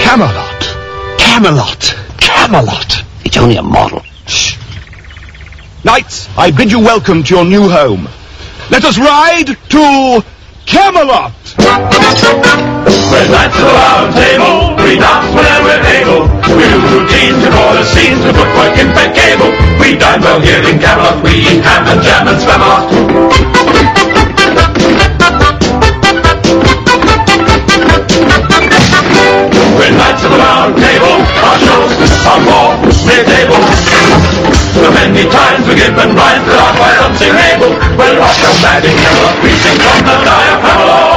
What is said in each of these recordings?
Camelot. Camelot. Camelot. It's only a model. Shh. Knights, I bid you welcome to your new home. Let us ride to Camelot. We're knights of the round table. We dance whenever we're able. We do routines to call the scenes to put work in bed cable. We dine well here in Camelot. We eat ham and jam and spam a lot. We're knights of the round table. Our shows are more mid-table. So many times we give and rhymes that are quite unsingable. Well, rock and mad in Camelot, we sing from the diaphragm.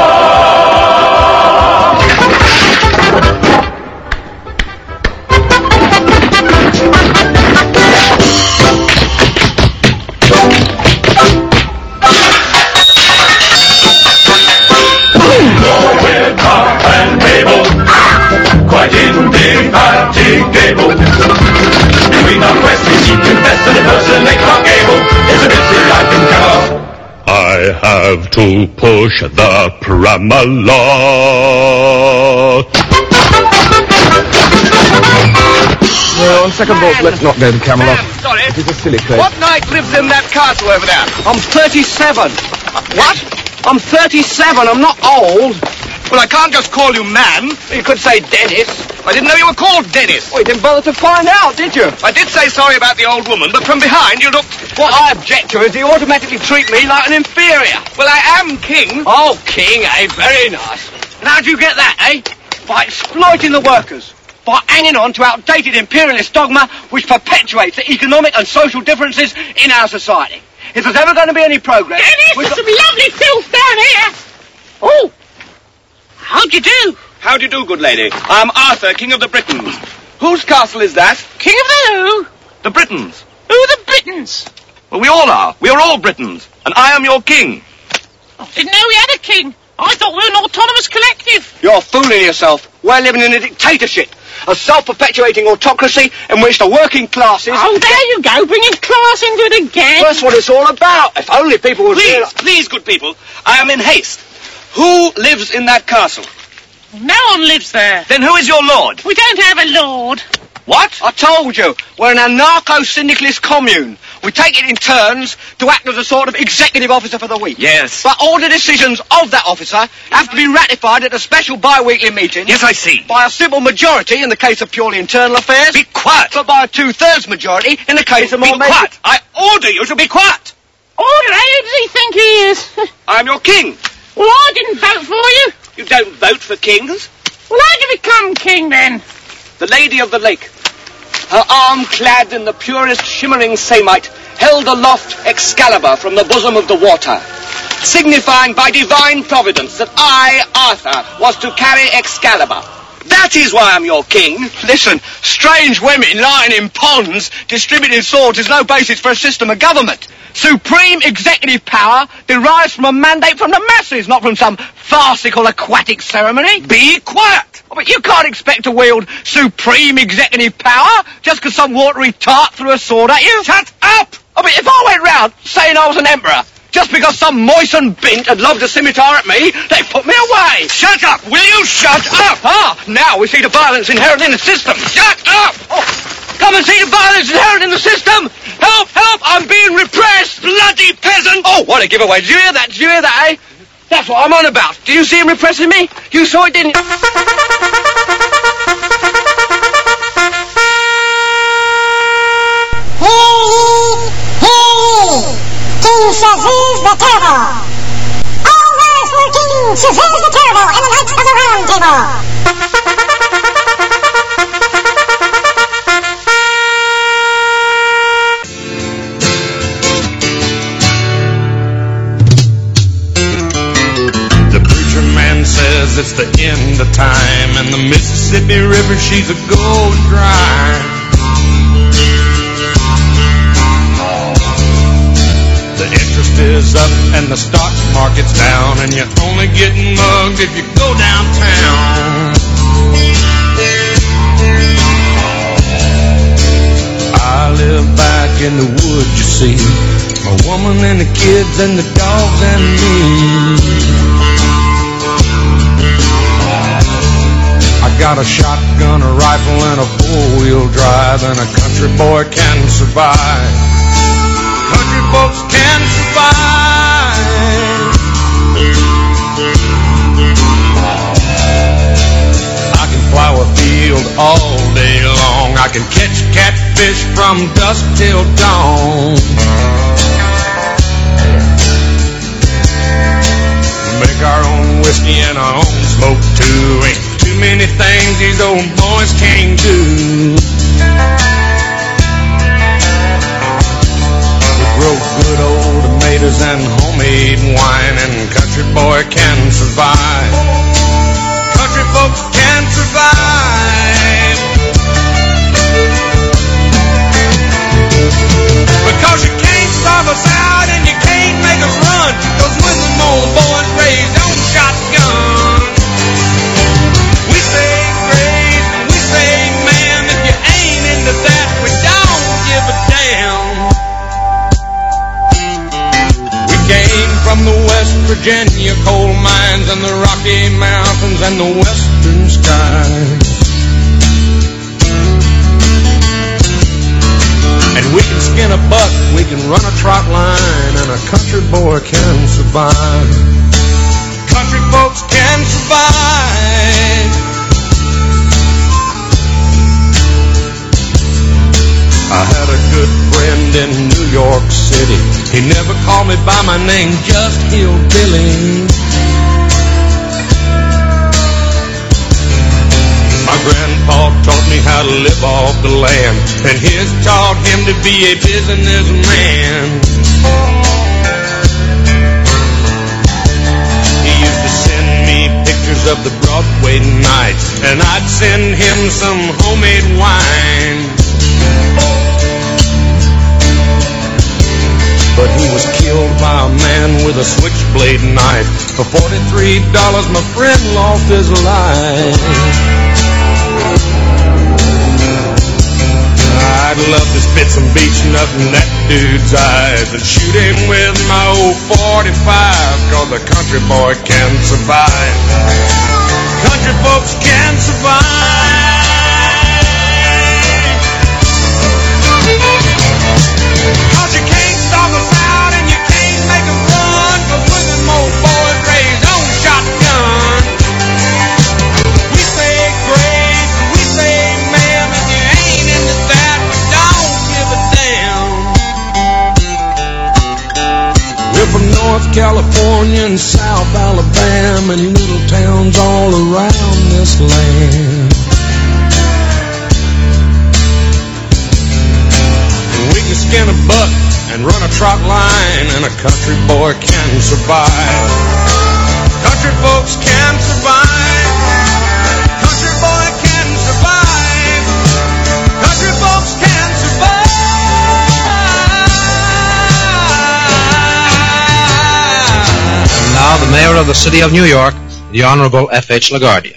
With Tom and Mabel, quite indefatigable. Between our quests we seek to best and impersonate our gable. It's a busy life in Camelot. I have to push the Pramalot. Well, on second thought, let's not go to Camelot. Sorry. It is a silly place. What knight lives in that castle over there? I'm 37. What? I'm 37. I'm not old. Well, I can't just call you man. You could say Dennis. I didn't know you were called Dennis. Well, you didn't bother to find out, did you? I did say sorry about the old woman, but from behind you looked... What I object to is you automatically treat me like an inferior. Well, I am king. Oh, king, eh? Very nice. And how'd you get that, eh? By exploiting the workers. By hanging on to outdated imperialist dogma which perpetuates the economic and social differences in our society. If there's ever going to be any progress... Dennis, there's some lovely filth down here. Oh, how'd you do? How do you do, good lady? I'm Arthur, King of the Britons. Whose castle is that? King of the who? The Britons. Who are the Britons? Well, we all are. We are all Britons. And I am your king. I didn't know we had a king. I thought we were an autonomous collective. You're fooling yourself. We're living in a dictatorship. A self-perpetuating autocracy in which the working classes... Oh, there you go, bringing class into it again. That's what it's all about. If only people would... Please, good people. I am in haste. Who lives in that castle? No one lives there. Then who is your lord? We don't have a lord. What? I told you. We're an anarcho-syndicalist commune. We take it in turns to act as a sort of executive officer for the week. Yes. But all the decisions of that officer have to be ratified at a special bi-weekly meeting. Yes, I see. By a simple majority in the case of purely internal affairs. Be quiet. But by a 2/3 majority in the case of more... Be quiet. I order you to be quiet. Order, who does he think he is? I'm your king. Well, I didn't vote for you. You don't vote for kings. Well, how'd you become king, then? The Lady of the Lake, her arm clad in the purest shimmering samite, held aloft Excalibur from the bosom of the water, signifying by divine providence that I, Arthur, was to carry Excalibur. That is why I'm your king. Listen, strange women lying in ponds distributing swords is no basis for a system of government. Supreme executive power derives from a mandate from the masses, not from some farcical aquatic ceremony. Be quiet! Oh, but you can't expect to wield supreme executive power just because some watery tart threw a sword at you. Shut up! I mean, if I went round saying I was an emperor, just because some moistened bint had lobbed a scimitar at me, they put me away. Shut up! Will you shut up? Ah, now we see the violence inherent in the system. Shut up! Oh, come and see the violence inherent in the system! Help! Help! I'm being repressed! Bloody peasant! Oh, what a giveaway. Did you hear that? Did you hear that, eh? That's what I'm on about. Do you see him repressing me? You saw it, didn't you? King Shazuz the Terrible. All rise for King Shazuz the Terrible and the Knights of the Round Table. The preacher man says it's the end of time, and the Mississippi River, she's a going dry. The interest is up and the stock market's down, and you're only getting mugged if you go downtown. I live back in the woods, you see, my woman and the kids and the dogs and me. I got got a shotgun, a rifle, and a four-wheel drive, and a country boy can survive. Country folks can survive. I can plow a field all day long. I can catch catfish from dusk till dawn. Make our own whiskey and our own smoke too. Ain't too many things these old boys can't do. We grow good old tomatoes and homemade wine, and country boy can survive. Country folks can survive. Because you can't starve us out and you can't make us run, 'cause when them old boys raised on shotgun, we say grace and we say ma'am. If you ain't into that, we don't give a damn. We came from the West Virginia coal mines and the Rocky Mountains and the western skies. And we can skin a buck, we can run a trot line, and a country boy can survive. Country folks can survive. I had a good friend in New York City. He never called me by my name, just Hillbilly. My grandpa taught me how to live off the land, and his taught him to be a businessman. He used to send me pictures of the Broadway nights, and I'd send him some homemade wine. But he was killed by a man with a switchblade knife. For $43, my friend lost his life. I'd love to spit some beach nut in that dude's eyes and shoot him with my old 45, 'cause a country boy can survive. Country folks can survive. 'Cause you can't starve us out and you can't make us run, 'cause we're them old boys raised on shotgun. We say grace and we say ma'am. If you ain't into that, we don't give a damn. We're from North California and South Alabama and little towns all around this land. We can skin a buck and run a trot line, and a country boy can survive. Country folks can survive. Country boy can survive. Country folks can survive. And now the mayor of the city of New York, the Honorable F.H. LaGuardia.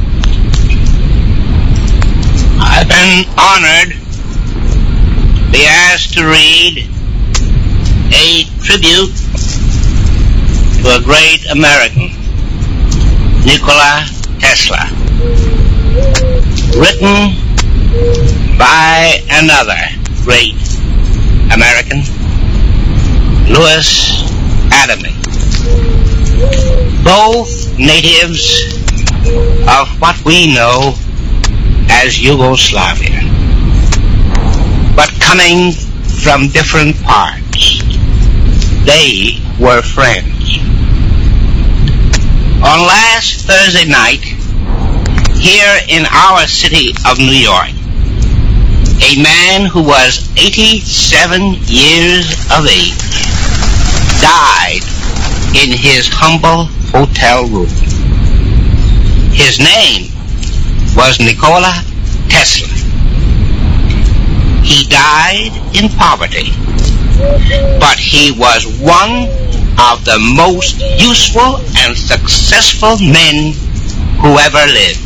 I've been honored to be asked to read a tribute to a great American, Nikola Tesla, written by another great American, Louis Adamy, both natives of what we know as Yugoslavia, but coming from different parts. They were friends. On last Thursday night, here in our city of New York, a man who was 87 years of age died in his humble hotel room. His name was Nikola Tesla. He died in poverty, but he was one of the most useful and successful men who ever lived.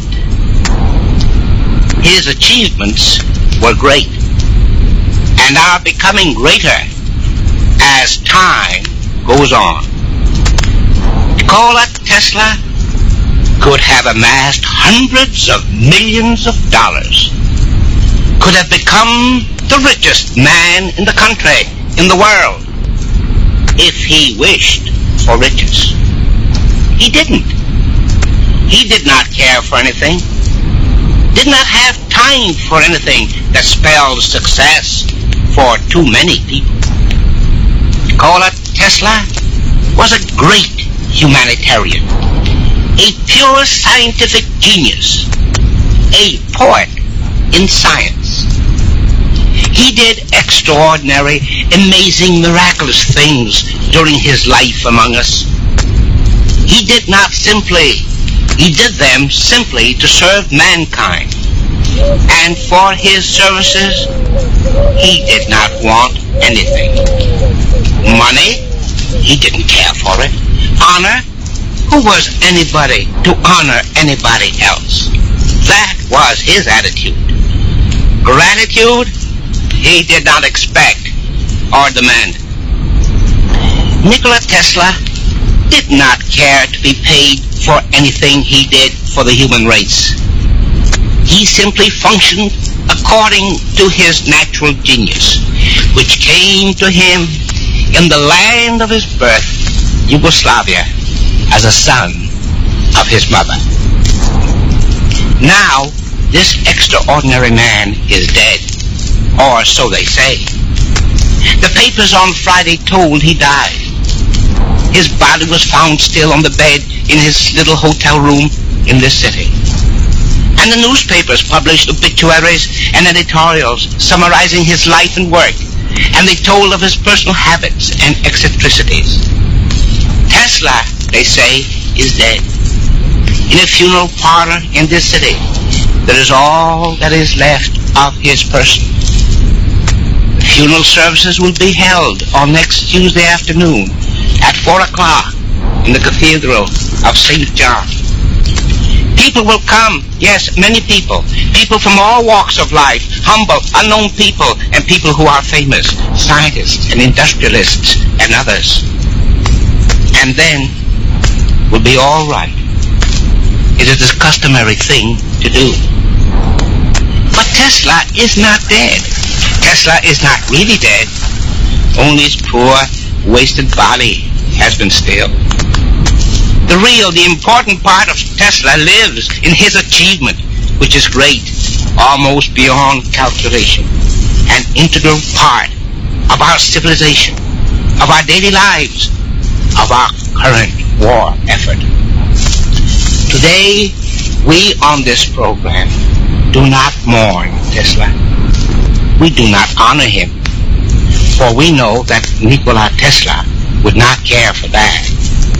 His achievements were great and are becoming greater as time goes on. Nikola Tesla could have amassed hundreds of millions of dollars, could have become the richest man in the country, in the world, if he wished for riches. He didn't. He did not care for anything, did not have time for anything that spelled success for too many people. Nikola Tesla was a great humanitarian, a pure scientific genius, a poet in science. He did extraordinary, amazing, miraculous things during his life among us. He did them simply to serve mankind. And for his services, he did not want anything. Money, he didn't care for it. Honor, who was anybody to honor anybody else? That was his attitude. Gratitude, he did not expect or demand. Nikola Tesla did not care to be paid for anything he did for the human race. He simply functioned according to his natural genius, which came to him in the land of his birth, Yugoslavia, as a son of his mother. Now, this extraordinary man is dead, or so they say. The papers on Friday told he died. His body was found still on the bed in his little hotel room in this city. And the newspapers published obituaries and editorials summarizing his life and work, and they told of his personal habits and eccentricities. Tesla, they say, is dead. In a funeral parlor in this city, there is all that is left of his person. The funeral services will be held on next Tuesday afternoon at 4 o'clock in the Cathedral of St. John. People will come, yes, many people from all walks of life, humble, unknown people, and people who are famous, scientists and industrialists and others. And then will be all right. It is the customary thing to do. But Tesla is not dead. Tesla is not really dead. Only his poor, wasted body has been stilled. The important part of Tesla lives in his achievement, which is great, almost beyond calculation, an integral part of our civilization, of our daily lives, of our current war effort. Today, we on this program do not mourn Tesla. We do not honor him, for we know that Nikola Tesla would not care for that.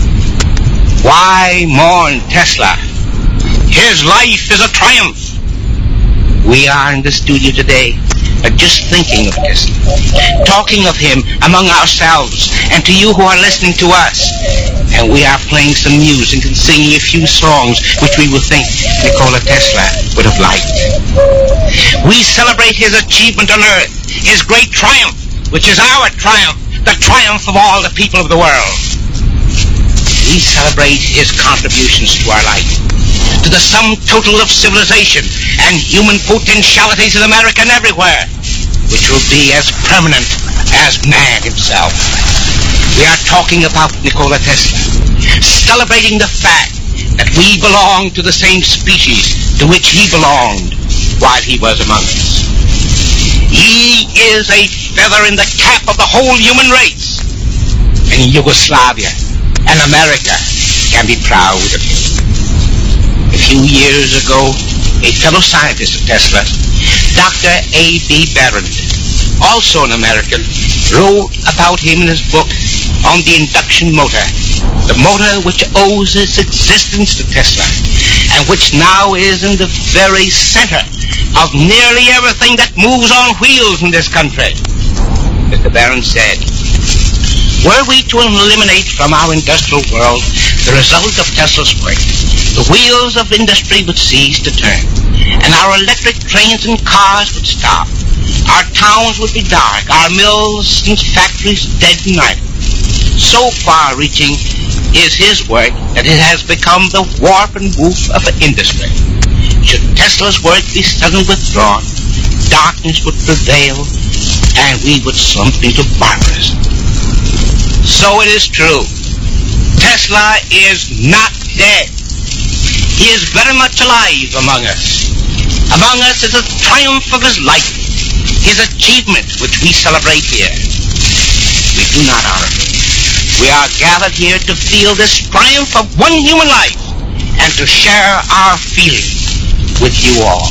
Why mourn Tesla? His life is a triumph. We are in the studio today, just thinking of Tesla, talking of him among ourselves and to you who are listening to us. And we are playing some music and singing a few songs which we will think Nikola Tesla would have liked. We celebrate his achievement on earth, his great triumph, which is our triumph, the triumph of all the people of the world. We celebrate his contributions to our life, to the sum total of civilization and human potentialities in America and everywhere, which will be as permanent as man himself. We are talking about Nikola Tesla, celebrating the fact that we belong to the same species to which he belonged while he was among us. He is a feather in the cap of the whole human race, and Yugoslavia and America can be proud of him. A few years ago, a fellow scientist of Tesla, Dr. A.B. Barron, also an American, wrote about him in his book on the induction motor, the motor which owes its existence to Tesla, and which now is in the very center of nearly everything that moves on wheels in this country. Mr. Barron said, were we to eliminate from our industrial world the result of Tesla's work, the wheels of industry would cease to turn, and our electric trains and cars would stop. Our towns would be dark, our mills and factories dead and idle. So far-reaching is his work that it has become the warp and woof of industry. Should Tesla's work be suddenly withdrawn, darkness would prevail, and we would slump into barbarism. So it is true. Tesla is not dead. He is very much alive among us. Among us is the triumph of his life, his achievement, which we celebrate here. We do not honor him. We are gathered here to feel this triumph of one human life and to share our feelings with you all.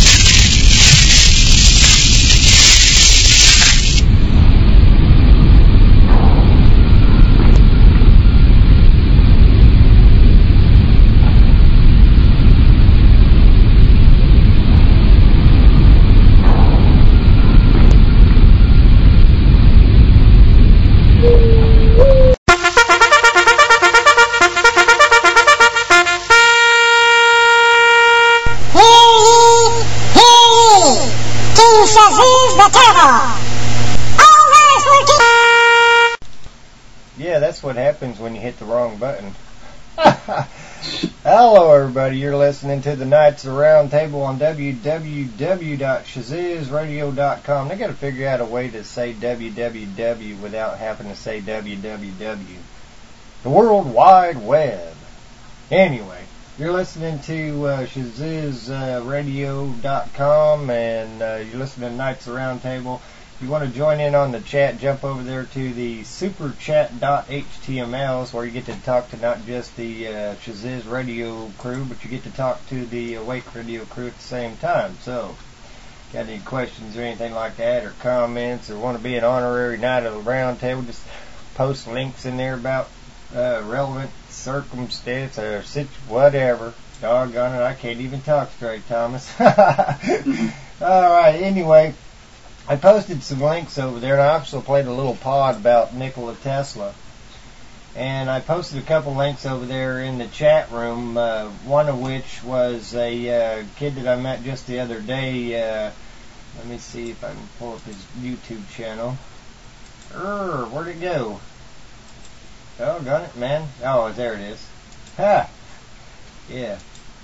Yeah, that's what happens when you hit the wrong button. Hello, everybody. You're listening to the Knights of the Round Table on www.shazizradio.com. They got to figure out a way to say www without having to say www. The World Wide Web. Anyway, you're listening to shazizradio.com, and you're listening to Knights of the Round Table. If you want to join in on the chat, jump over there to the superchat.htmls, where you get to talk to not just the Shaziz Radio crew, but you get to talk to the Awake Radio crew at the same time. So, got any questions or anything like that, or comments, or want to be an honorary Knight of the Round Table, just post links in there about relevant circumstance or whatever. Doggone it, I can't even talk straight, Thomas. Alright, anyway, I posted some links over there, and I also played a little pod about Nikola Tesla. And I posted a couple links over there in the chat room, one of which was a kid that I met just the other day. Let me see if I can pull up his YouTube channel. Where'd it go? Doggone it, man. Oh, there it is. Ha! Yeah.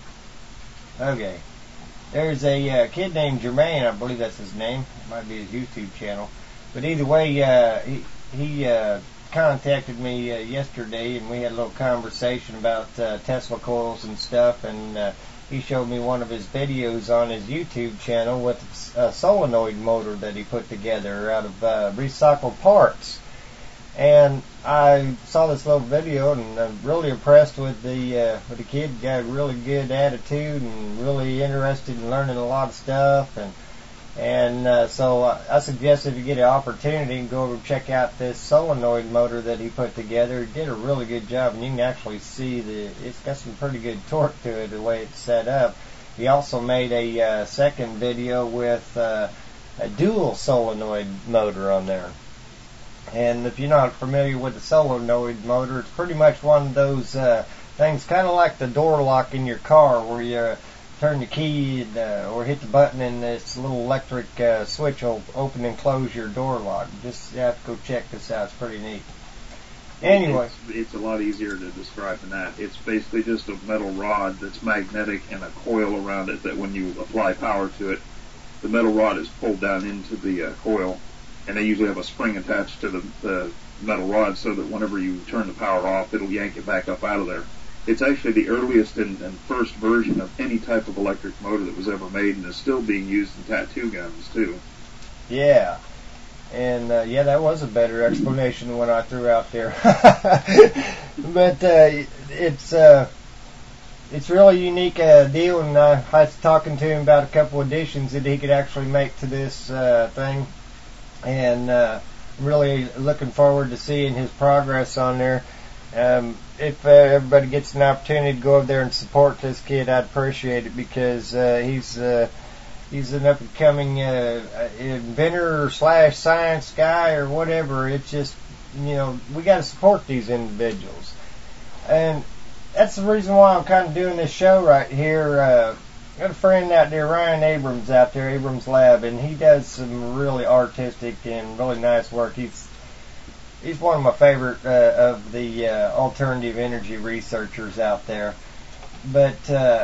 Okay. There's a kid named Jermaine, I believe that's his name. It might be his YouTube channel. But either way, he contacted me yesterday, and we had a little conversation about Tesla coils and stuff, and he showed me one of his videos on his YouTube channel with a solenoid motor that he put together out of recycled parts. And I saw this little video, and I'm really impressed with the kid. Got a really good attitude and really interested in learning a lot of stuff. And so I suggested if you get an opportunity, go over and check out this solenoid motor that he put together. He did a really good job, and you can actually see it's got some pretty good torque to it the way it's set up. He also made a second video with a dual solenoid motor on there. And if you're not familiar with the solenoid motor, it's pretty much one of those things, kind of like the door lock in your car, where you turn the key and, or hit the button, and this little electric switch will open and close your door lock. Just have to go check this out. It's pretty neat. Anyway, it's a lot easier to describe than that. It's basically just a metal rod that's magnetic and a coil around it that when you apply power to it, the metal rod is pulled down into the coil. And they usually have a spring attached to the metal rod so that whenever you turn the power off, it'll yank it back up out of there. It's actually the earliest and first version of any type of electric motor that was ever made, and is still being used in tattoo guns, too. Yeah. And, that was a better explanation than what I threw out there. But it's really a unique deal, and I was talking to him about a couple additions that he could actually make to this thing. And really looking forward to seeing his progress on there. If everybody gets an opportunity to go over there and support this kid, I'd appreciate it, because he's an up-and-coming inventor / science guy or whatever. It's just, we got to support these individuals. And that's the reason why I'm kind of doing this show right here. I got a friend out there, Ryan Abrams, out there, Abrams Lab, and he does some really artistic and really nice work. He's he's one of my favorite of the alternative energy researchers out there. But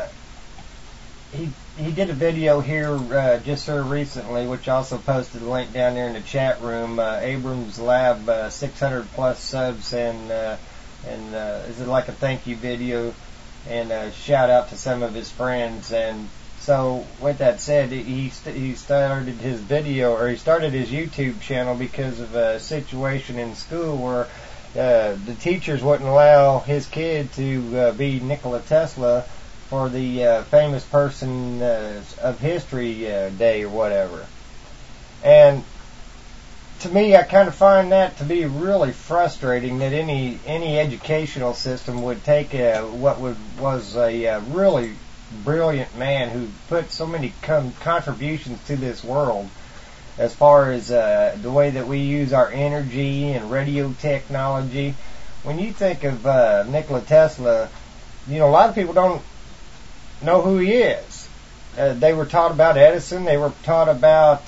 he did a video here just sort of recently, which I also posted a link down there in the chat room. Abrams Lab, 600 plus subs, and is it like a thank you video and a shout out to some of his friends. And so with that said, he started his video, or he started his YouTube channel because of a situation in school where the teachers wouldn't allow his kid to be Nikola Tesla for the famous person of history day or whatever. And to me, I kind of find that to be really frustrating, that any educational system would take was a really brilliant man who put so many contributions to this world, as far as the way that we use our energy and radio technology. When you think of Nikola Tesla, a lot of people don't know who he is. They were taught about Edison. They were taught about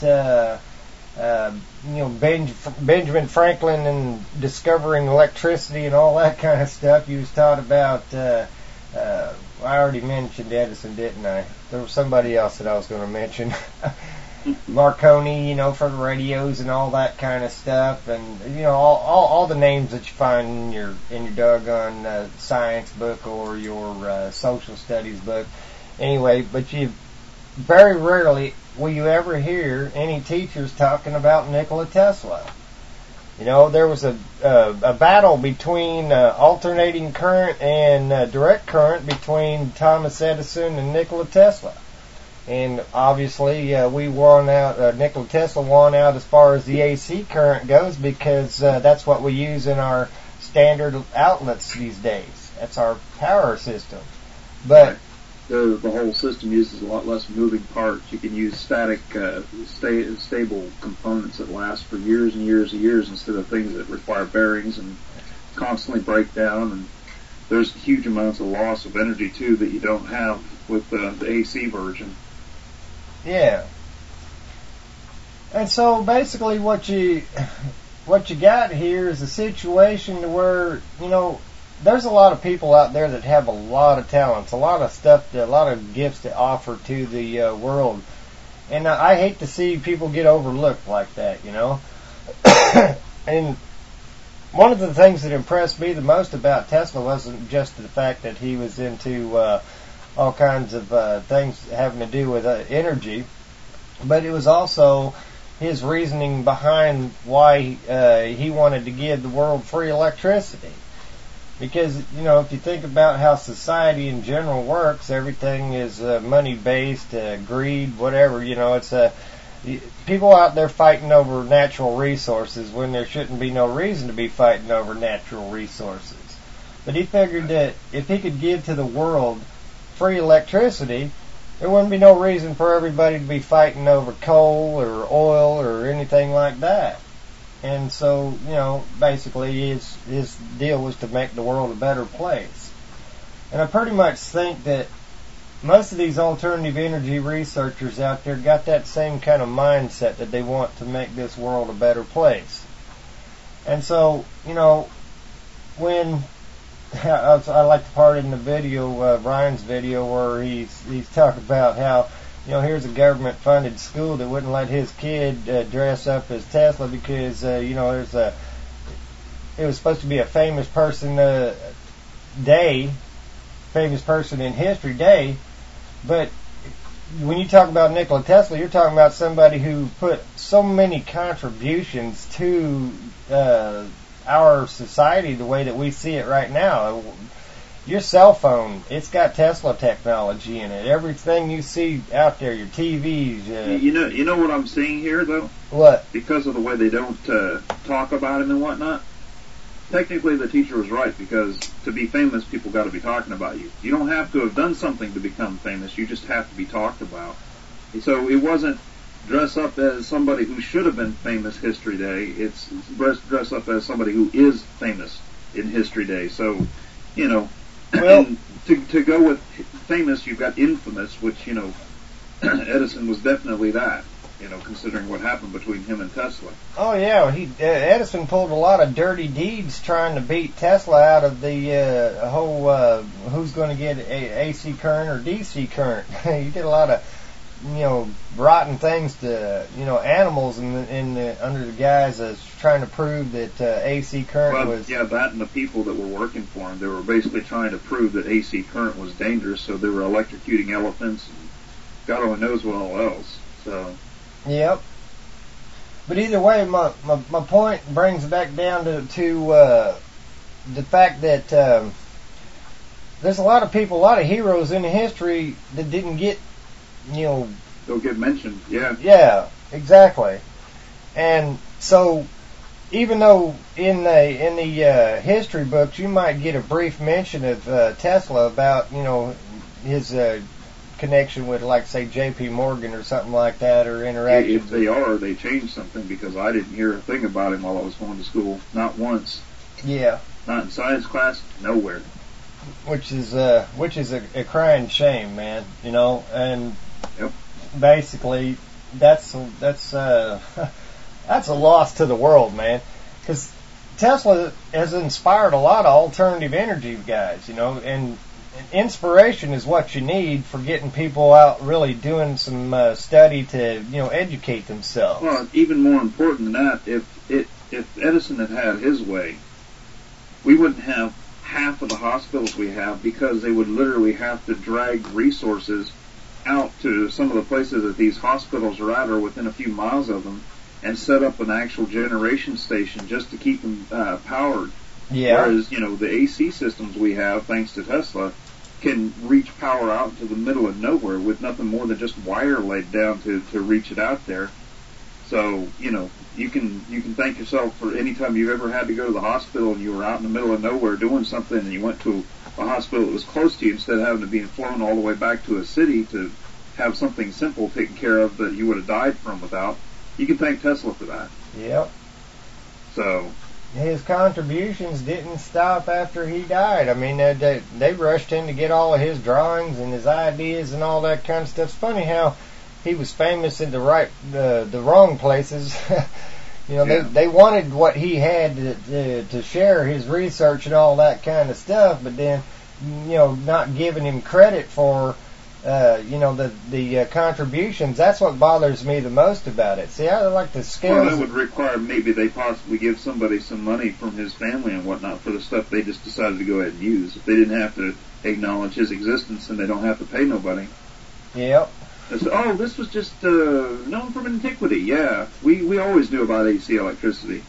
Benjamin Franklin and discovering electricity and all that kind of stuff. You was taught about I already mentioned Edison, didn't I? There was somebody else that I was going to mention. Marconi, for the radios and all that kind of stuff, and all the names that you find in your doggone science book or your social studies book. Anyway, but you very rarely will you ever hear any teachers talking about Nikola Tesla. There was a battle between alternating current and direct current between Thomas Edison and Nikola Tesla. And obviously, we won out. Nikola Tesla won out as far as the AC current goes, because that's what we use in our standard outlets these days. That's our power system. But the whole system uses a lot less moving parts. You can use static, stable components that last for years and years and years, instead of things that require bearings and constantly break down. And there's huge amounts of loss of energy too that you don't have with the AC version. Yeah. And so basically what you got here is a situation to where, there's a lot of people out there that have a lot of talents, a lot of stuff, a lot of gifts to offer to the world. And I hate to see people get overlooked like that, And one of the things that impressed me the most about Tesla wasn't just the fact that he was into all kinds of things having to do with energy, but it was also his reasoning behind why he wanted to give the world free electricity. Because, if you think about how society in general works, everything is money-based, greed, whatever, it's people out there fighting over natural resources when there shouldn't be no reason to be fighting over natural resources. But he figured that if he could give to the world free electricity, there wouldn't be no reason for everybody to be fighting over coal or oil or anything like that. And so, basically his deal was to make the world a better place. And I pretty much think that most of these alternative energy researchers out there got that same kind of mindset, that they want to make this world a better place. And so, when I like the part in the video, Brian's video, where he's talking about how, here's a government-funded school that wouldn't let his kid dress up as Tesla because, it was supposed to be a famous person day, famous person in history day. But when you talk about Nikola Tesla, you're talking about somebody who put so many contributions to our society the way that we see it right now. Your cell phone, it's got Tesla technology in it. Everything you see out there, your TVs. You know what I'm seeing here, though? What? Because of the way they don't talk about him and whatnot. Technically, the teacher was right, because to be famous, people got to be talking about you. You don't have to have done something to become famous. You just have to be talked about. So it wasn't dress up as somebody who should have been famous History Day. It's dress up as somebody who is famous in History Day. So, well, and to go with famous, you've got infamous, which, Edison was definitely that. considering what happened between him and Tesla. Oh yeah, Edison pulled a lot of dirty deeds trying to beat Tesla out of the whole who's going to get AC current or DC current. He did a lot of rotten things to animals under the guise of trying to prove that AC current was. Yeah, that and the people that were working for him, they were basically trying to prove that AC current was dangerous, so they were electrocuting elephants and God only knows what all else. So. Yep. But either way, my point brings back down to the fact that there's a lot of people, a lot of heroes in history that didn't get, They'll get mentioned, yeah. Yeah, exactly. And so, even though in the history books you might get a brief mention of Tesla about, his connection with, like, say, J.P. Morgan or something like that, or interaction. If they changed something, because I didn't hear a thing about him while I was going to school. Not once. Yeah. Not in science class, nowhere. Which is a crying shame, man. And yep. Basically that's a loss to the world, man. Because Tesla has inspired a lot of alternative energy guys, and inspiration is what you need for getting people out really doing some study to educate themselves. Well, even more important than that, if Edison had his way, we wouldn't have half of the hospitals we have, because they would literally have to drag resources out to some of the places that these hospitals are at, or within a few miles of them, and set up an actual generation station just to keep them powered. Yeah. Whereas, the AC systems we have, thanks to Tesla, can reach power out into the middle of nowhere with nothing more than just wire laid down to reach it out there. So, you can thank yourself for any time you've ever had to go to the hospital and you were out in the middle of nowhere doing something, and you went to a hospital that was close to you instead of having to be flown all the way back to a city to have something simple taken care of that you would have died from without. You can thank Tesla for that. Yep. So. His contributions didn't stop after he died. I mean, they rushed in to get all of his drawings and his ideas and all that kind of stuff. It's funny how he was famous in the wrong places. They wanted what he had to share, his research and all that kind of stuff, but then, not giving him credit for, the contributions. That's what bothers me the most about it. See, I like the scales. Well, that would require maybe they possibly give somebody some money from his family and whatnot for the stuff they just decided to go ahead and use. If they didn't have to acknowledge his existence, and they don't have to pay nobody. Yep. Oh, this was just known from antiquity. Yeah, we always knew about AC electricity.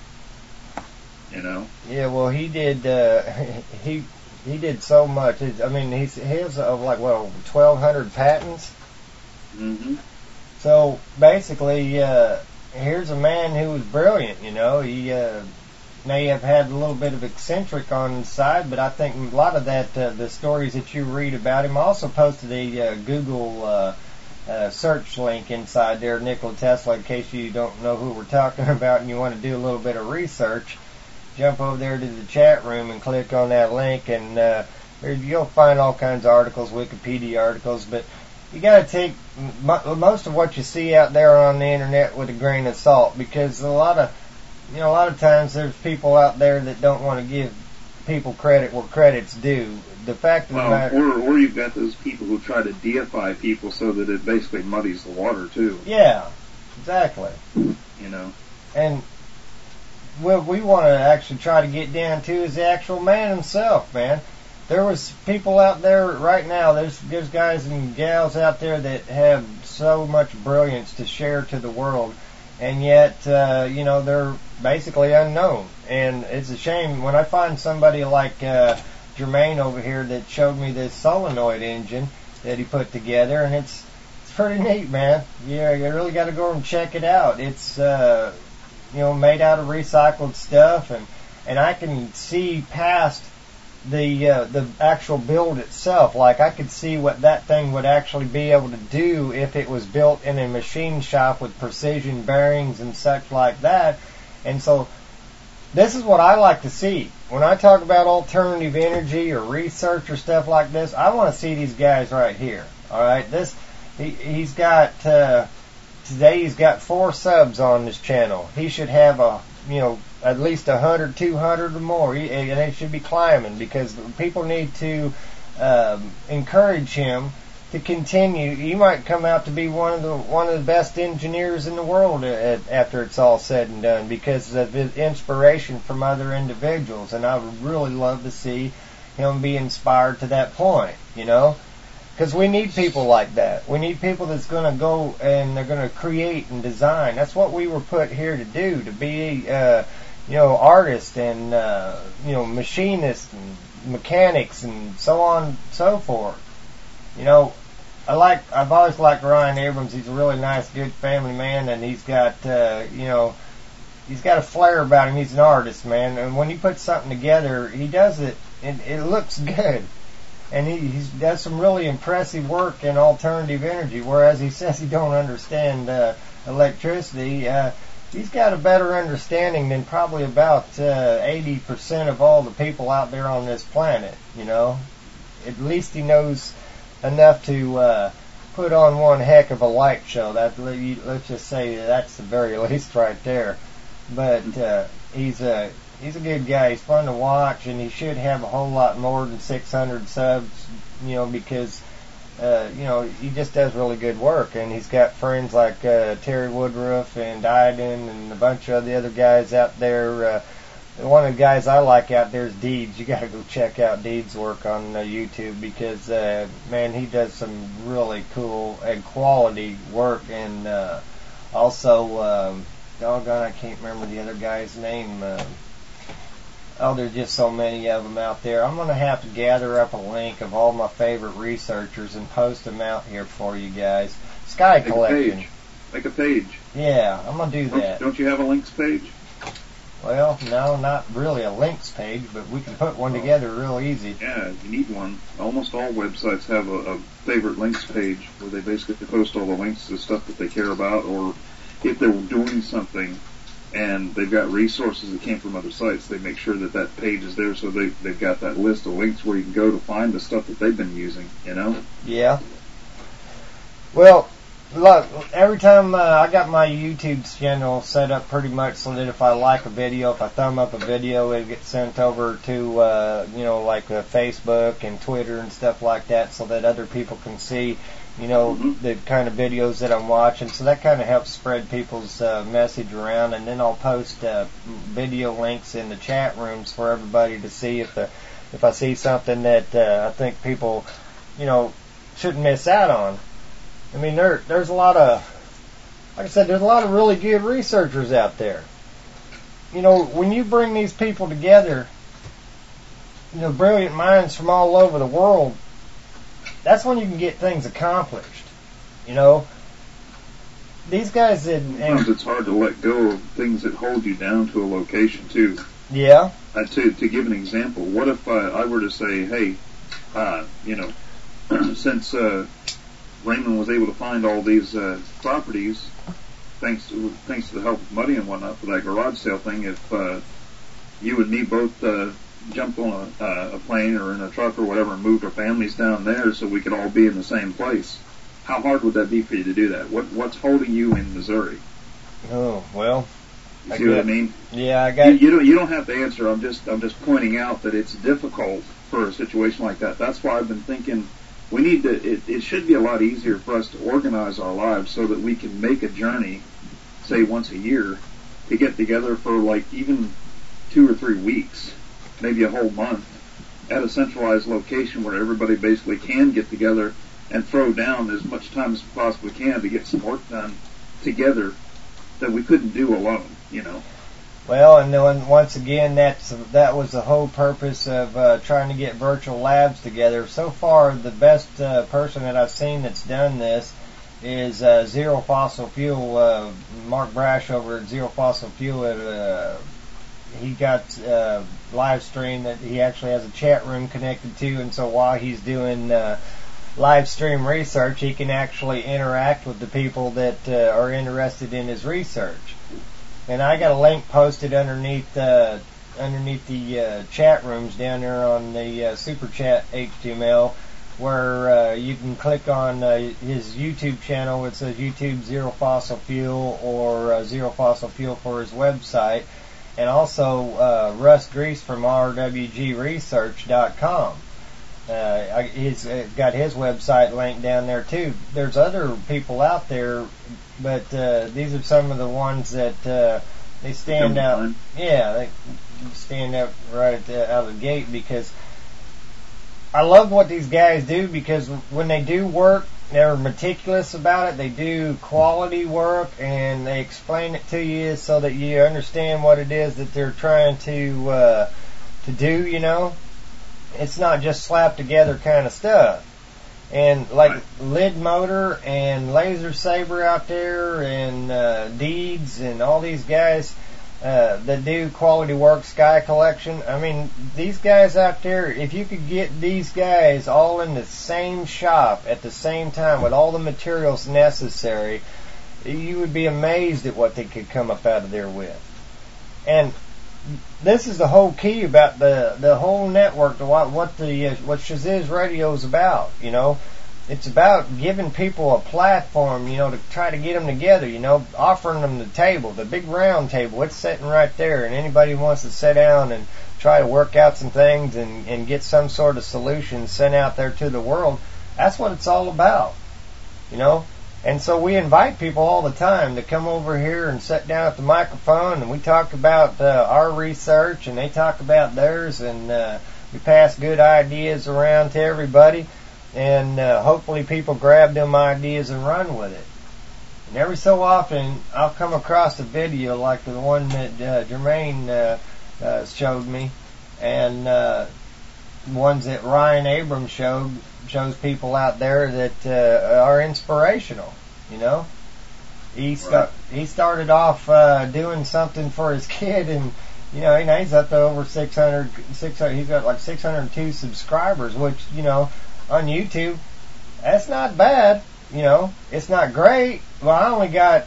Yeah, well, he did. He did so much. I mean, he has like 1,200 patents. Mm-hmm. So basically, here's a man who was brilliant. He may have had a little bit of eccentric on his side, but I think a lot of that, the stories that you read about him. I also posted a Google search link inside there, Nikola Tesla, in case you don't know who we're talking about and you want to do a little bit of research. Jump over there to the chat room and click on that link, and you'll find all kinds of articles, Wikipedia articles, but you got to take most of what you see out there on the internet with a grain of salt, because a lot of times there's people out there that don't want to give people credit where credit's due. The fact of the matter, or you've got those people who try to deify people so that it basically muddies the water too. Yeah, exactly. And what we want to actually try to get down to is the actual man himself, man. There was people out there right now, there's guys and gals out there that have so much brilliance to share to the world, and yet, they're basically unknown. And it's a shame when I find somebody like Jermaine over here that showed me this solenoid engine that he put together, and it's pretty neat, man. Yeah, you really got to go and check it out. It's made out of recycled stuff, and I can see past the actual build itself. Like, I could see what that thing would actually be able to do if it was built in a machine shop with precision bearings and such like that. And so this is what I like to see. When I talk about alternative energy or research or stuff like this, I want to see these guys right here. All right, he's got today he's got 4 subs on this channel. He should have at least 100, 200 or more, and it should be climbing, because people need to encourage him to continue. He might come out to be one of the best engineers in the world after it's all said and done, because of his inspiration from other individuals. And I would really love to see him be inspired to that point, because we need people like that. We need people that's going to go and they're going to create and design. That's what we were put here to do, to be artists and machinists and mechanics and so on and so forth. I've always liked Ryan Abrams. He's a really nice, good family man, and he's got he's got a flair about him. He's an artist, man, and when he puts something together, he does it, and it looks good. And he does some really impressive work in alternative energy, whereas he says he don't understand electricity. He's got a better understanding than probably about 80% of all the people out there on this planet, At least he knows enough to put on one heck of a light show. Let's just say that's the very least right there. But he's a good guy. He's fun to watch, and he should have a whole lot more than 600 subs, because he just does really good work. And he's got friends like Terry Woodruff and Iden and a bunch of the other guys out there. One of the guys I like out there is Deeds. You got to go check out Deeds' work on YouTube, because man, he does some really cool and quality work. And also, doggone, I can't remember the other guy's name. There's just so many of them out there. I'm going to have to gather up a link of all my favorite researchers and post them out here for you guys. Sky Collection. Make a page. Yeah, I'm going to do that. Don't you have a links page? Well, no, not really a links page, but we can put one together real easy. Yeah, you need one. Almost all websites have a favorite links page where they basically post all the links to stuff that they care about, or if they're doing something and they've got resources that came from other sites, they make sure that page is there, so they've got that list of links where you can go to find the stuff that they've been using, Yeah. Well, look, every time I got my YouTube channel set up pretty much so that if I like a video, if I thumb up a video, it gets sent over to, like Facebook and Twitter and stuff like that, so that other people can see, the kind of videos that I'm watching. So that kind of helps spread people's message around. And then I'll post video links in the chat rooms for everybody to see if I see something that I think people, shouldn't miss out on. I mean, there's a lot of, like I said, there's a lot of really good researchers out there. When you bring these people together, brilliant minds from all over the world, that's when you can get things accomplished. These guys sometimes it's hard to let go of things that hold you down to a location too. Yeah. To give an example, what if I were to say, hey, since Raymond was able to find all these properties, thanks to the help of Muddy and whatnot for that garage sale thing, if you and me both jumped on a plane or in a truck or whatever and moved our families down there so we could all be in the same place, how hard would that be for you to do that? What's holding you in Missouri? Oh, well, you see what I mean? Yeah, I got you don't have to answer. I'm just pointing out that it's difficult for a situation like that. That's why I've been thinking we need to. It should be a lot easier for us to organize our lives so that we can make a journey, say once a year, to get together for like even 2 or 3 weeks, maybe a whole month, at a centralized location where everybody basically can get together and throw down as much time as we possibly can to get some work done together that we couldn't do alone, Well, and then once again, that was the whole purpose of trying to get virtual labs together. So far, the best person that I've seen that's done this is Zero Fossil Fuel. Mark Brash over at Zero Fossil Fuel. He got live stream that he actually has a chat room connected to, and so while he's doing live stream research, he can actually interact with the people that are interested in his research. And I got a link posted underneath the chat rooms down there on the Super Chat HTML where you can click on his YouTube channel. It says YouTube Zero Fossil Fuel, or Zero Fossil Fuel for his website, and also Russ Grease from rwgresearch.com. He's got his website linked down there too. There's other people out there, but these are some of the ones that they stand out. Yeah, they stand out right out of the gate, because I love what these guys do, because when they do work, they're meticulous about it. They do quality work, and they explain it to you so that you understand what it is that they're trying to do, you know. It's not just slap together kind of stuff. And like Lid Motor and Laser Saber out there, and Deeds, and all these guys that do quality work, Sky Collection. I mean, these guys out there, if you could get these guys all in the same shop at the same time with all the materials necessary, you would be amazed at what they could come up out of there with. And this is the whole key about the whole network, what Shaziz Radio is about, you know. It's about giving people a platform, you know, to try to get them together, you know, offering them the table, the big round table. It's sitting right there, and anybody who wants to sit down and try to work out some things and get some sort of solution sent out there to the world, that's what it's all about, you know. And so we invite people all the time to come over here and sit down at the microphone, and we talk about our research, and they talk about theirs, and we pass good ideas around to everybody, and hopefully people grab them ideas and run with it. And every so often, I'll come across a video like the one that Jermaine showed me, and ones that Ryan Abrams shows people out there that are inspirational, you know. He started off doing something for his kid, and you know he's up to over 600. He's got like 602 subscribers, which, you know, on YouTube, that's not bad. You know, it's not great. Well, I only got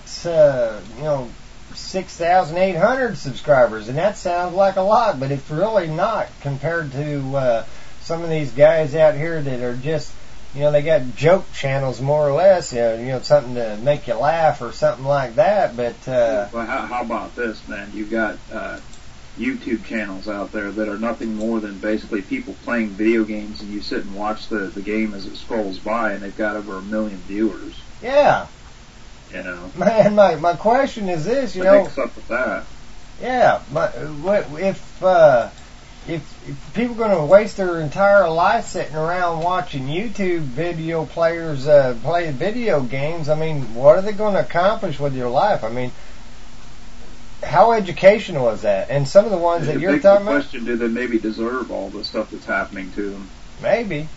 6,800 subscribers, and that sounds like a lot, but it's really not compared to some of these guys out here that are just, you know, they got joke channels more or less, you know, something to make you laugh or something like that. But well, how about this, man? You got YouTube channels out there that are nothing more than basically people playing video games, and you sit and watch the game as it scrolls by, and they've got over 1 million viewers. Yeah. You know. Man, my question is this, you what know. What's up with that? Yeah, but if people are going to waste their entire life sitting around watching YouTube video players play video games, I mean, what are they going to accomplish with your life? I mean, how educational is that? And some of the ones that you're talking about, question: do they maybe deserve all the stuff that's happening to them? Maybe.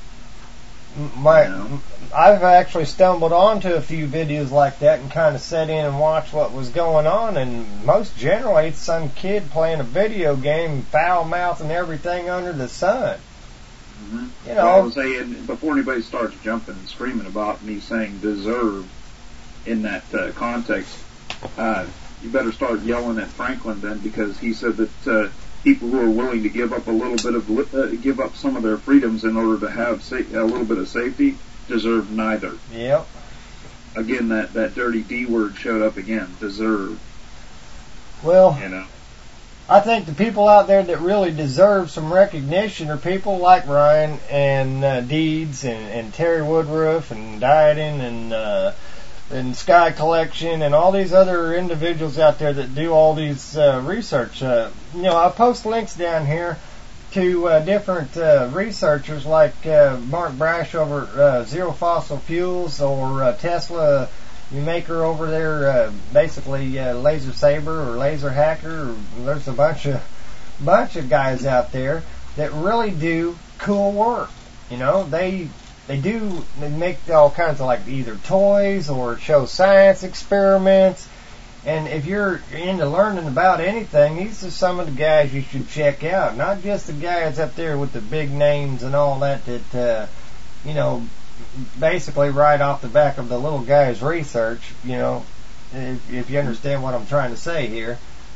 I've actually stumbled onto a few videos like that and kind of sat in and watched what was going on, and most generally it's some kid playing a video game, foul mouthing everything under the sun. Mm-hmm. You know, well, I was saying, before anybody starts jumping and screaming about me saying deserve in that context, you better start yelling at Franklin then, because he said that people who are willing to give up a little bit of give up some of their freedoms in order to have a little bit of safety deserve neither. Yep. Again, that dirty D word showed up again. Deserve. Well, you know, I think the people out there that really deserve some recognition are people like Ryan and Deeds and Terry Woodruff and Dieting and Sky Collection and all these other individuals out there that do all these research. You know, I'll post links down here to different researchers like Mark Brash over Zero Fossil Fuels, or Tesla maker over there, basically Laser Saber or Laser Hacker. There's a bunch of guys out there that really do cool work. You know, they make all kinds of, like, either toys or show science experiments. And if you're into learning about anything, these are some of the guys you should check out. Not just the guys up there with the big names and all that you know, basically right off the back of the little guy's research, you know, if you understand what I'm trying to say here.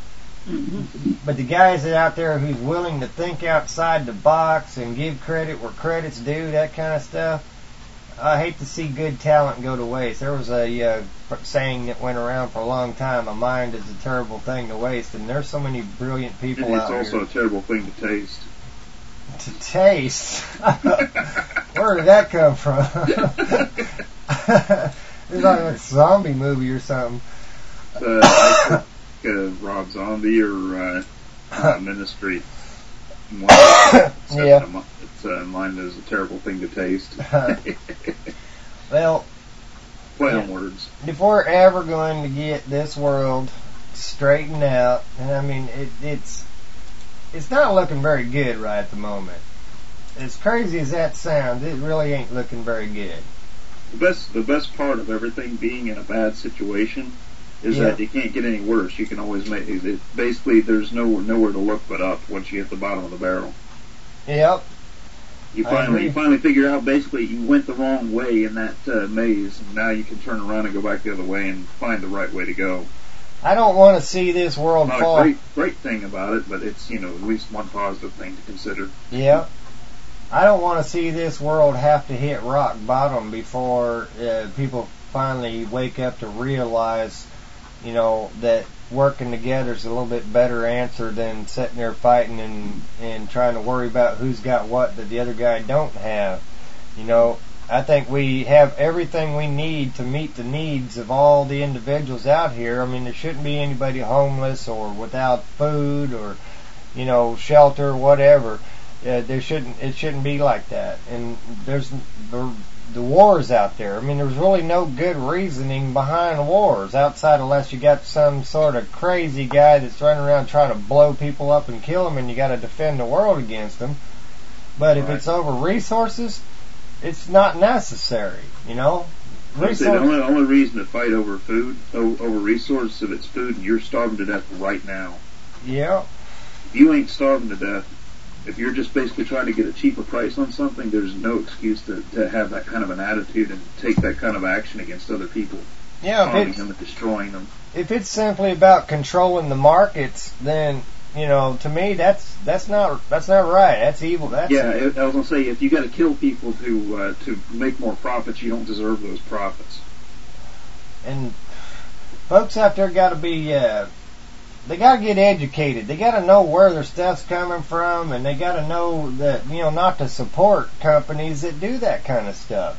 But the guys that out there who's willing to think outside the box and give credit where credit's due, that kind of stuff, I hate to see good talent go to waste. There was a saying that went around for a long time, a mind is a terrible thing to waste, and there's so many brilliant people out here. It's also a terrible thing to taste. To taste? Where did that come from? It's like a zombie movie or something. Rob Zombie or Ministry. Yeah. Mine is a terrible thing to taste. Well, play on words. If we're ever going to get this world straightened out, and I mean it's not looking very good right at the moment. As crazy as that sounds, it really ain't looking very good. The best part of everything being in a bad situation is that you can't get any worse. You can always make it. Basically, there's nowhere to look but up once you hit the bottom of the barrel. Yep. You finally figure out basically you went the wrong way in that maze, and now you can turn around and go back the other way and find the right way to go. I don't want to see this world fall. Not a great thing about it, but it's, at least one positive thing to consider. Yeah. I don't want to see this world have to hit rock bottom before people finally wake up to realize, that working together is a little bit better answer than sitting there fighting and trying to worry about who's got what that the other guy don't have. I think we have everything we need to meet the needs of all the individuals out here. I mean, there shouldn't be anybody homeless or without food or, shelter, whatever. It shouldn't be like that. And there's the wars out there. I mean, there's really no good reasoning behind wars outside unless you got some sort of crazy guy that's running around trying to blow people up and kill them, and you got to defend the world against them. But if it's over resources, it's not necessary. The only reason to fight over food, over resources, if it's food and you're starving to death right now. Yeah. If you ain't starving to death, if you're just basically trying to get a cheaper price on something, there's no excuse to have that kind of an attitude and take that kind of action against other people. Yeah, harming them and destroying them. If it's simply about controlling the markets, then to me that's not right. That's evil. I was gonna say, if you got to kill people to make more profits, you don't deserve those profits. And folks out there got to be. They got to get educated. They got to know where their stuff's coming from, and they got to know that, not to support companies that do that kind of stuff.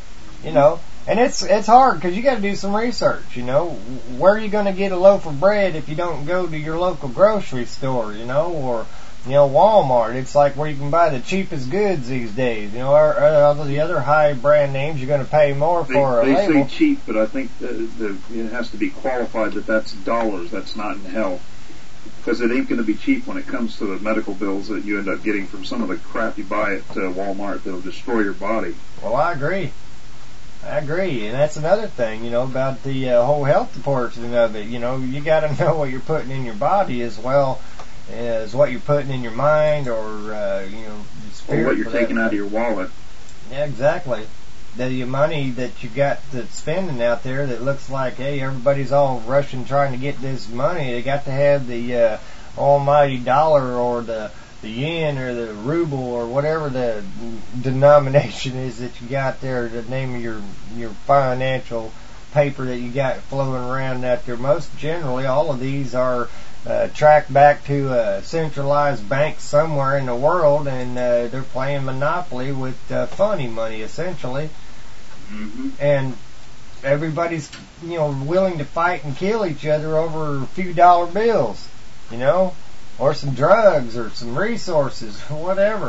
And it's hard because you got to do some research. Where are you going to get a loaf of bread if you don't go to your local grocery store, or Walmart? It's like where you can buy the cheapest goods these days. Or the other high brand names, you're going to pay more for a label. They say cheap, but I think it has to be qualified that that's dollars. That's not in health. Because it ain't going to be cheap when it comes to the medical bills that you end up getting from some of the crap you buy at Walmart that'll destroy your body. Well, I agree. And that's another thing, about the whole health portion of it. You got to know what you're putting in your body as well as what you're putting in your mind, or spirit, or what you're taking out of your wallet. Yeah, exactly. The money that you got that's spending out there that looks like, hey, everybody's all rushing trying to get this money. They got to have the almighty dollar or the yen or the ruble or whatever the denomination is that you got there, the name of your financial paper that you got floating around out there. Most generally, all of these are tracked back to a centralized bank somewhere in the world, and they're playing monopoly with funny money, essentially. Mm-hmm. And everybody's, willing to fight and kill each other over a few dollar bills, or some drugs or some resources, whatever.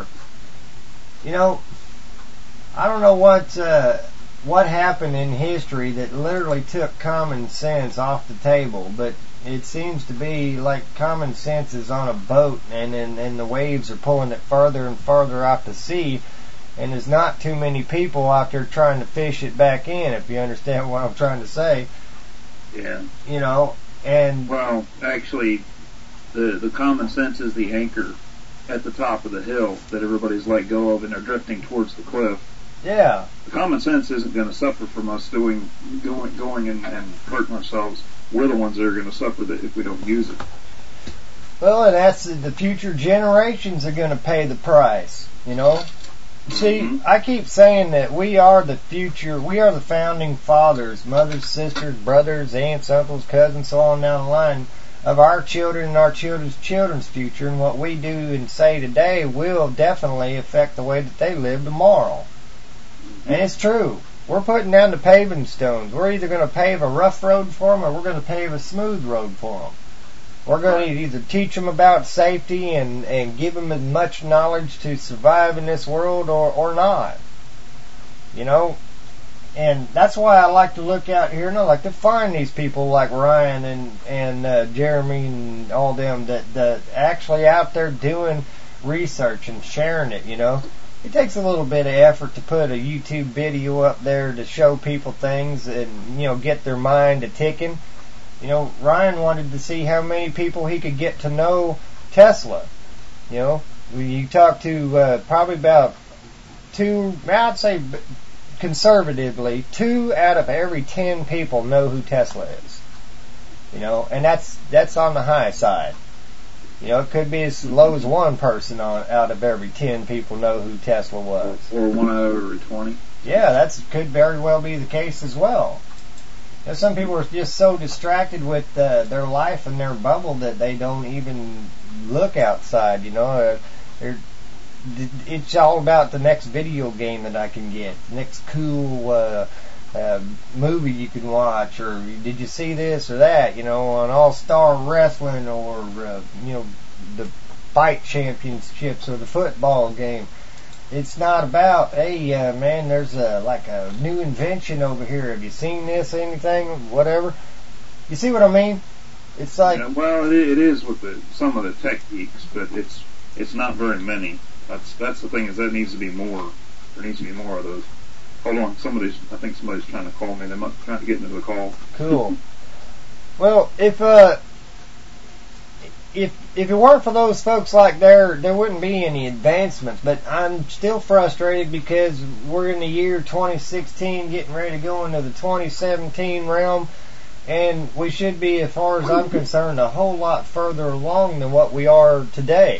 I don't know what happened in history that literally took common sense off the table, but it seems to be like common sense is on a boat, and the waves are pulling it further and further out to sea, and there's not too many people out there trying to fish it back in, if you understand what I'm trying to say. Yeah. And... Well, actually, the common sense is the anchor at the top of the hill that everybody's let go of, and they're drifting towards the cliff. Yeah. The common sense isn't going to suffer from us going and hurting ourselves. We're the ones that are going to suffer if we don't use it. Well, and that's the future generations are going to pay the price, you know. See, I keep saying that we are the future, we are the founding fathers, mothers, sisters, brothers, aunts, uncles, cousins, so on down the line, of our children and our children's children's future, and what we do and say today will definitely affect the way that they live tomorrow. And it's true. We're putting down the paving stones. We're either going to pave a rough road for them or we're going to pave a smooth road for them. We're going to either teach them about safety and give them as much knowledge to survive in this world or not. You know? And that's why I like to look out here and I like to find these people like Ryan and Jeremy and all them that actually out there doing research and sharing it, you know? It takes a little bit of effort to put a YouTube video up there to show people things and, you know, get their mind a ticking. You know, Ryan wanted to see how many people he could get to know Tesla. You know, you talk to probably about I'd say conservatively, 2 out of every 10 people know who Tesla is. You know, and that's on the high side. You know, it could be as low as 1 person out of every 10 people know who Tesla was. Or 1 out of every 20. Yeah, that could very well be the case as well. You know, some people are just so distracted with their life and their bubble that they don't even look outside, you know. It's all about the next video game that I can get, next cool movie you can watch, or did you see this or that, you know, on All-Star Wrestling, or, you know, the fight championships or the football game. It's not about, hey, man, there's like a new invention over here. Have you seen this, anything, whatever? You see what I mean? It's like... Yeah, well, it is with some of the tech geeks, but it's not very many. That's the thing, is that needs to be more. There needs to be more of those. Hold on, I think somebody's trying to call me. They're trying to get into the call. Cool. Well, if it weren't for those folks like there wouldn't be any advancements. But I'm still frustrated because we're in the year 2016, getting ready to go into the 2017 realm, and we should be, as far as I'm concerned, a whole lot further along than what we are today.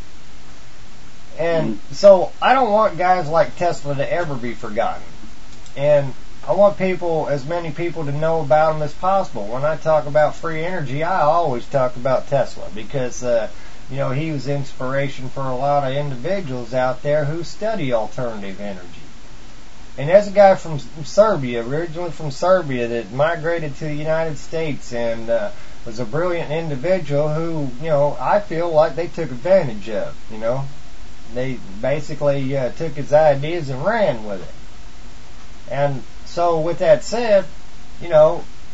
And so I don't want guys like Tesla to ever be forgotten. And I want as many people to know about them as possible. When I talk about free energy, I always talk about Tesla because, you know, he was inspiration for a lot of individuals out there who study alternative energy. And there's a guy from Serbia, originally from Serbia, that migrated to the United States and was a brilliant individual who, you know, I feel like they took advantage of, you know. They basically took his ideas and ran with it. And so with that said, you know,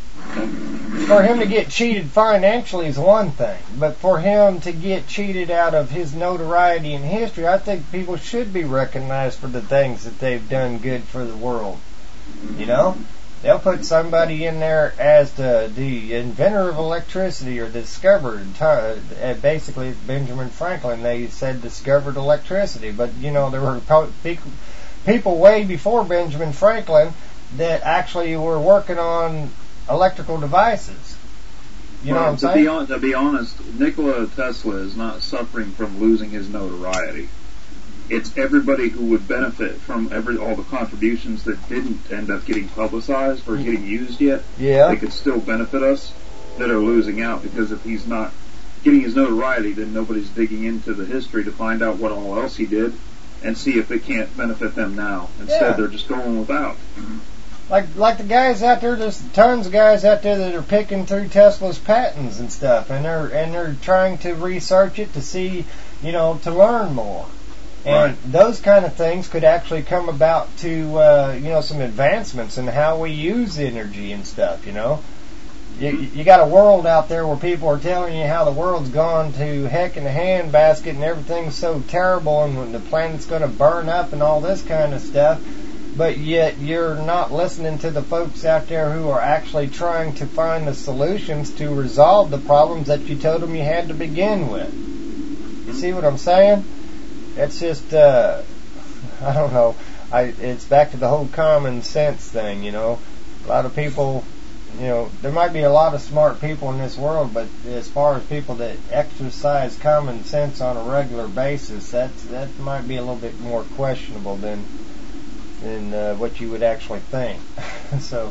for him to get cheated financially is one thing, but for him to get cheated out of his notoriety in history, I think people should be recognized for the things that they've done good for the world. You know? They'll put somebody in there as the inventor of electricity or the discoverer. Basically, Benjamin Franklin, they said discovered electricity. But, you know, there were people way before Benjamin Franklin that actually were working on electrical devices. You know what I'm saying? To be honest, Nikola Tesla is not suffering from losing his notoriety. It's everybody who would benefit from all the contributions that didn't end up getting publicized or getting used yet. Yeah. They could still benefit us that are losing out, because if he's not getting his notoriety, then nobody's digging into the history to find out what all else he did and see if it can't benefit them now. Instead, they're just going without. Like the guys out there, there's tons of guys out there that are picking through Tesla's patents and stuff, and they're trying to research it to see, you know, to learn more. And those kind of things could actually come about to, you know, some advancements in how we use energy and stuff, you know. You got a world out there where people are telling you how the world's gone to heck in the handbasket and everything's so terrible and the planet's going to burn up and all this kind of stuff. But yet you're not listening to the folks out there who are actually trying to find the solutions to resolve the problems that you told them you had to begin with. You see what I'm saying? It's just, I don't know. It's back to the whole common sense thing, you know. A lot of people, there might be a lot of smart people in this world, but as far as people that exercise common sense on a regular basis, that might be a little bit more questionable than what you would actually think. So,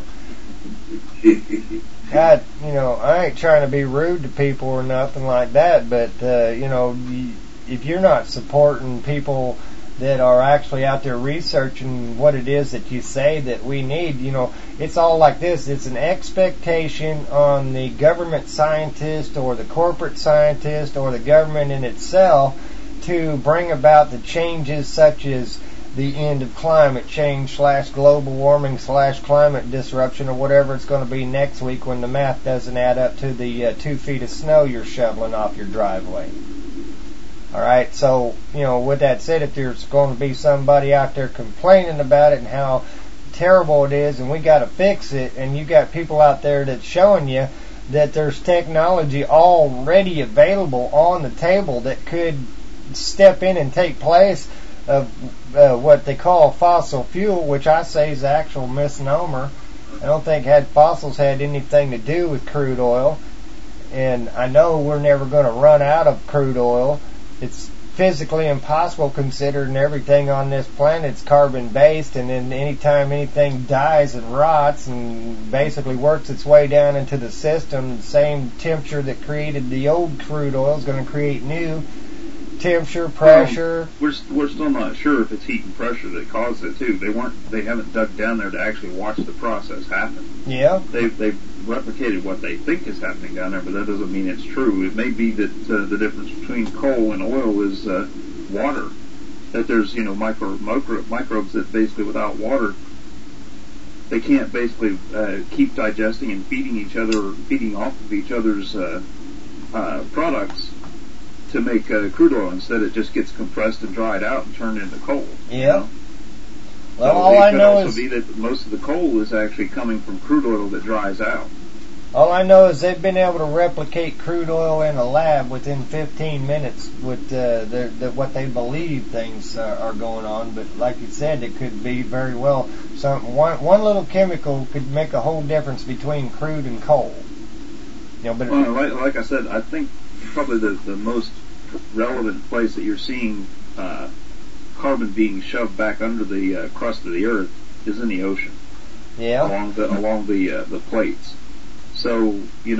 God, I ain't trying to be rude to people or nothing like that, but if you're not supporting people that are actually out there researching what it is that you say that we need, it's all like this. It's an expectation on the government scientist or the corporate scientist or the government in itself to bring about the changes such as the end of climate change / global warming / climate disruption or whatever it's going to be next week when the math doesn't add up to the 2 feet of snow you're shoveling off your driveway. Alright, so, with that said, if there's going to be somebody out there complaining about it and how terrible it is and we got to fix it, and you got people out there that's showing you that there's technology already available on the table that could step in and take place of what they call fossil fuel, which I say is an actual misnomer. I don't think fossils had anything to do with crude oil, and I know we're never going to run out of crude oil. It's physically impossible considering everything on this planet's carbon-based, and then anytime anything dies and rots and basically works its way down into the system, the same temperature that created the old crude oil is going to create new temperature, pressure. We're still not sure if it's heat and pressure that caused it too. They haven't dug down there to actually watch the process happen. Yeah. They've replicated what they think is happening down there, but that doesn't mean it's true. It may be that the difference between coal and oil is water. That there's microbes that basically without water they can't basically keep digesting and feeding each other or feeding off of each other's products to make crude oil. Instead, it just gets compressed and dried out and turned into coal. Yeah. Well, so all I know also be that most of the coal is actually coming from crude oil that dries out. All I know is they've been able to replicate crude oil in a lab within 15 minutes with what they believe things are going on. But like you said, it could be very well one little chemical could make a whole difference between crude and coal. But like I said, I think probably the most relevant place that you're seeing carbon being shoved back under the crust of the earth is in the ocean. Yeah. Along the plates. So,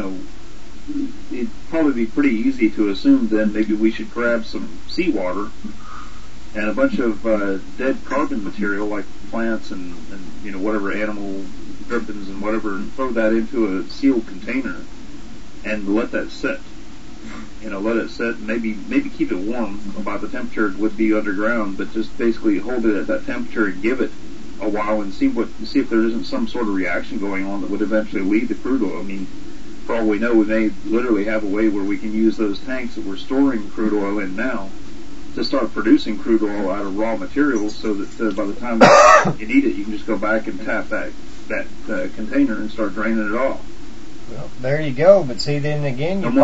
it'd probably be pretty easy to assume then maybe we should grab some seawater and a bunch of dead carbon material like plants and whatever animal drippings and whatever, and throw that into a sealed container and let that sit. Let it sit, maybe keep it warm by the temperature it would be underground, but just basically hold it at that temperature and give it a while and see if there isn't some sort of reaction going on that would eventually lead to crude oil. I mean, for all we know, we may literally have a way where we can use those tanks that we're storing crude oil in now to start producing crude oil out of raw materials, so that by the time you need it, you can just go back and tap that container and start draining it off. Well, there you go. But see, then again, you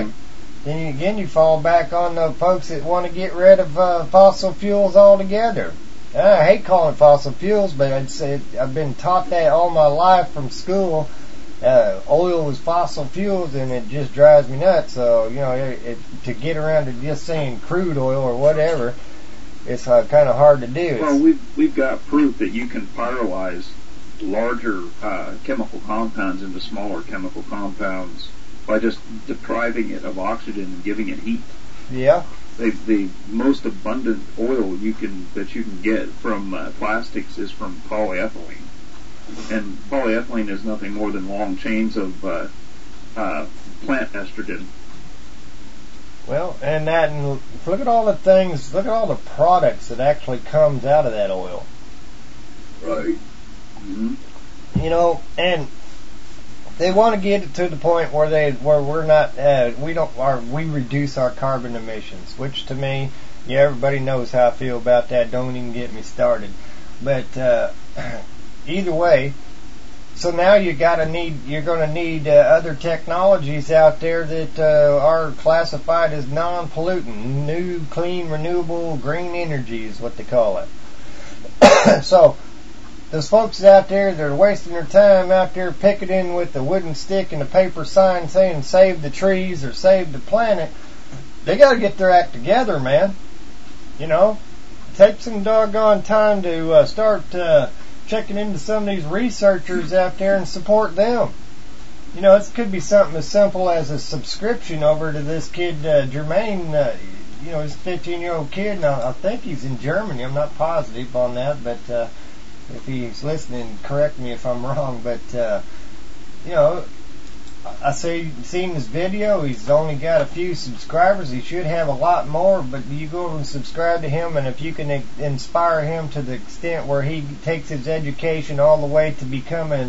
fall back on the folks that want to get rid of fossil fuels altogether. I hate calling it fossil fuels, but I've been taught that all my life from school. Oil is fossil fuels, and it just drives me nuts. So, to get around to just saying crude oil or whatever, it's kind of hard to do. Well, we've got proof that you can pyrolyze larger chemical compounds into smaller chemical compounds by just depriving it of oxygen and giving it heat. Yeah. The most abundant oil that you can get from plastics is from polyethylene, and polyethylene is nothing more than long chains of plant estrogen. Well, and look at all the products that actually comes out of that oil. Right. Mm-hmm. And they want to get it to the point where we're not we reduce our carbon emissions, which to me, everybody knows how I feel about that. Don't even get me started. But either way, so now you're going to need other technologies out there that are classified as non-pollutant, new, clean, renewable, green energy is what they call it. So those folks out there that are wasting their time out there picketing with the wooden stick and a paper sign saying save the trees or save the planet, they got to get their act together, man. You know, take some doggone time to start checking into some of these researchers out there and support them. You know, it could be something as simple as a subscription over to this kid, Jermaine. You know, he's a 15-year-old kid, and I think he's in Germany. I'm not positive on that, but if he's listening, correct me if I'm wrong. But, you know, I seen his video. He's only got a few subscribers. He should have a lot more, but you go and subscribe to him, and if you can inspire him to the extent where he takes his education all the way to becoming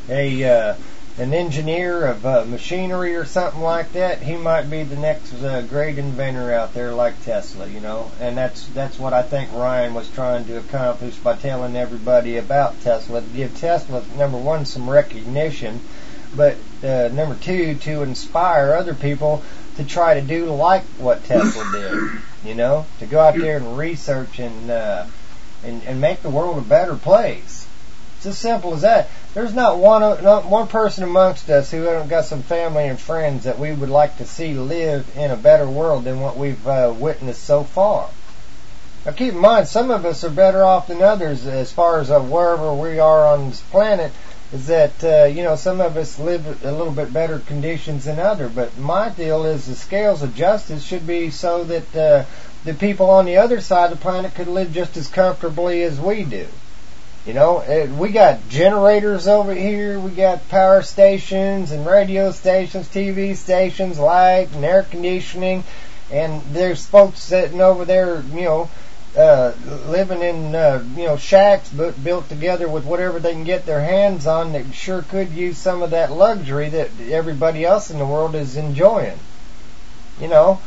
an engineer of machinery or something like that, he might be the next great inventor out there like Tesla, you know. And that's what I think Ryan was trying to accomplish by telling everybody about Tesla, to give Tesla, number one, some recognition, but number two, to inspire other people to try to do like what Tesla did, you know, to go out there and research and make the world a better place. It's as simple as that. There's not one person amongst us who hasn't got some family and friends that we would like to see live in a better world than what we've witnessed so far. Now keep in mind, some of us are better off than others as far as wherever we are on this planet, is that, you know, some of us live a little bit better conditions than others. But my deal is the scales of justice should be so that the people on the other side of the planet could live just as comfortably as we do. You know, we got generators over here, we got power stations and radio stations, TV stations, light and air conditioning, and there's folks sitting over there, you know, living in, you know, shacks built together with whatever they can get their hands on that sure could use some of that luxury that everybody else in the world is enjoying. You know,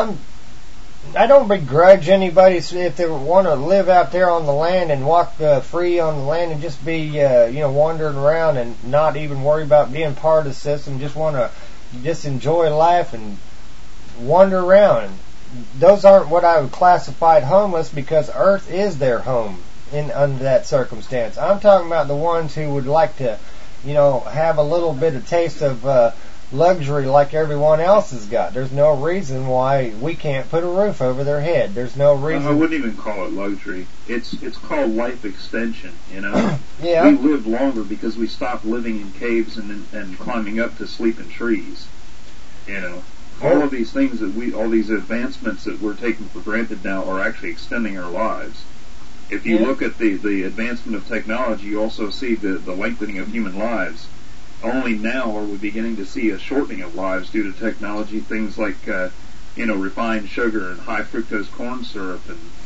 I don't begrudge anybody if they want to live out there on the land and walk free on the land and just be, you know, wandering around and not even worry about being part of the system, just want to just enjoy life and wander around. Those aren't what I would classify homeless, because Earth is their home under that circumstance. I'm talking about the ones who would like to, you know, have a little bit of taste of luxury like everyone else has got. There's no reason why we can't put a roof over their head. There's no reason. I wouldn't even call it luxury. It's called life extension, you know. Yeah. We live longer because we stopped living in caves and climbing up to sleep in trees. You know, all of these things all these advancements that we're taking for granted now are actually extending our lives. If you look at the advancement of technology, you also see the lengthening of human lives. Only now are we beginning to see a shortening of lives due to technology, things like, you know, refined sugar and high fructose corn syrup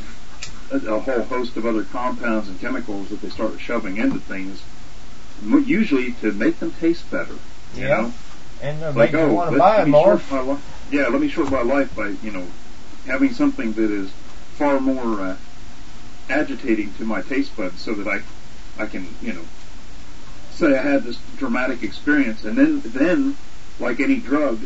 and a whole host of other compounds and chemicals that they start shoving into things, usually to make them taste better, you know? And make you want to buy them more. Let me shorten my life by, you know, having something that is far more agitating to my taste buds so that I can, you know, say I had this dramatic experience, and then, like any drug,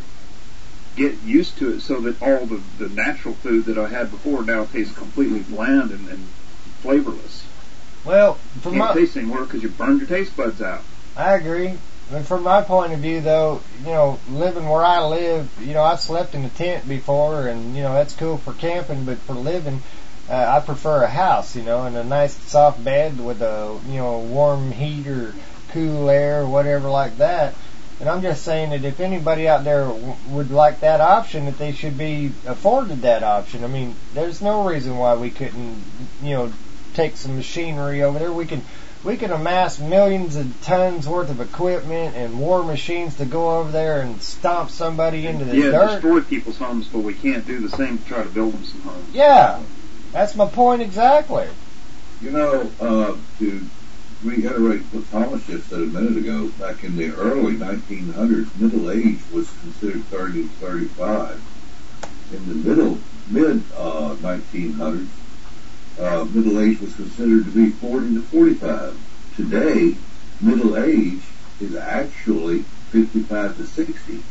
get used to it so that all the natural food that I had before now tastes completely bland and flavorless. Well, you can't taste anymore because you burned your taste buds out. I agree. And from my point of view, though, you know, living where I live, you know, I've slept in a tent before, and, you know, that's cool for camping, but for living, I prefer a house, you know, and a nice soft bed with a, you know, warm heat or cool air or whatever like that. And I'm just saying that if anybody out there would like that option, that they should be afforded that option. I mean, there's no reason why we couldn't, you know, take some machinery over there. We can amass millions of tons worth of equipment and war machines to go over there and stomp somebody into the dirt. Yeah, destroy people's homes, but we can't do the same to try to build them some homes. Yeah, that's my point exactly. You know, to reiterate what Thomas just said a minute ago, back in the early 1900s, middle age was considered 30 to 35. In the mid 1900s, middle age was considered to be 40 to 45. Today, middle age is actually 55 to 60.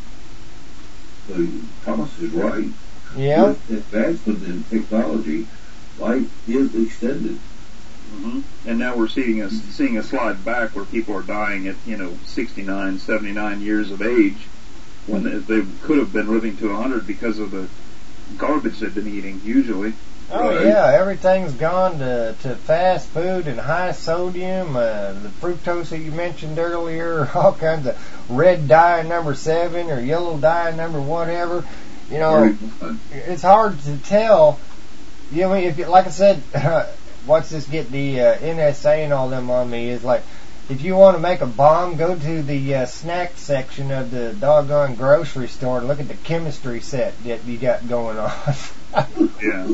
So Thomas is right. Yeah. With advancement in technology, life is extended. Mm-hmm. And now we're seeing a slide back where people are dying at 69, 79 years of age when they could have been living to 100 because of the garbage they've been eating usually. Oh yeah, everything's gone to fast food and high sodium. The fructose that you mentioned earlier, all kinds of red dye number 7 or yellow dye number whatever. It's hard to tell. If you, like I said, watch this get the NSA and all them on me. Is like, if you want to make a bomb, go to the snack section of the doggone grocery store and look at the chemistry set that you got going on. Yeah.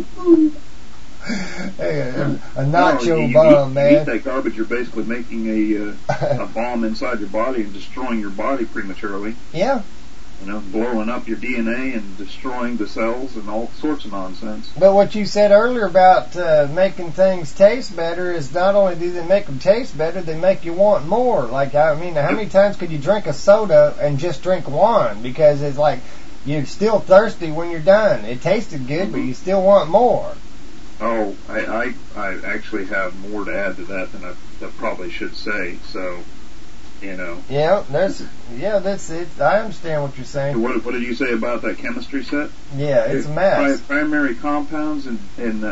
A nacho bomb, man. You eat that garbage, you're basically making a bomb inside your body and destroying your body prematurely. Yeah. Blowing up your DNA and destroying the cells and all sorts of nonsense. But what you said earlier about making things taste better is not only do they make them taste better, they make you want more. Like, I mean, how many times could you drink a soda and just drink one? Because it's like, you're still thirsty when you're done. It tasted good, but you still want more. Oh, I actually have more to add to that than I probably should say. So, Yeah, that's it. I understand what you're saying. What did you say about that chemistry set? Yeah, it's a mess. Primary compounds in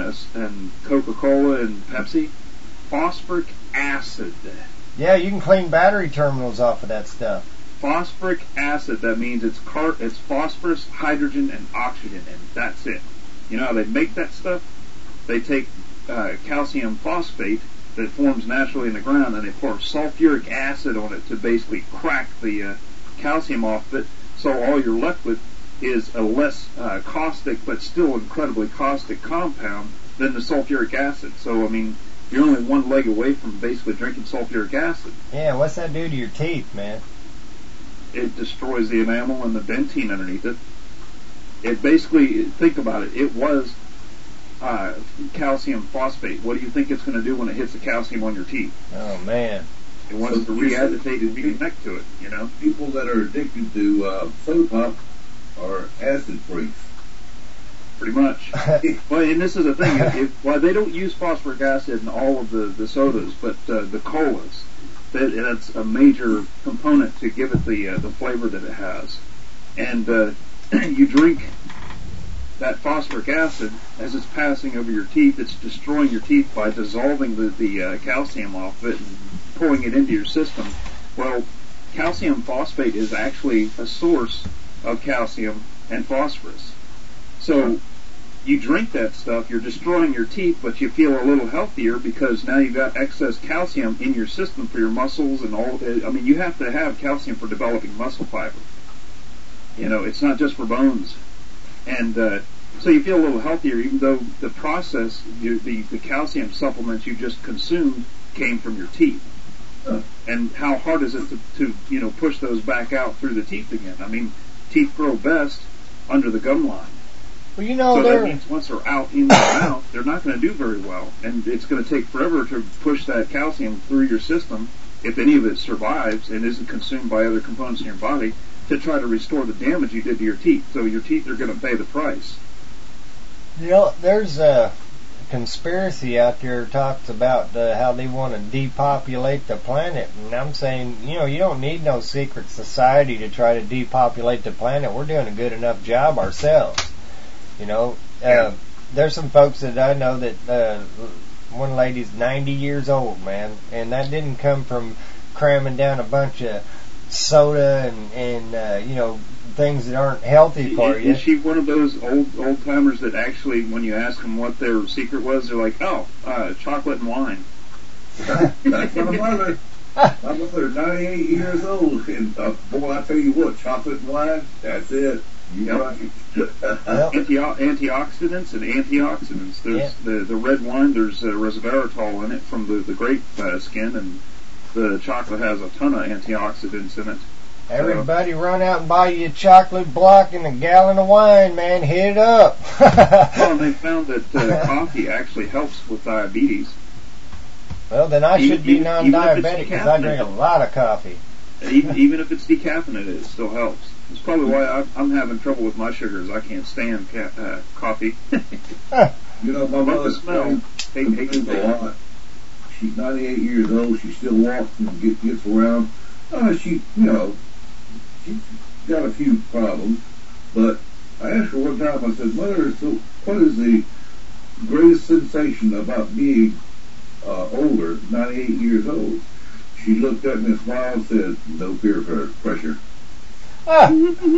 Coca-Cola and Pepsi, phosphoric acid. Yeah, you can clean battery terminals off of that stuff. Phosphoric acid, that means it's phosphorus, hydrogen, and oxygen, and that's it. You know how they make that stuff? They take calcium phosphate that forms naturally in the ground, and they pour sulfuric acid on it to basically crack the calcium off of it, so all you're left with is a less caustic, but still incredibly caustic compound than the sulfuric acid. So, I mean, you're only one leg away from basically drinking sulfuric acid. Yeah, what's that do to your teeth, man? It destroys the enamel and the dentine underneath it. It basically, think about it, it was calcium phosphate. What do you think it's going to do when it hits the calcium on your teeth? Oh, man. It wants to re-agitate and reconnect to it, People that are addicted to soda pop are acid freaks. Pretty much. Well, and this is the thing. They don't use phosphoric acid in all of the sodas, but the colas, that's a major component to give it the flavor that it has. And you drink that phosphoric acid as it's passing over your teeth. It's destroying your teeth by dissolving the calcium off of it and pulling it into your system. Well, calcium phosphate is actually a source of calcium and phosphorus. So you drink that stuff, you're destroying your teeth, but you feel a little healthier because now you've got excess calcium in your system for your muscles and all. I mean, you have to have calcium for developing muscle fiber. It's not just for bones. And so you feel a little healthier, even though the process, the calcium supplements you just consumed came from your teeth. And how hard is it to push those back out through the teeth again? I mean, teeth grow best under the gum line. Well, so that means once they're out in the mouth, they're not going to do very well, and it's going to take forever to push that calcium through your system, if any of it survives and isn't consumed by other components in your body, to try to restore the damage you did to your teeth. So your teeth are going to pay the price. There's a conspiracy out there that talks about how they want to depopulate the planet, and I'm saying, you don't need no secret society to try to depopulate the planet. We're doing a good enough job ourselves. There's some folks that I know that one lady's 90 years old, man, and that didn't come from cramming down a bunch of soda and things that aren't healthy for you. Is she one of those old timers that actually, when you ask them what their secret was, they're like, chocolate and wine? That's my mother. My mother's 98 years old, and boy, I tell you what, chocolate and wine, that's it. Antioxidants and antioxidants. There's the red wine, there's resveratrol in it from the grape skin, and the chocolate has a ton of antioxidants in it. Everybody run out and buy you a chocolate block and a gallon of wine, man. Hit it up. Well, and they found that coffee actually helps with diabetes. Well, then I should be non-diabetic because I drink a lot of coffee. Even if it's decaffeinated, it still helps. It's probably why I'm having trouble with my sugars. I can't stand coffee. My mother's smell. hates a lot. she's 98 years old. She still walks and gets around. She's got a few problems, but I asked her one time, I said, Mother, so what is the greatest sensation about being older, 98 years old? She looked at me and smiled and said, no peer pressure. Ah.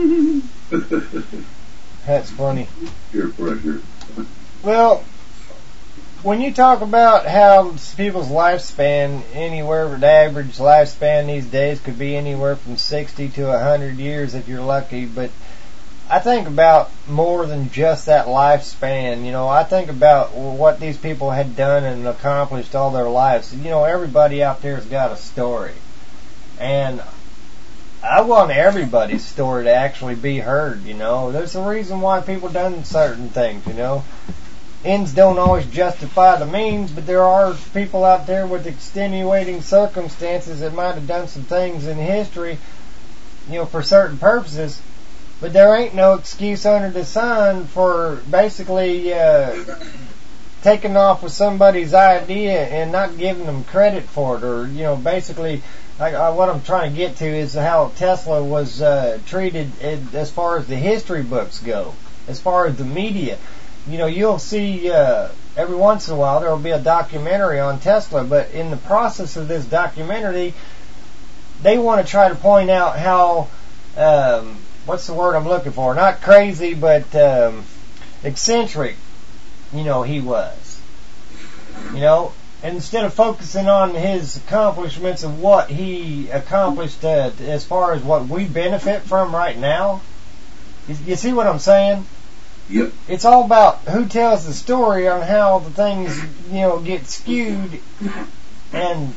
That's funny. Peer pressure. Well, when you talk about how people's lifespan, the average lifespan these days could be anywhere from 60 to 100 years if you're lucky, but I think about more than just that lifespan. I think about what these people had done and accomplished all their lives. Everybody out there has got a story. And I want everybody's story to actually be heard, There's a reason why people done certain things, Ends don't always justify the means, but there are people out there with extenuating circumstances that might have done some things in history, for certain purposes. But there ain't no excuse under the sun for basically taking off with somebody's idea and not giving them credit for it. Or, basically, what I'm trying to get to is how Tesla was treated as far as the history books go, as far as the media. You'll see every once in a while there will be a documentary on Tesla, but in the process of this documentary, they want to try to point out how... what's the word I'm looking for? Not crazy, but eccentric, he was. And instead of focusing on his accomplishments and what he accomplished as far as what we benefit from right now, you see what I'm saying? Yep. It's all about who tells the story on how the things, get skewed and...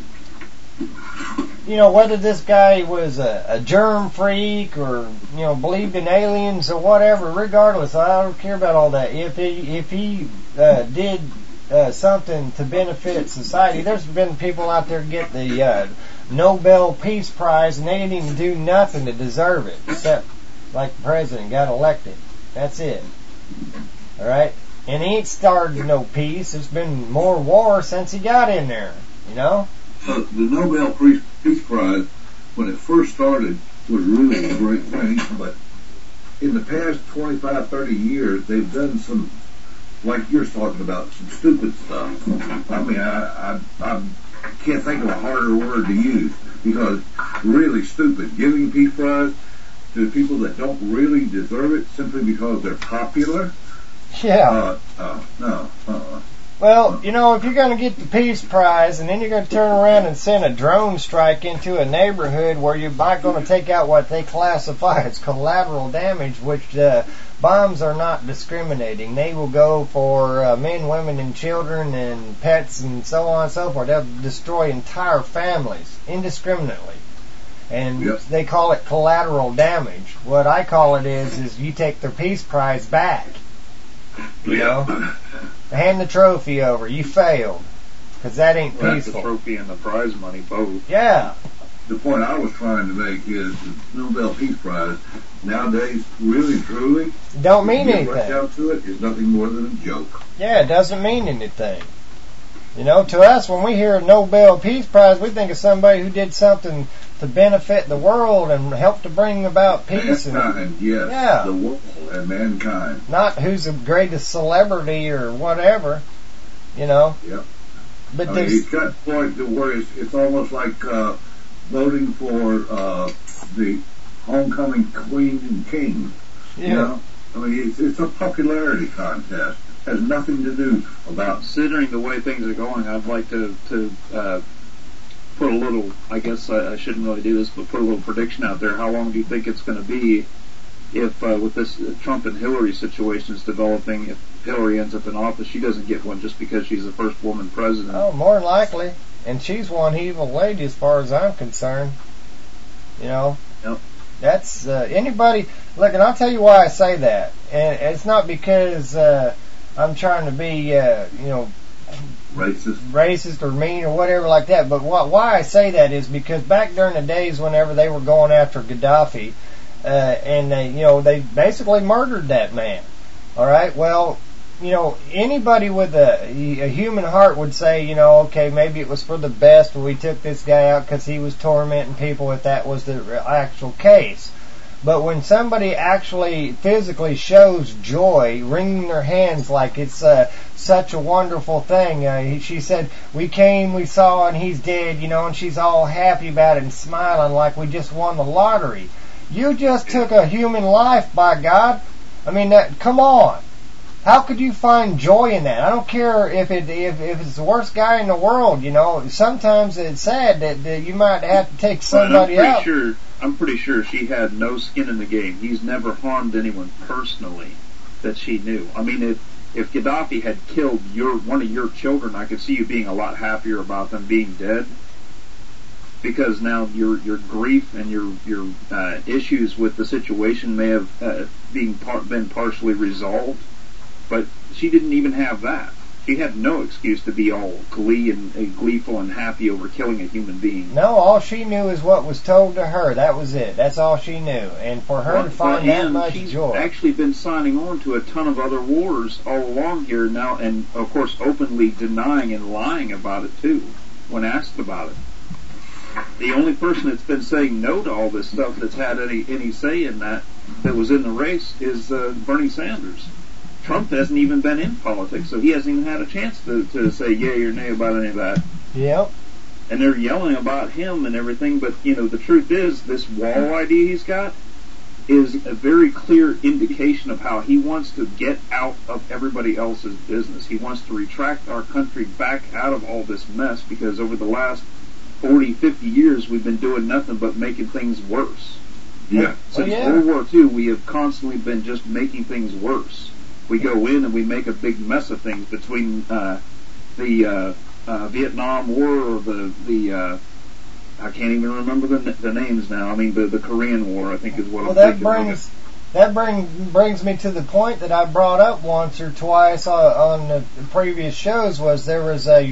whether this guy was a germ freak or, believed in aliens or whatever, regardless, I don't care about all that. If he did something to benefit society, there's been people out there get the Nobel Peace Prize and they didn't even do nothing to deserve it, except like the president got elected. That's it. Alright? And he ain't started no peace. There's been more war since he got in there, The Nobel Peace Prize, when it first started, was really a great thing, but in the past 25, 30 years, they've done some, like you're talking about, some stupid stuff. I mean, I can't think of a harder word to use, because really stupid. Giving Peace Prize to people that don't really deserve it simply because they're popular? Yeah. No. Well, if you're going to get the Peace Prize and then you're going to turn around and send a drone strike into a neighborhood where you're not going to take out what they classify as collateral damage, which bombs are not discriminating. They will go for men, women, and children and pets and so on and so forth. They'll destroy entire families indiscriminately. And they call it collateral damage. What I call it is you take their Peace Prize back. Hand the trophy over. You failed. Because that ain't peaceful. That's the trophy and the prize money, both. Yeah. The point I was trying to make is the Nobel Peace Prize nowadays, really, truly, don't mean anything. Right down to it, is nothing more than a joke. Yeah, it doesn't mean anything. To us, when we hear a Nobel Peace Prize, we think of somebody who did something to benefit the world and help to bring about peace. Mankind, yes. Yeah. The world and mankind. Not who's the greatest celebrity or whatever, Yep. But it's got to the point to where it's almost like voting for the homecoming queen and king. Yeah. It's a popularity contest. Has nothing to do about... Considering the way things are going, I'd like to put a little, I guess I shouldn't really do this, but put a little prediction out there. How long do you think it's going to be if, with this Trump and Hillary situation is developing, if Hillary ends up in office, she doesn't get one just because she's the first woman president? Oh, more than likely. And she's one evil lady as far as I'm concerned. Yep. That's, anybody... Look, and I'll tell you why I say that. And it's not because, I'm trying to be, racist or mean or whatever like that. But why I say that is because back during the days whenever they were going after Gaddafi, and they basically murdered that man. All right. Well, anybody with a human heart would say, okay, maybe it was for the best when we took this guy out because he was tormenting people, if that was the actual case. But when somebody actually physically shows joy, wringing their hands like it's such a wonderful thing. She said, we came, we saw, and he's dead, and she's all happy about it and smiling like we just won the lottery. You just took a human life, by God. I mean, come on. How could you find joy in that? I don't care if it's the worst guy in the world, Sometimes it's sad that you might have to take somebody out. I'm pretty sure she had no skin in the game. He's never harmed anyone personally that she knew. I mean, if Gaddafi had killed one of your children, I could see you being a lot happier about them being dead, because now your grief and your issues with the situation may have been partially resolved. But she didn't even have that. She had no excuse to be all gleeful and happy over killing a human being. No, all she knew is what was told to her. That was it. That's all she knew. And for her to find that much joy. She's actually been signing on to a ton of other wars all along here now, and of course openly denying and lying about it too, when asked about it. The only person that's been saying no to all this stuff that's had any say in that was in the race is Bernie Sanders. Trump hasn't even been in politics, so he hasn't even had a chance to say yay or nay about any of that. Yep. And they're yelling about him and everything, but, the truth is, this wall idea he's got is a very clear indication of how he wants to get out of everybody else's business. He wants to retract our country back out of all this mess, because over the last 40, 50 years, we've been doing nothing but making things worse. Yeah. Since World War II, we have constantly been just making things worse. We go in and we make a big mess of things between the Vietnam War, or the I can't even remember the names now. I mean, the Korean War, I think, is what I'm thinking. That brings me to the point that I brought up once or twice on the previous shows. Was there was a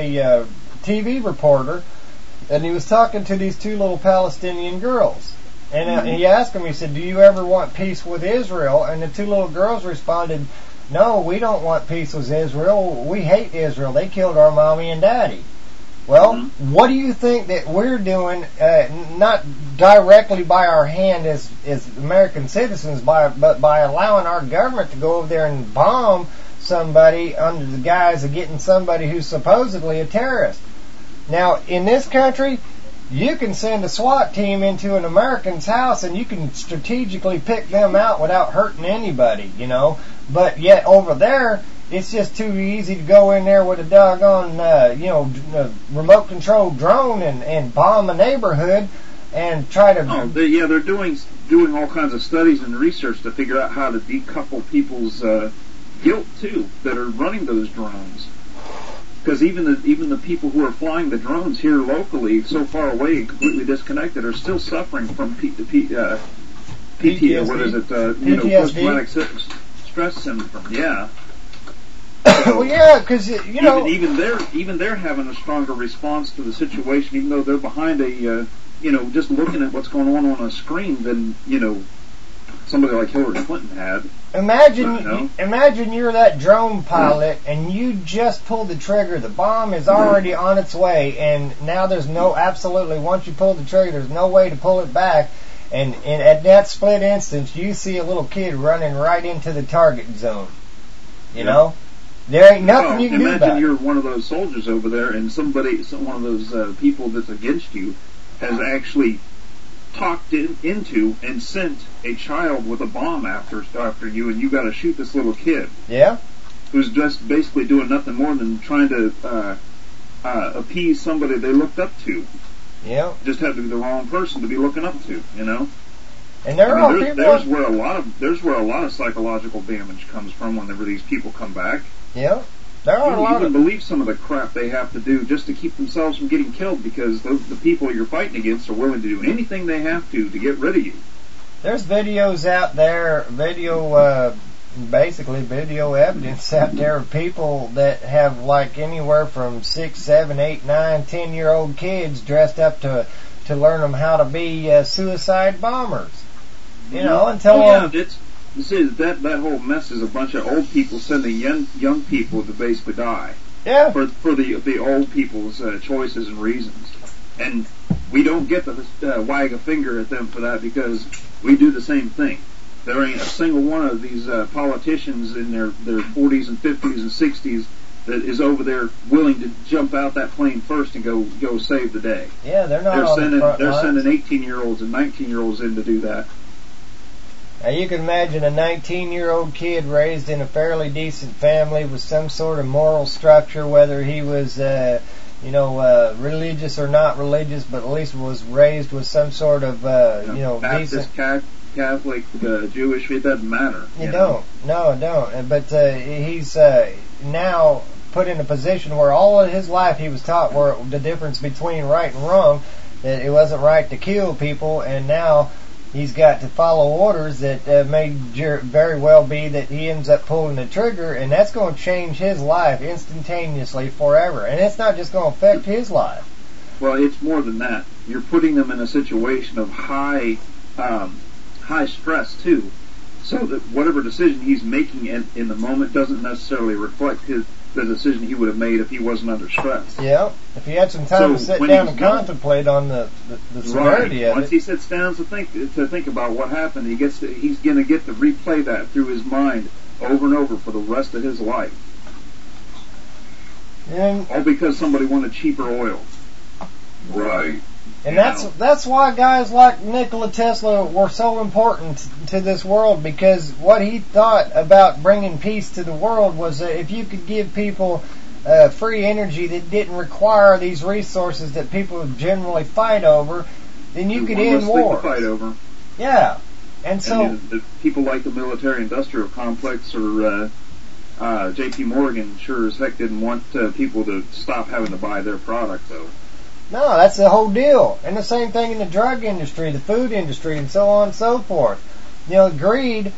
TV reporter, and he was talking to these two little Palestinian girls. And he asked him, he said, do you ever want peace with Israel? And the two little girls responded, no, we don't want peace with Israel. We hate Israel. They killed our mommy and daddy. Well, what do you think that we're doing, not directly by our hand as American citizens, but by allowing our government to go over there and bomb somebody under the guise of getting somebody who's supposedly a terrorist? Now, in this country, you can send a SWAT team into an American's house and you can strategically pick them out without hurting anybody, But yet over there, it's just too easy to go in there with a doggone, remote control drone and bomb a neighborhood and try to... they're doing all kinds of studies and research to figure out how to decouple people's guilt, too, that are running those drones. Because even the people who are flying the drones here locally, so far away and completely disconnected, are still suffering from PTSD. What is it? Post-traumatic stress syndrome. Yeah. Well, yeah, because even they're having a stronger response to the situation, even though they're behind a just looking at what's going on a screen than somebody like Hillary Clinton had. Imagine you're that drone pilot and you just pulled the trigger. The bomb is already on its way, and now there's once you pull the trigger, there's no way to pull it back. And at that split instance, you see a little kid running right into the target zone. You know? There ain't nothing you can do about it. Imagine you're one of those soldiers over there, and one of those people that's against you has actually talked into and sent a child with a bomb after you, and you got to shoot this little kid. Yeah. Who's just basically doing nothing more than trying to appease somebody they looked up to. Yeah. Just had to be the wrong person to be looking up to, And there's where a lot of psychological damage comes from whenever these people come back. Yeah. There are you can believe some of the crap they have to do just to keep themselves from getting killed, because the people you're fighting against are willing to do anything they have to get rid of you. There's videos out there, video evidence out there of people that have like anywhere from 6, 7, 8, 9, 10-year-old kids dressed up to learn them how to be suicide bombers. And tell them... You see, that whole mess is a bunch of old people sending young people to basically die. Yeah. For the old people's choices and reasons. And we don't get to wag a finger at them for that because we do the same thing. There ain't a single one of these politicians in their 40s and 50s and 60s that is over there willing to jump out that plane first and go save the day. Yeah, they're not They're sending 18-year-olds and 19-year-olds in to do that. Now you can imagine a 19-year-old kid raised in a fairly decent family with some sort of moral structure, whether he was, religious or not religious, but at least was raised with some sort of, Baptist, decent. Catholic, Jewish, it doesn't matter. It don't. But he's now put in a position where all of his life he was taught where the difference between right and wrong, that it wasn't right to kill people, and now he's got to follow orders that may very well be that he ends up pulling the trigger, and that's going to change his life instantaneously forever. And it's not just going to affect his life. Well, it's more than that. You're putting them in a situation of high stress, too, so that whatever decision he's making in the moment doesn't necessarily reflect the decision he would have made if he wasn't under stress. Yeah, if he had some time to sit down and contemplate on the severity of it. Once he sits down to think about what happened, he's going to get to replay that through his mind over and over for the rest of his life. All because somebody wanted cheaper oil. Right. And that's why guys like Nikola Tesla were so important to this world, because what he thought about bringing peace to the world was that if you could give people free energy that didn't require these resources that people generally fight over, then you could end wars. To fight over. Yeah, and so the people like the military-industrial complex or J.P. Morgan sure as heck didn't want people to stop having to buy their product, though. No, that's the whole deal. And the same thing in the drug industry, the food industry, and so on and so forth. Greed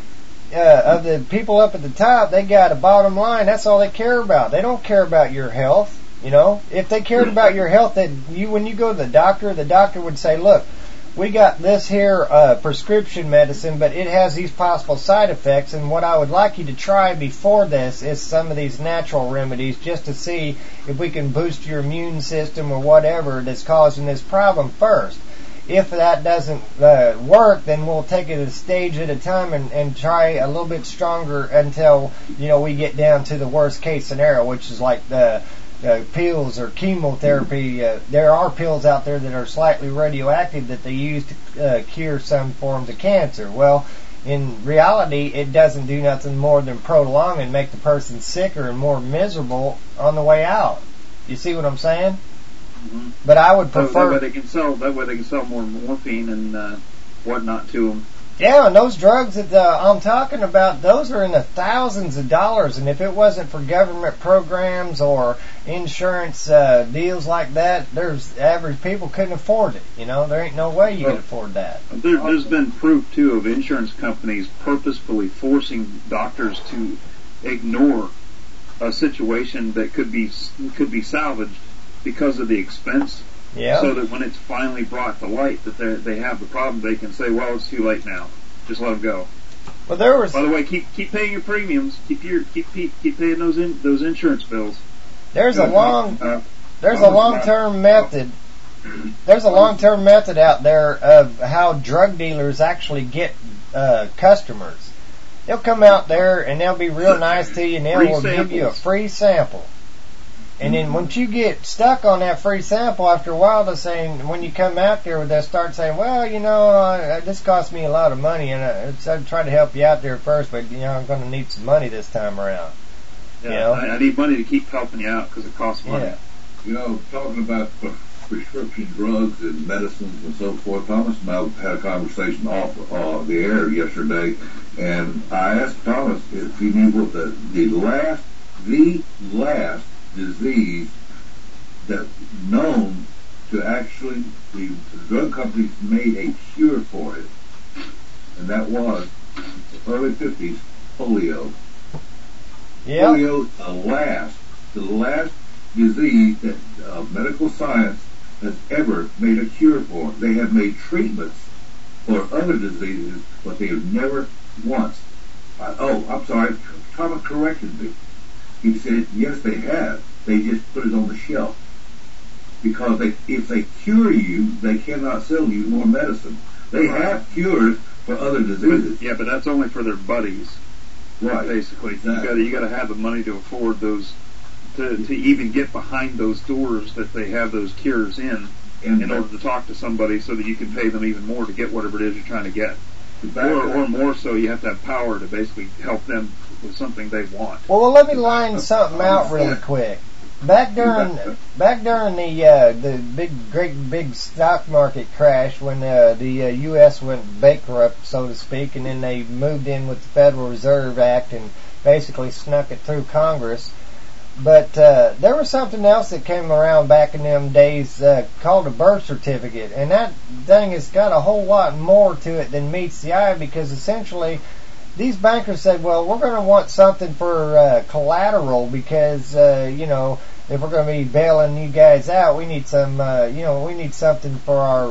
of the people up at the top, they got a bottom line. That's all they care about. They don't care about your health. If they cared about your health, when you go to the doctor would say, look, we got this here prescription medicine, but it has these possible side effects, and what I would like you to try before this is some of these natural remedies just to see if we can boost your immune system or whatever that's causing this problem first. If that doesn't work, then we'll take it a stage at a time and try a little bit stronger until we get down to the worst case scenario, which is like the pills or chemotherapy. There are pills out there that are slightly radioactive that they use to cure some forms of cancer. Well, in reality, it doesn't do nothing more than prolong and make the person sicker and more miserable on the way out. You see what I'm saying? Mm-hmm. But I would prefer that way they can sell more morphine and whatnot to them. Yeah, and those drugs that I'm talking about, those are in the thousands of dollars, and if it wasn't for government programs or insurance deals like that, average people couldn't afford it. There ain't no way you can afford that. There's been proof, too, of insurance companies purposefully forcing doctors to ignore a situation that could be salvaged because of the expense. Yeah. So that when it's finally brought to light that they have the problem, they can say, "Well, it's too late now. Just let them go." Well, there was. By the way, keep paying your premiums. Keep paying those insurance bills. There's a long-term method. There's a long-term method out there of how drug dealers actually get customers. They'll come out there and they'll be real nice to you, and they'll give you a free sample. And then once you get stuck on that free sample, after a while, they're saying, when you come out there, they'll start saying, well, this cost me a lot of money, and I tried to help you out there first, but, I'm going to need some money this time around. Yeah, I need money to keep helping you out because it costs money. Yeah. Talking about prescription drugs and medicines and so forth, Thomas and I had a conversation off the air yesterday, and I asked Thomas if he knew what the last disease that known to actually the drug companies made a cure for it, and that was the early 50s polio. Yeah. Polio, the last disease that medical science has ever made a cure for. They have made treatments for other diseases, but they have never once I'm sorry. Thomas corrected me. He said, yes, they have. They just put it on the shelf. Because if they cure you, they cannot sell you more medicine. They have cures for other diseases. Yeah, but that's only for their buddies. Right. Basically. Exactly. You gotta have the money to afford those, to even get behind those doors that they have those cures in order to talk to somebody so that you can pay them even more to get whatever it is you're trying to get. Or more so, you have to have power to basically help them with something they want. Well, let me line something out really quick. Back during the great big stock market crash, when the U.S. went bankrupt, so to speak, and then they moved in with the Federal Reserve Act and basically snuck it through Congress. But there was something else that came around back in them days called a birth certificate, and that thing has got a whole lot more to it than meets the eye, because essentially these bankers said, well, we're going to want something for collateral, because if we're going to be bailing you guys out, we need some we need something for our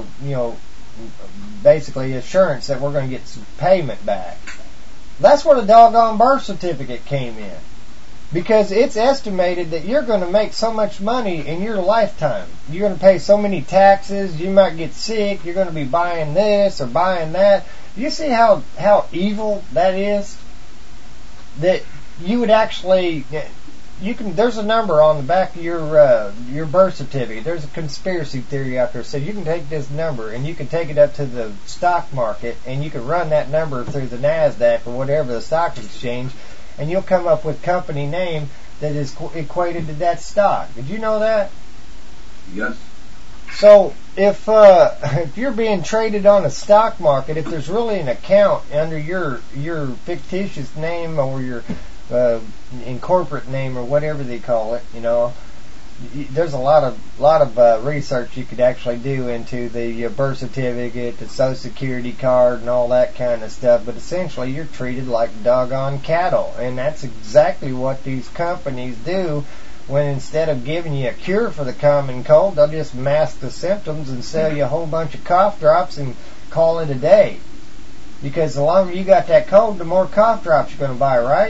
basically assurance that we're going to get some payment back. That's where the doggone birth certificate came in. Because it's estimated that you're going to make so much money in your lifetime. You're going to pay so many taxes, you might get sick, you're going to be buying this or buying that. You see how evil that is? That you would actually, there's a number on the back of your birth certificate. There's a conspiracy theory out there. So you can take this number and you can take it up to the stock market and you can run that number through the NASDAQ or whatever, the stock exchange, and you'll come up with company name that is equated to that stock. Did you know that? Yes. So if you're being traded on a stock market, if there's really an account under your fictitious name or your incorporate name or whatever they call it, there's a lot of research you could actually do into the birth certificate, the Social Security card, and all that kind of stuff. But essentially, you're treated like doggone cattle, and that's exactly what these companies do. When instead of giving you a cure for the common cold, they'll just mask the symptoms and sell you a whole bunch of cough drops and call it a day. Because the longer you got that cold, the more cough drops you're going to buy, right?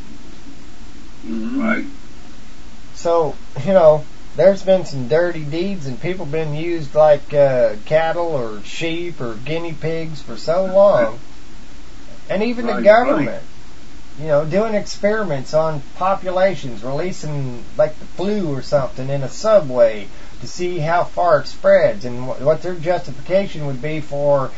Mm-hmm. Right. So, there's been some dirty deeds and people been used like cattle or sheep or guinea pigs for so long. And even the government, doing experiments on populations, releasing like the flu or something in a subway to see how far it spreads and what their justification would be for,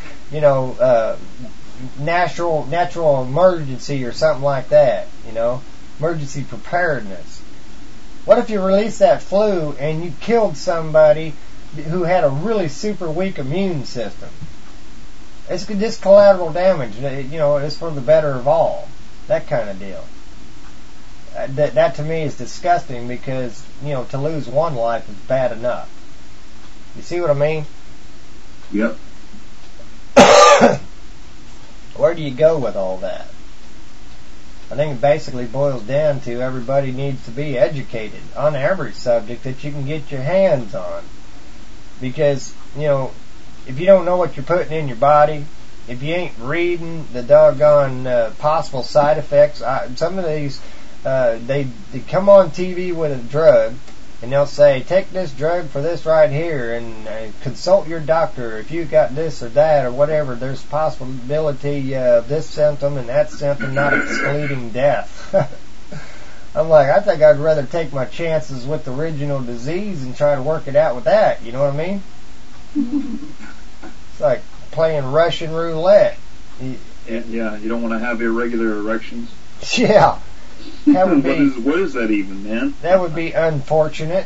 natural emergency or something like that, emergency preparedness. What if you released that flu and you killed somebody who had a really super weak immune system? It's just collateral damage. It's for the better of all. That kind of deal. That to me is disgusting because, to lose one life is bad enough. You see what I mean? Yep. Where do you go with all that? I think it basically boils down to everybody needs to be educated on every subject that you can get your hands on. Because, if you don't know what you're putting in your body, if you ain't reading the doggone possible side effects, some of these, they come on TV with a drug, and they'll say, take this drug for this right here, and consult your doctor. If you got this or that or whatever, there's possibility of this symptom and that symptom, not excluding death. I'm like, I think I'd rather take my chances with the original disease and try to work it out with that. You know what I mean? It's like playing Russian roulette. Yeah, you don't want to have irregular erections. Yeah. That would be, what is that even, man? That would be unfortunate.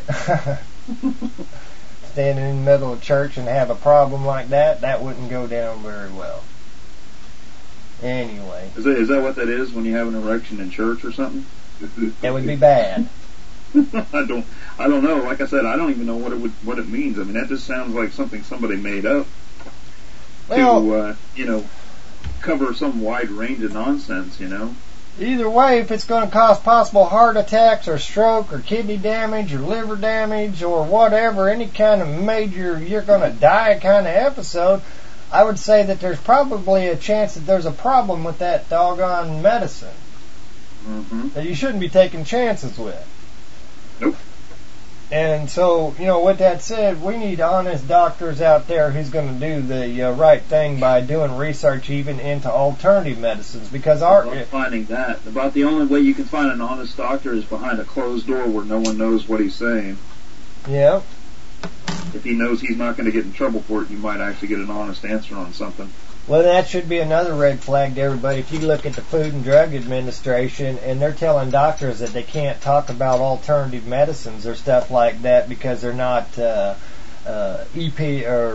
Standing in the middle of church and have a problem like that wouldn't go down very well. Anyway. Is that what that is when you have an erection in church or something? That would be bad. I don't know. Like I said, I don't even know what it means. I mean, that just sounds like something somebody made up to cover some wide range of nonsense, Either way, if it's going to cause possible heart attacks or stroke or kidney damage or liver damage or whatever, any kind of major you're going to die kind of episode, I would say that there's probably a chance that there's a problem with that doggone medicine that you shouldn't be taking chances with. Nope. And so, you know, with that said, we need honest doctors out there who's going to do the right thing by doing research even into alternative medicines, because finding that, about the only way you can find an honest doctor is behind a closed door where no one knows what he's saying. Yeah. If he knows he's not going to get in trouble for it, you might actually get an honest answer on something. Well, that should be another red flag to everybody. If you look at the Food and Drug Administration, and they're telling doctors that they can't talk about alternative medicines or stuff like that because they're not EP or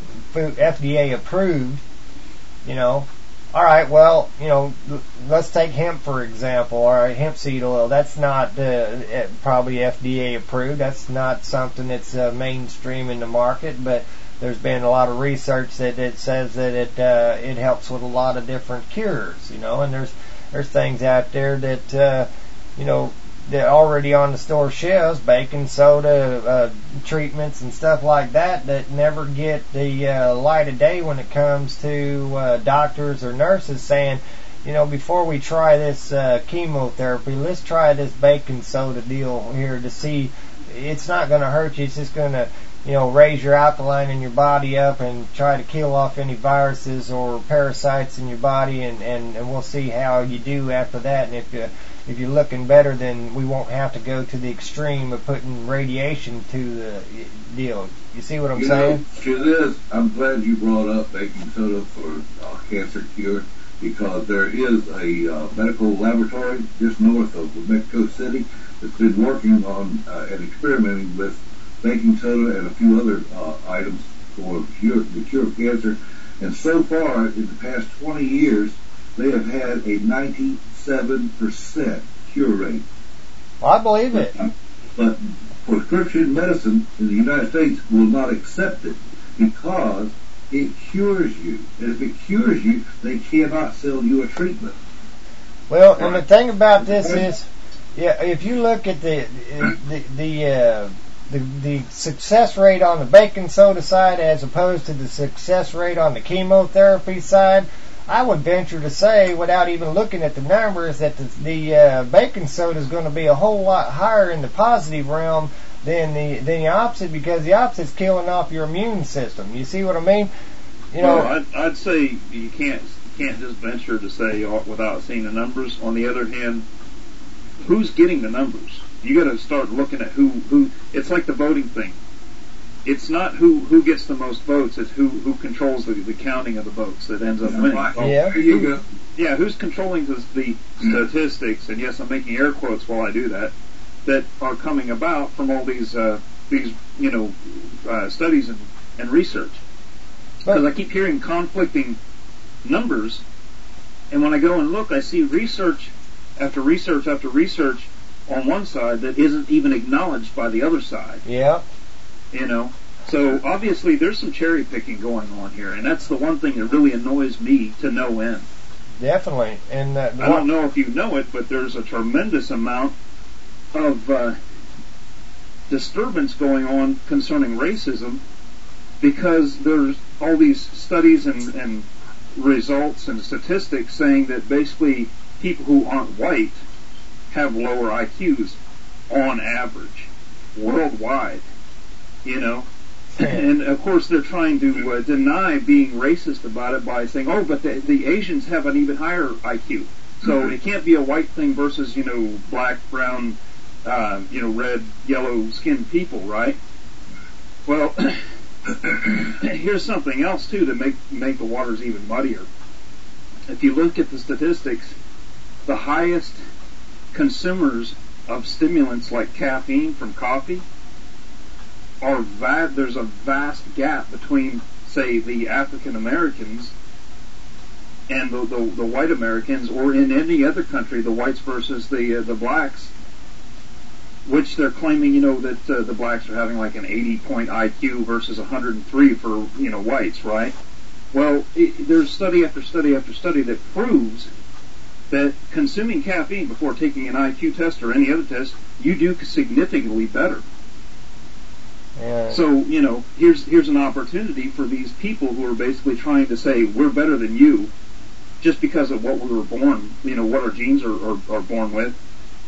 FDA approved, you know. All right, well, you know, let's take hemp for example. All right, hemp seed oil. That's not probably FDA approved. That's not something that's mainstream in the market, but there's been a lot of research that it says that it helps with a lot of different cures, you know, and there's things out there that you know, that already on the store shelves, baking soda treatments and stuff like that never get the light of day when it comes to doctors or nurses saying, you know, before we try this chemotherapy, let's try this baking soda deal here to see. It's not going to hurt you. It's just going to, you know, raise your alkaline in your body up and try to kill off any viruses or parasites in your body, and we'll see how you do after that. And if you're looking better, then we won't have to go to the extreme of putting radiation to the deal. You see what I'm saying? Shazizz, I'm glad you brought up baking soda for cancer cure, because there is a medical laboratory just north of Mexico City that's been working on and experimenting with baking soda and a few other items for the cure of cancer. And so far, in the past 20 years, they have had a 97% cure rate. Well, I believe it. But prescription medicine in the United States will not accept it because it cures you. And if it cures you, they cannot sell you a treatment. Well, and the thing about this is, yeah, if you look at the success rate on the baking soda side as opposed to the success rate on the chemotherapy side, I would venture to say, without even looking at the numbers, that the baking soda is going to be a whole lot higher in the positive realm than the opposite, because the opposite's killing off your immune system. You see what I mean? You know, well, I'd say you can't just venture to say without seeing the numbers. On the other hand, who's getting the numbers? You got to start looking at who. It's like the voting thing. It's not who gets the most votes. It's who controls the counting of the votes that ends up winning. Yeah, there you go. Yeah, who's controlling the statistics? And yes, I'm making air quotes while I do that. That are coming about from all these studies and research. Because I keep hearing conflicting numbers, and when I go and look, I see research after research after research on one side that isn't even acknowledged by the other side. Yeah. You know, so obviously there's some cherry picking going on here, and that's the one thing that really annoys me to no end. Definitely, and I don't know if you know it, but there's a tremendous amount of disturbance going on concerning racism, because there's all these studies and results and statistics saying that basically people who aren't white have lower IQs on average worldwide. You know, and of course they're trying to deny being racist about it by saying, oh, but the Asians have an even higher IQ. So it can't be a white thing versus, black, brown, red, yellow skinned people, right? Well, here's something else too to make the waters even muddier. If you look at the statistics, the highest consumers of stimulants like caffeine from coffee there's a vast gap between, say, the African Americans and the white Americans, or in any other country, the whites versus the blacks, which they're claiming, that the blacks are having like an 80-point IQ versus 103 for, whites, right? Well, there's study after study after study that proves that consuming caffeine before taking an IQ test or any other test, you do significantly better. Yeah. So, here's an opportunity for these people who are basically trying to say we're better than you just because of what we were born, what our genes are born with,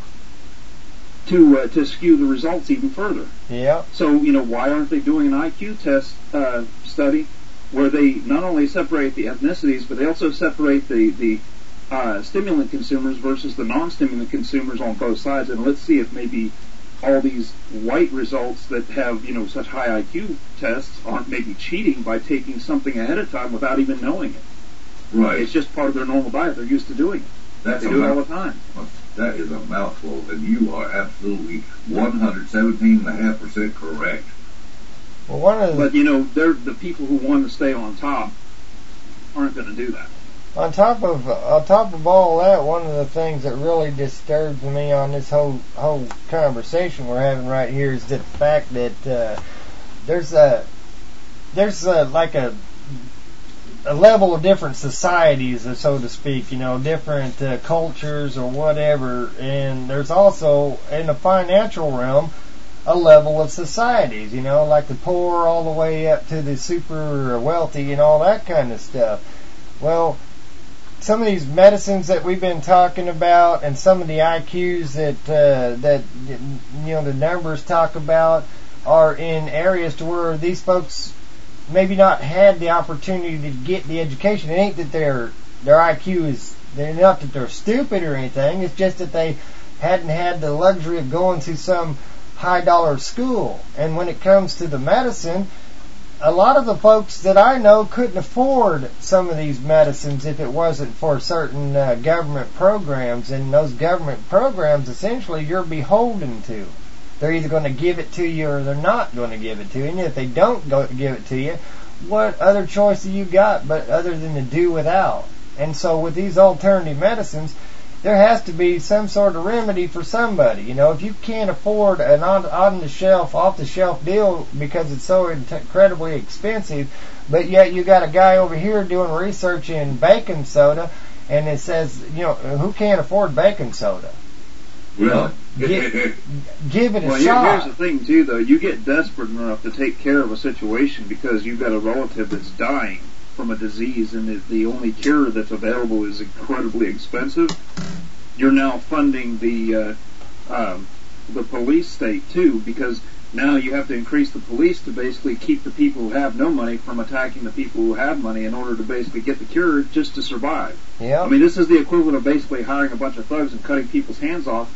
to skew the results even further. Yeah. So, why aren't they doing an IQ test study where they not only separate the ethnicities, but they also separate the stimulant consumers versus the non-stimulant consumers on both sides, and let's see if maybe all these white results that have, such high IQ tests aren't maybe cheating by taking something ahead of time without even knowing it. Right. It's just part of their normal diet. They're used to doing it. They do it all the time. That is a mouthful, and you are absolutely 117.5% correct. Well, but they're the people who want to stay on top aren't going to do that. On top of all that, one of the things that really disturbs me on this whole conversation we're having right here is the fact that there's like a level of different societies, so to speak, different cultures or whatever, and there's also in the financial realm a level of societies, like the poor all the way up to the super wealthy and all that kind of stuff. Well, some of these medicines that we've been talking about, and some of the IQs that the numbers talk about, are in areas to where these folks maybe not had the opportunity to get the education. It ain't that their IQ is, they're not that they're stupid or anything. It's just that they hadn't had the luxury of going to some high dollar school. And when it comes to the medicine, a lot of the folks that I know couldn't afford some of these medicines if it wasn't for certain government programs, and those government programs essentially you're beholden to. They're either going to give it to you or they're not going to give it to you, and if they don't give it to you, what other choice have you got but other than to do without? And so with these alternative medicines, there has to be some sort of remedy for somebody. If you can't afford an on-the-shelf, off-the-shelf deal because it's so incredibly expensive, but yet you got a guy over here doing research in baking soda, and it says, who can't afford baking soda? Well, give it a Here's shot. the thing, too, though. You get desperate enough to take care of a situation because you've got a relative that's dying from a disease, and the only cure that's available is incredibly expensive. You're now funding the police state too, because now you have to increase the police to basically keep the people who have no money from attacking the people who have money in order to basically get the cure just to survive. Yeah. I mean, this is the equivalent of basically hiring a bunch of thugs and cutting people's hands off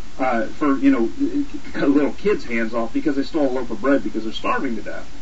cut little kids' hands off because they stole a loaf of bread because they're starving to death.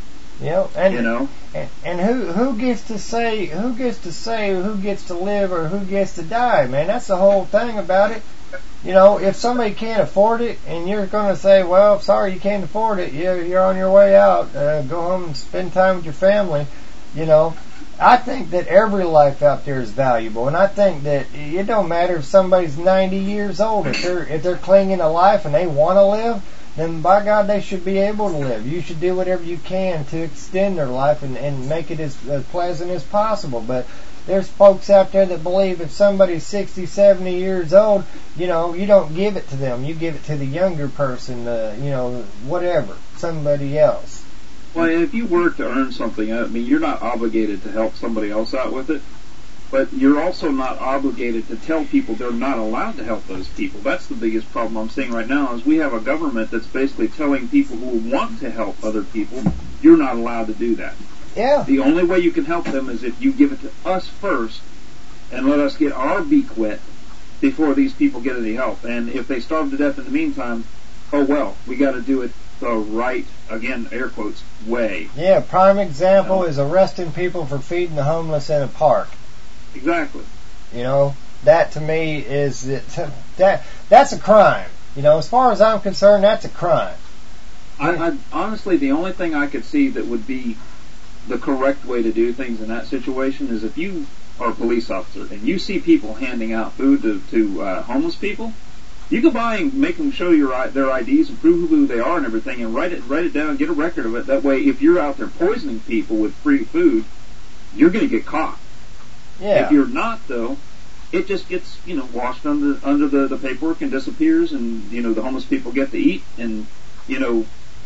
And who gets to say who gets to live or who gets to die, man? That's the whole thing about it. If somebody can't afford it and you're going to say, well, sorry, you can't afford it, you're on your way out, go home and spend time with your family, I think that every life out there is valuable, and I think that it don't matter if somebody's 90 years old, if they're clinging to life and they want to live, then by God, they should be able to live. You should do whatever you can to extend their life and make it as pleasant as possible. But there's folks out there that believe if somebody's 60, 70 years old, you don't give it to them. You give it to the younger person, whatever, somebody else. Well, if you work to earn something, I mean, you're not obligated to help somebody else out with it. But you're also not obligated to tell people they're not allowed to help those people. That's the biggest problem I'm seeing right now is we have a government that's basically telling people who want to help other people, you're not allowed to do that. Yeah. The only way you can help them is if you give it to us first and let us get our beak wet before these people get any help. And if they starve to death in the meantime, oh well, we got to do it the right, again, air quotes, way. Yeah, prime example is arresting people for feeding the homeless in a park. Exactly. That to me is that's a crime. As far as I'm concerned, that's a crime. I honestly, the only thing I could see that would be the correct way to do things in that situation is if you are a police officer and you see people handing out food to homeless people, you go by and make them show their IDs and prove who they are and everything, and write it down, get a record of it. That way, if you're out there poisoning people with free food, you're going to get caught. Yeah. If you're not, though, it just gets washed under the paperwork and disappears, and the homeless people get to eat, and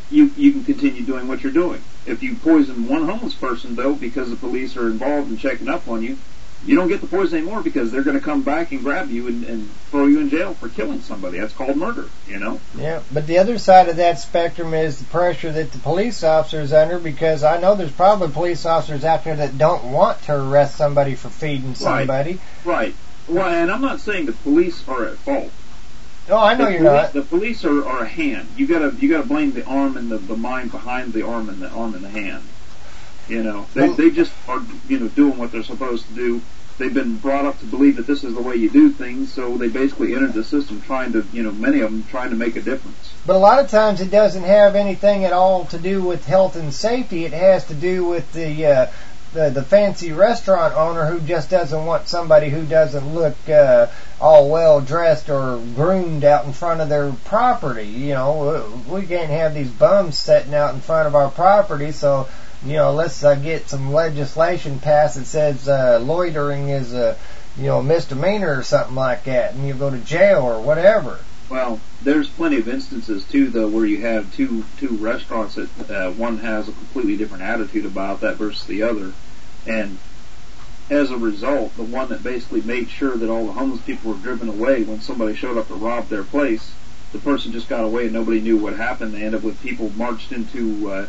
you can continue doing what you're doing. If you poison one homeless person, though, because the police are involved in checking up on you, you don't get the poison anymore because they're going to come back and grab you and throw you in jail for killing somebody. That's called murder, you know? Yeah, but the other side of that spectrum is the pressure that the police officer is under, because I know there's probably police officers out there that don't want to arrest somebody for feeding somebody. Right. Well, and I'm not saying the police are at fault. No, I know you're not. The police are a hand. You gotta blame the arm and the mind behind the arm and the hand. You know, they just are, you know, doing what they're supposed to do. They've been brought up to believe that this is the way you do things, so they basically entered the system trying to, you know, many of them trying to make a difference. But a lot of times it doesn't have anything at all to do with health and safety. It has to do with the fancy restaurant owner who just doesn't want somebody who doesn't look all well dressed or groomed out in front of their property. You know, we can't have these bums sitting out in front of our property, so, you know, let's get some legislation passed that says loitering is a, you know, misdemeanor or something like that, and you go to jail or whatever. Well, there's plenty of instances too, though, where you have two restaurants that one has a completely different attitude about that versus the other, and as a result, the one that basically made sure that all the homeless people were driven away when somebody showed up to rob their place, the person just got away and nobody knew what happened. They ended up with people marched into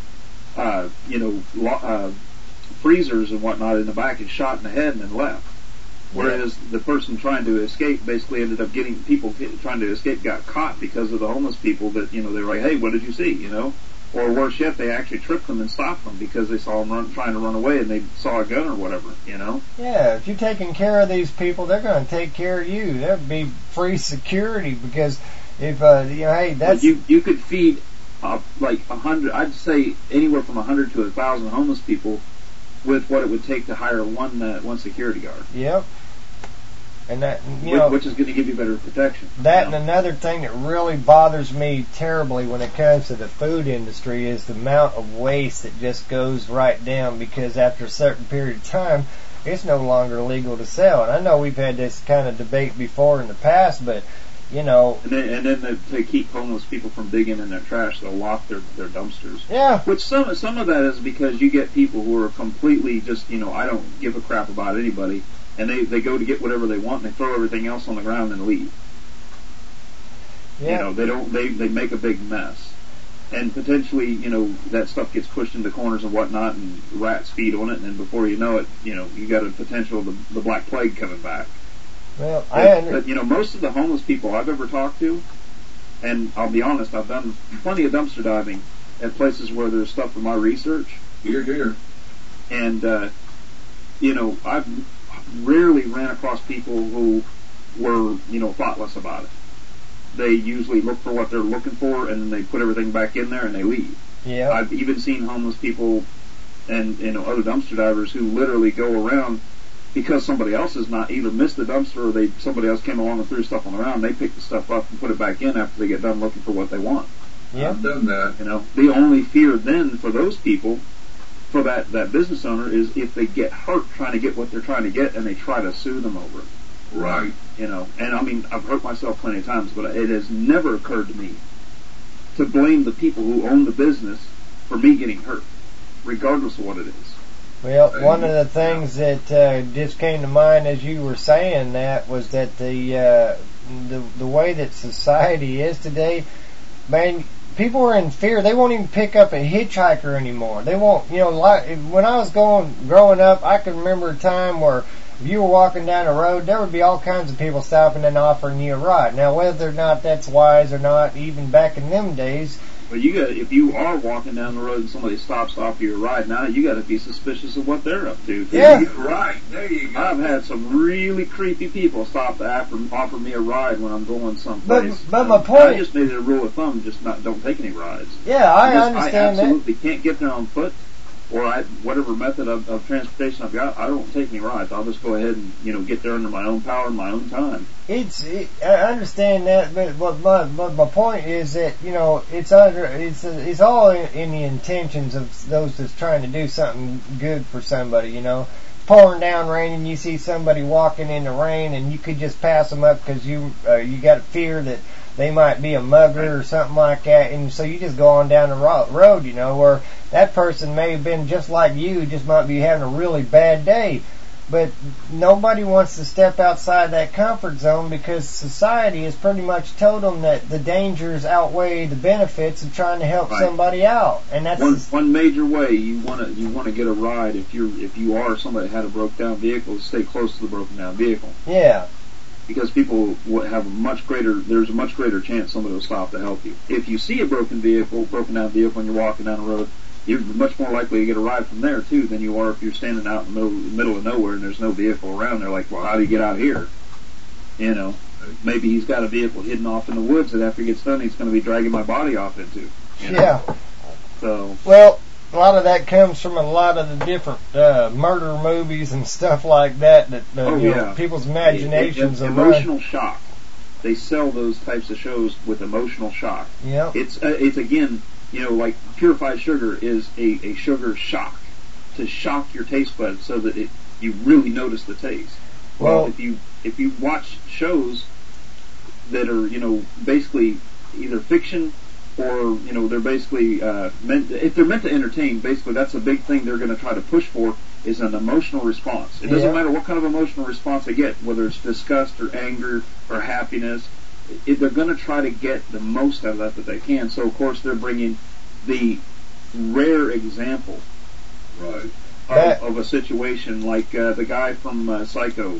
freezers and whatnot in the back and shot in the head and then left. Whereas the person trying to escape basically ended up getting people trying to escape got caught because of the homeless people that, you know, they were like, hey, what did you see, you know? Or worse yet, they actually tripped them and stopped them because they saw them trying to run away and they saw a gun or whatever, you know? Yeah, if you're taking care of these people, they're going to take care of you. That'd be free security, because if, you know, hey, that's... You could feed like 100, I'd say anywhere from 100 to 1,000 homeless people with what it would take to hire one security guard. Yep. And that, you know, which is going to give you better protection. That, and another thing that really bothers me terribly when it comes to the food industry is the amount of waste that just goes right down, because after a certain period of time, it's no longer legal to sell. And I know we've had this kind of debate before in the past, but, you know... And then to keep homeless people from digging in their trash, they'll lock their dumpsters. Yeah. Which some of that is because you get people who are completely just, you know, I don't give a crap about anybody, and they go to get whatever they want and they throw everything else on the ground and leave. Yeah. You know, they make a big mess. And potentially, you know, that stuff gets pushed into corners and whatnot, and rats feed on it, and then before you know it, you know, you got a potential of the Black Plague coming back. Well, but, you know, most of the homeless people I've ever talked to, and I'll be honest, I've done plenty of dumpster diving at places where there's stuff for my research. Here. And, you know, I've rarely ran across people who were, you know, thoughtless about it. They usually look for what they're looking for, and then they put everything back in there and they leave. Yeah. I've even seen homeless people and, you know, other dumpster divers who literally go around because somebody else has not either missed the dumpster or somebody else came along and threw stuff on the ground. They pick the stuff up and put it back in after they get done looking for what they want. Yeah. I've done that. You know, the only fear then for those people, for that business owner, is if they get hurt trying to get what they're trying to get and they try to sue them over it. Right. You know, and I mean, I've hurt myself plenty of times, but it has never occurred to me to blame the people who own the business for me getting hurt, regardless of what it is. Well, one of the things that just came to mind as you were saying that was that the way that society is today, man, people are in fear. They won't even pick up a hitchhiker anymore. They won't, you know, like when I was growing up, I can remember a time where if you were walking down the road, there would be all kinds of people stopping and offering you a ride. Now, whether or not that's wise or not, even back in them days. Well, if you are walking down the road and somebody stops to offer you a ride now, you got to be suspicious of what they're up to. Yeah. Right. There you go. I've had some really creepy people stop to offer me a ride when I'm going someplace. But my point, I just made it a rule of thumb, don't take any rides. Yeah, I understand that. I absolutely can't get there on foot, or whatever method of transportation I've got, I don't take any rides. I'll just go ahead and, you know, get there under my own power and my own time. I understand that, but my point is that, you know, it's all in the intentions of those that's trying to do something good for somebody. You know, pouring down rain and you see somebody walking in the rain and you could just pass them up because you got a fear that they might be a mugger or something like that, and so you just go on down the road, you know, where that person may have been just like you, just might be having a really bad day. But nobody wants to step outside that comfort zone because society has pretty much told them that the dangers outweigh the benefits of trying to help somebody out. And that's one major way you want to get a ride if you are somebody that had a broke down vehicle, is stay close to the broken down vehicle. Yeah. Because people have there's a much greater chance somebody will stop to help you. If you see a broken down vehicle when you're walking down the road, you're much more likely to get a ride from there too than you are if you're standing out in the middle of nowhere and there's no vehicle around. They're like, well, how do you get out of here? You know, maybe he's got a vehicle hidden off in the woods that after he gets done, he's going to be dragging my body off into. You know? Yeah. So. Well, a lot of that comes from a lot of the different murder movies and stuff like that. You know, people's imaginations are emotional shock. They sell those types of shows with emotional shock. Yeah. It's again. You know, like purified sugar is a sugar shock, to shock your taste buds so that you really notice the taste. Well, if you watch shows that are, you know, basically either fiction or, you know, they're basically if they're meant to entertain, basically that's a big thing they're going to try to push for, is an emotional response. It doesn't matter what kind of emotional response they get, whether it's disgust or anger or happiness. They're going to try to get the most out of that they can. So, of course, they're bringing the rare example of a situation like the guy from Psycho,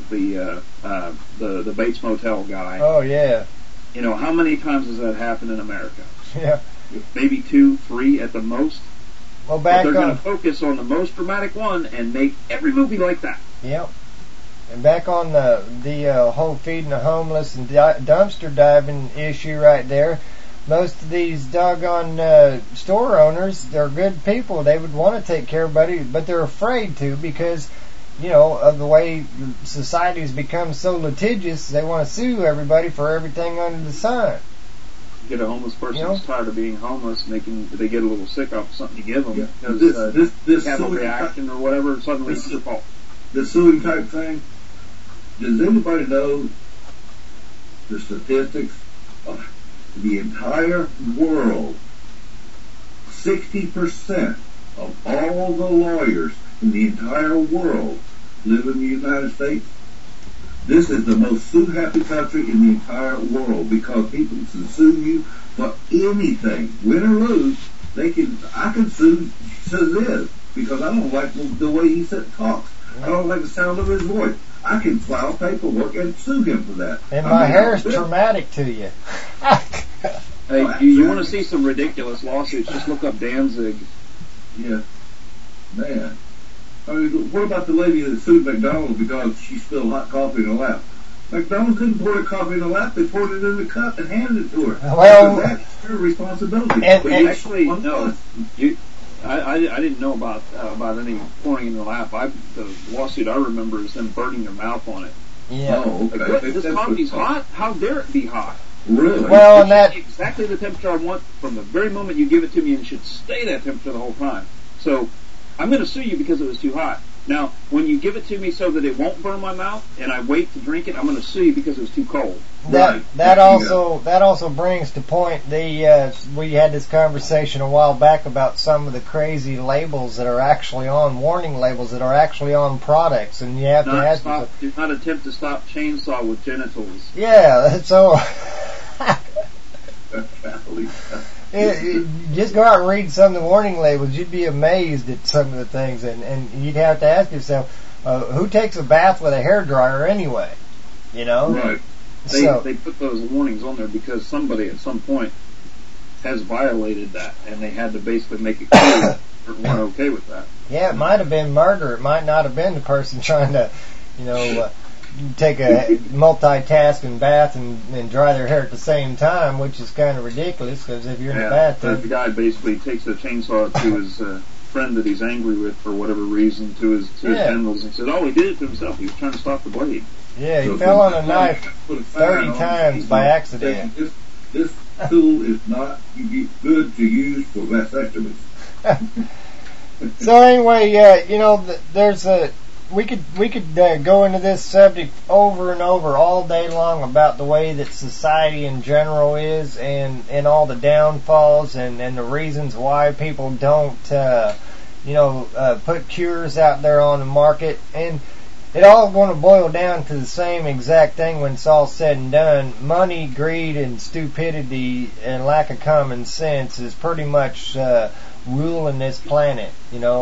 the Bates Motel guy. Oh, yeah. You know, how many times has that happened in America? Yeah. Maybe 2, 3 at the most. Well, but they're going to focus on the most dramatic one and make every movie like that. Yep. And back on the whole feeding the homeless and dumpster diving issue right there, most of these doggone store owners, they're good people. They would want to take care of everybody, but they're afraid to because, you know, of the way society has become so litigious. They want to sue everybody for everything under the sun. You get a homeless person who's tired of being homeless, they get a little sick off something you give them. Yeah. Because this have a reaction or whatever, suddenly it's your fault. The suing type thing, does anybody know the statistics of the entire world? 60% of all the lawyers in the entire world live in the United States. This is the most sue-happy country in the entire world because people can sue you for anything, win or lose. I can sue Liz because I don't like the way he talks. I don't like the sound of his voice. I can file paperwork and sue him for that. And my hair's traumatic to you. Hey, you want to see some ridiculous lawsuits? Just look up Danzig. Yeah. Man. I mean, what about the lady that sued McDonald's because she spilled hot coffee in her lap? McDonald's couldn't pour the coffee in her lap. They poured it in the cup and handed it to her. Well, that's her responsibility. And actually, no. I didn't know about any pouring in the lap. The lawsuit I remember is them burning their mouth on it. Yeah. Oh, okay. This coffee's hot? How dare it be hot? Really? Well, and that exactly the temperature I want from the very moment you give it to me, and it should stay that temperature the whole time. So I'm going to sue you because it was too hot. Now, when you give it to me so that it won't burn my mouth, and I wait to drink it, I'm going to sue you because it was too cold. That also brings to point we had this conversation a while back about some of the crazy labels that are actually on warning labels that are actually on products, and you have to ask. Do not attempt to stop chainsaw with genitals. Yeah, so. Just go out and read some of the warning labels. You'd be amazed at some of the things, and you'd have to ask yourself, who takes a bath with a hairdryer anyway? You know? Right. They put those warnings on there because somebody at some point has violated that, and they had to basically make it clear they weren't okay with that. Yeah, it might have been murder. It might not have been the person trying to, take a multitasking bath and dry their hair at the same time, which is kind of ridiculous because if you're in the bathtub. The guy basically takes a chainsaw to his friend that he's angry with for whatever reason, to his genitals, and said, he did it to himself. He was trying to stop the blade. Yeah, he fell on a knife 30 times by accident. This tool is not good to use for vasectomies. So anyway, there's we could go into this subject over and over all day long about the way that society in general is, and all the downfalls and the reasons why people don't put cures out there on the market. And it all going to boil down to the same exact thing when it's all said and done. Money, greed, and stupidity and lack of common sense is pretty much ruling this planet.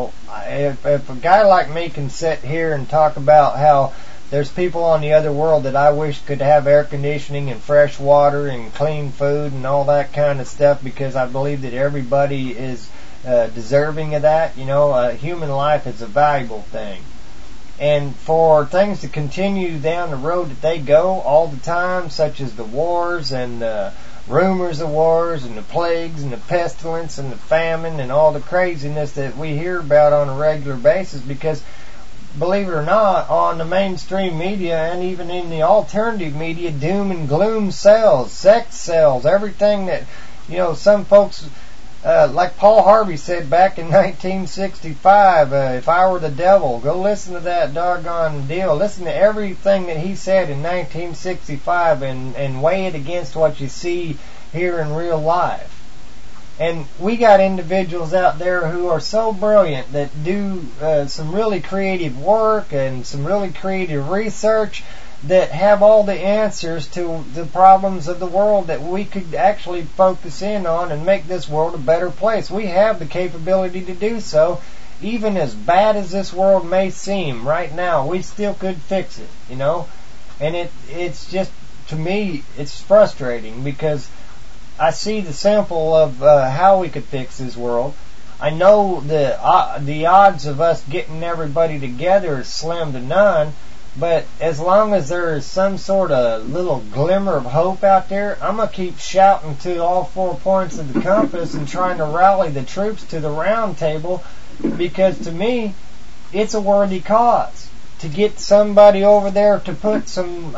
If a guy like me can sit here and talk about how there's people on the other world that I wish could have air conditioning and fresh water and clean food and all that kind of stuff, because I believe that everybody is deserving of that. Human life is a valuable thing. And for things to continue down the road that they go all the time, such as the wars and the rumors of wars and the plagues and the pestilence and the famine and all the craziness that we hear about on a regular basis, because believe it or not, on the mainstream media and even in the alternative media, doom and gloom sells, sex sells, everything that, some folks, like Paul Harvey said back in 1965, if I were the devil, go listen to that doggone deal. Listen to everything that he said in 1965 and weigh it against what you see here in real life. And we got individuals out there who are so brilliant that do some really creative work and some really creative research that have all the answers to the problems of the world that we could actually focus in on and make this world a better place. We have the capability to do so. Even as bad as this world may seem right now, we still could fix it, And it's just, to me, it's frustrating because I see the sample of how we could fix this world. I know the odds of us getting everybody together is slim to none, but as long as there is some sort of little glimmer of hope out there, I'm going to keep shouting to all 4 points of the compass and trying to rally the troops to the round table, because to me, it's a worthy cause to get somebody over there to put some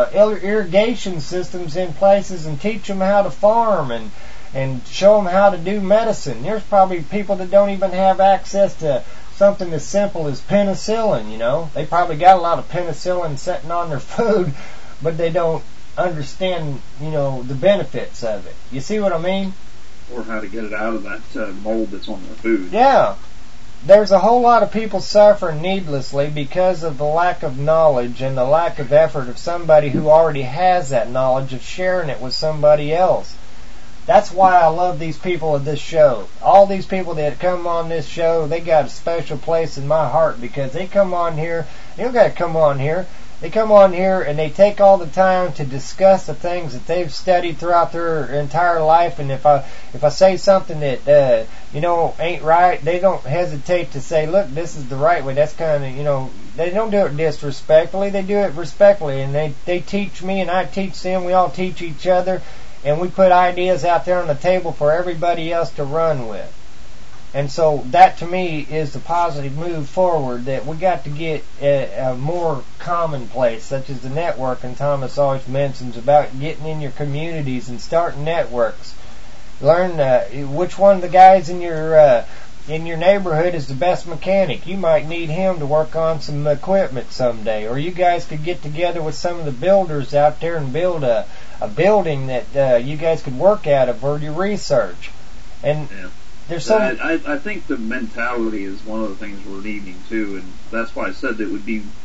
irrigation systems in places and teach them how to farm and show them how to do medicine. There's probably people that don't even have access to something as simple as penicillin, They probably got a lot of penicillin sitting on their food, but they don't understand, the benefits of it. You see what I mean? Or how to get it out of that mold that's on their food. Yeah. There's a whole lot of people suffering needlessly because of the lack of knowledge and the lack of effort of somebody who already has that knowledge of sharing it with somebody else. That's why I love these people of this show. All these people that come on this show, they got a special place in my heart because they come on here. They don't got to come on here. They come on here and they take all the time to discuss the things that they've studied throughout their entire life. And if I say something that ain't right, they don't hesitate to say, "Look, this is the right way." That's kind of they don't do it disrespectfully. They do it respectfully, and they teach me and I teach them. We all teach each other. And we put ideas out there on the table for everybody else to run with. And so that to me is the positive move forward, that we got to get a more commonplace, such as the network, and Thomas always mentions about getting in your communities and starting networks. Learn which one of the guys in your neighborhood is the best mechanic. You might need him to work on some equipment someday. Or you guys could get together with some of the builders out there and build a building that you guys could work out of for your research. And there's some... I think the mentality is one of the things we're needing too, and that's why I said that it would be...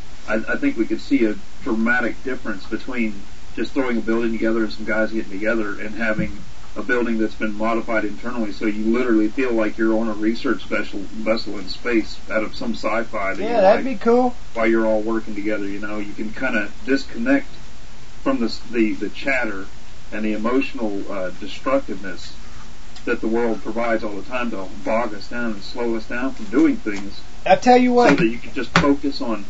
I think we could see a dramatic difference between just throwing a building together and some guys getting together and having a building that's been modified internally, so you literally feel like you're on a research vessel in space out of some sci-fi. That'd be cool. While you're all working together, you can kind of disconnect from the chatter and the emotional destructiveness that the world provides all the time to bog us down and slow us down from doing things. I tell you what, so that you can just focus on,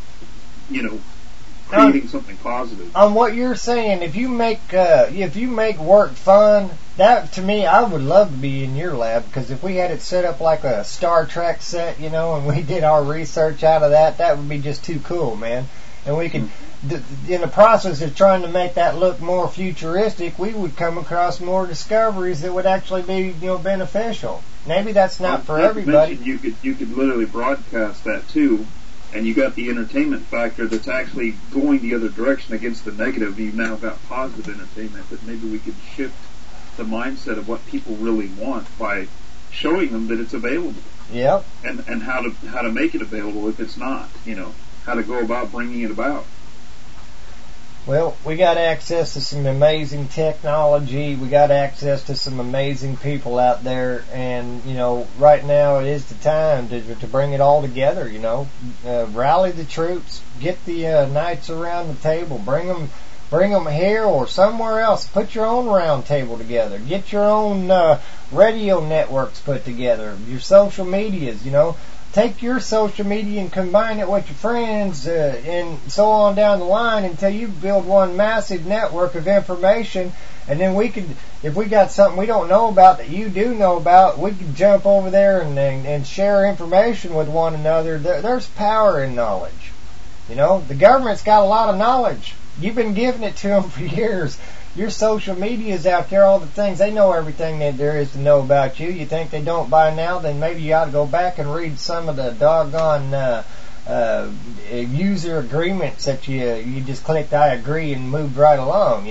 creating something positive. On what you're saying, if you make work fun, that to me, I would love to be in your lab, because if we had it set up like a Star Trek set, and we did our research out of that would be just too cool, man. And we could, in the process of trying to make that look more futuristic, we would come across more discoveries that would actually be, beneficial. Maybe that's not for everybody. You could literally broadcast that too, and you got the entertainment factor that's actually going the other direction against the negative. You've now got positive entertainment, that maybe we could shift the mindset of what people really want by showing them that it's available. Yep. And how to make it available if it's not, how to go about bringing it about. Well, we got access to some amazing technology. We got access to some amazing people out there, and right now it is the time to bring it all together. Rally the troops, get the knights around the table, bring them here or somewhere else. Put your own round table together. Get your own radio networks put together. Your social medias, Take your social media and combine it with your friends and so on down the line until you build one massive network of information. And then we could, if we got something we don't know about that you do know about, we could jump over there and share information with one another. There's power in knowledge. The government's got a lot of knowledge. You've been giving it to them for years. Your social media's out there, all the things. They know everything that there is to know about you. You think they don't by now? Then maybe you ought to go back and read some of the doggone user agreements that you just clicked I agree and moved right along,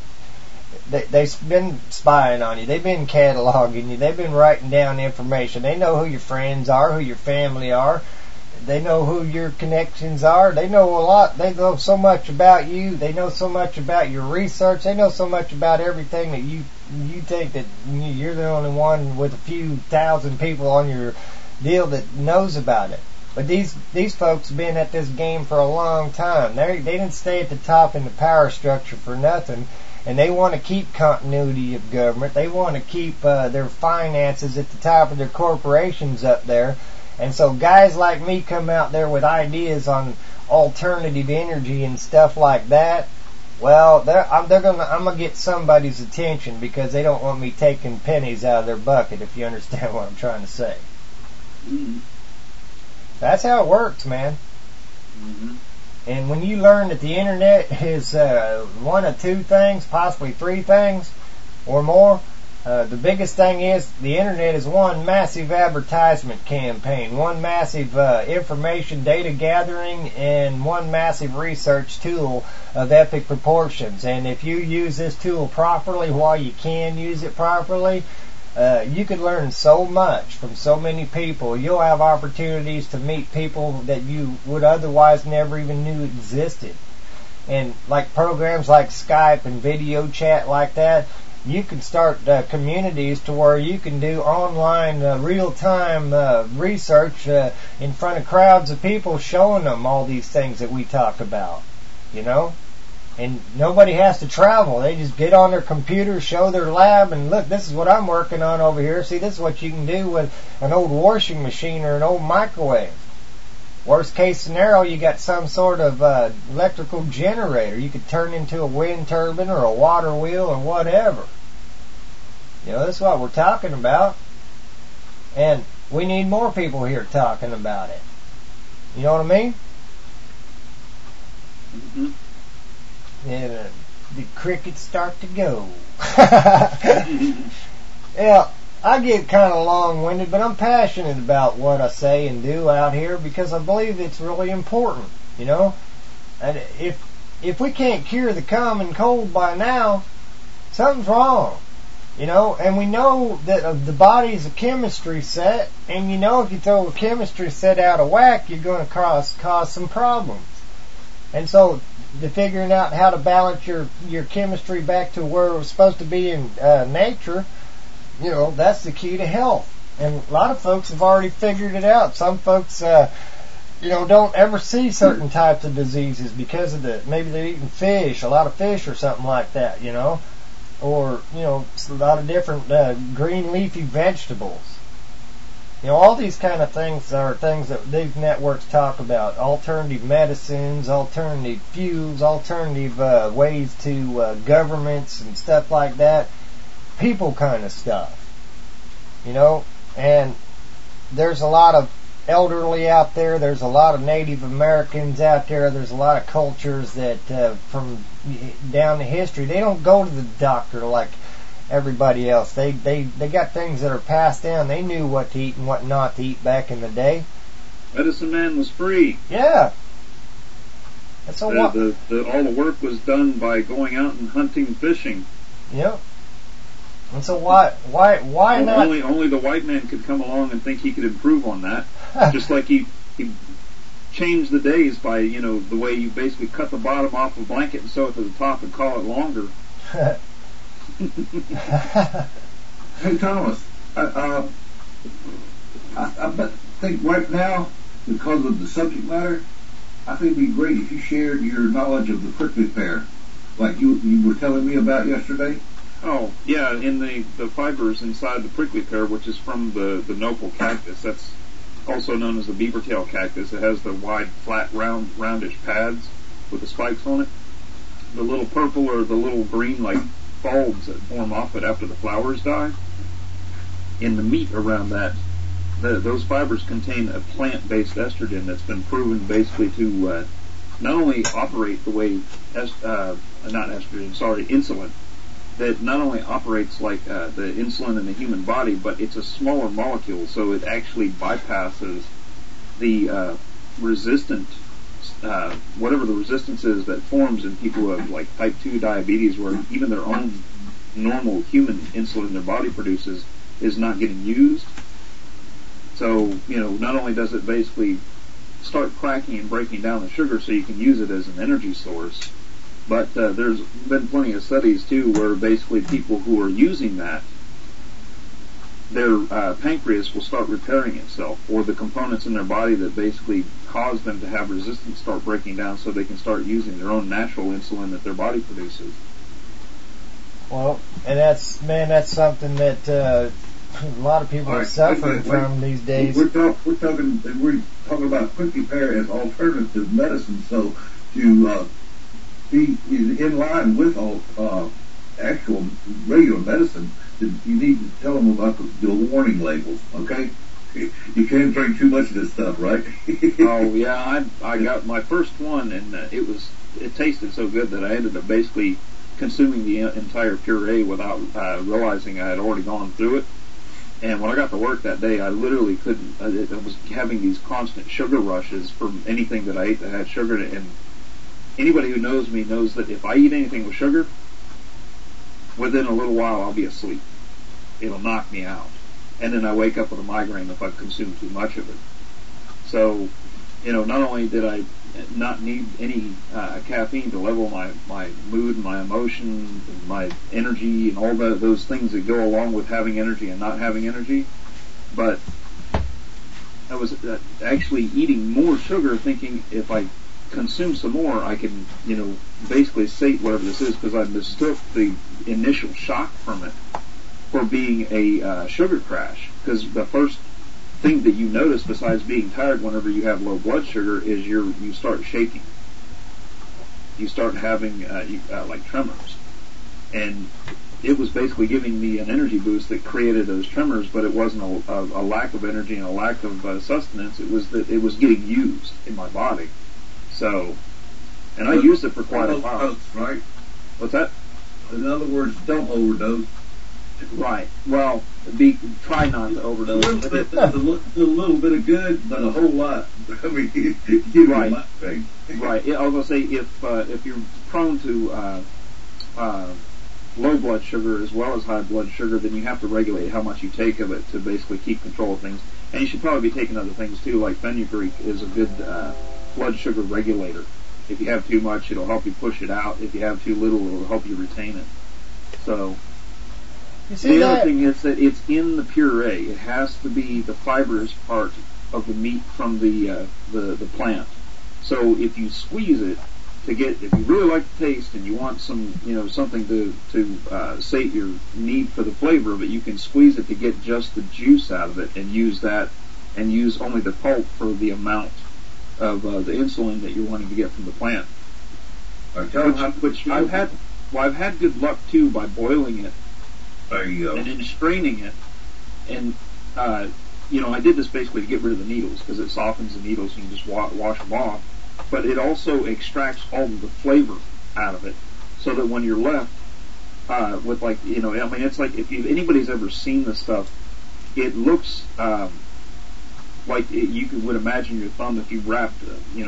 They've been spying on you. They've been cataloging you. They've been writing down information. They know who your friends are, who your family are. They know who your connections are. They know a lot. They know so much about you. They know so much about your research. They know so much about everything that you think that you're the only one with a few thousand people on your deal that knows about it. But these folks have been at this game for a long time. They didn't stay at the top in the power structure for nothing. And they want to keep continuity of government. They want to keep their finances at the top of their corporations up there. And so guys like me come out there with ideas on alternative energy and stuff like that. Well, I'm gonna get somebody's attention because they don't want me taking pennies out of their bucket. If you understand what I'm trying to say. Mm-hmm. That's how it works, man. Mm-hmm. And when you learn that the internet is one of two things, possibly three things or more. The biggest thing is the internet is one massive advertisement campaign, one massive information data gathering, and one massive research tool of epic proportions. And if you use this tool properly, while you can use it properly, you could learn so much from so many people. You'll have opportunities to meet people that you would otherwise never even knew existed. And like programs like Skype and video chat like that, you can start communities to where you can do online real-time research in front of crowds of people, showing them all these things that we talk about, And nobody has to travel. They just get on their computer, show their lab, and look, this is what I'm working on over here. See, this is what you can do with an old washing machine or an old microwave. Worst case scenario, you got some sort of electrical generator. You could turn into a wind turbine or a water wheel or whatever. That's what we're talking about. And we need more people here talking about it. You know what I mean? Mm-hmm. And the crickets start to go. Yeah. I get kind of long-winded, but I'm passionate about what I say and do out here because I believe it's really important, And if we can't cure the common cold by now, something's wrong, And we know that the body's a chemistry set, and if you throw a chemistry set out of whack, you're going to cause some problems. And so, figuring out how to balance your chemistry back to where it was supposed to be in nature. That's the key to health. And a lot of folks have already figured it out. Some folks, don't ever see certain types of diseases because of maybe they're eating fish, a lot of fish or something like that, Or, a lot of different green leafy vegetables. All these kind of things are things that these networks talk about. Alternative medicines, alternative fuels, alternative ways to governments and stuff like that. People kind of stuff, and there's a lot of elderly out there, there's a lot of Native Americans out there, there's a lot of cultures that from down the history, they don't go to the doctor like everybody else. They got things that are passed down. They knew what to eat and what not to eat back in the day, Medicine Man was free. Yeah. That's a lot. All the work was done by going out and hunting and fishing. Yep. And so why not? Only the white man could come along and think he could improve on that. Just like he changed the days by, the way you basically cut the bottom off a blanket and sew it to the top and call it longer. Hey, Thomas, I think right now, because of the subject matter, I think it'd be great if you shared your knowledge of the prickly pear, like you were telling me about yesterday. Oh, yeah, in the fibers inside the prickly pear, which is from the nopal cactus, that's also known as the beaver tail cactus. It has the wide, flat, roundish pads with the spikes on it. The little purple or the little green, like, bulbs that form off it after the flowers die. In the meat around that, those fibers contain a plant-based estrogen that's been proven basically to not only operate the way, insulin, that not only operates like the insulin in the human body, but it's a smaller molecule, so it actually bypasses the resistant, whatever the resistance is that forms in people who have like type 2 diabetes, where even their own normal human insulin their body produces is not getting used. So, not only does it basically start cracking and breaking down the sugar so you can use it as an energy source, but there's been plenty of studies, too, where basically people who are using that, their pancreas will start repairing itself, or the components in their body that basically cause them to have resistance start breaking down so they can start using their own natural insulin that their body produces. Well, and that's something that a lot of people are suffering from these days. We're talking about prickly pear as alternative medicine, so to be in line with all actual regular medicine, you need to tell them about the warning labels, okay? You can't drink too much of this stuff, right? Oh yeah, I got my first one, and it tasted so good that I ended up basically consuming the entire puree without realizing I had already gone through it. And when I got to work that day, I literally couldn't. I was having these constant sugar rushes from anything that I ate that had sugar in it. And anybody who knows me knows that if I eat anything with sugar, within a little while I'll be asleep. It'll knock me out. And then I wake up with a migraine if I've consumed too much of it. So, not only did I not need any caffeine to level my mood, my emotion, my energy, and all those things that go along with having energy and not having energy, but I was actually eating more sugar, thinking if I consume some more, I can, basically sate whatever this is, because I mistook the initial shock from it for being a sugar crash. Because the first thing that you notice, besides being tired whenever you have low blood sugar, is you start shaking. You start having like tremors, and it was basically giving me an energy boost that created those tremors. But it wasn't a lack of energy and a lack of sustenance. It was that it was getting used in my body. So, and I used it for quite a while. Right? What's that? In other words, don't overdose. Right. Well, try not to overdose. A little bit of good, but a whole lot. I mean, right. Right. I was gonna say if you're prone to low blood sugar as well as high blood sugar, then you have to regulate how much you take of it to basically keep control of things. And you should probably be taking other things too, like fenugreek is a good blood sugar regulator. If you have too much, it'll help you push it out. If you have too little, it'll help you retain it. So. The other thing is that it's in the puree. It has to be the fibrous part of the meat from the plant. So if you squeeze it if you really like the taste and you want some, something to sate your need for the flavor of it, you can squeeze it to get just the juice out of it and use that, and use only the pulp for the amount of the insulin that you're wanting to get from the plant. Which I've had good luck too by boiling it. There you go. And then straining it, and I did this basically to get rid of the needles, because it softens the needles and you just wash them off. But it also extracts all of the flavor out of it, so that when you're left with it's like if anybody's ever seen this stuff, it looks like you would imagine your thumb if you wrapped,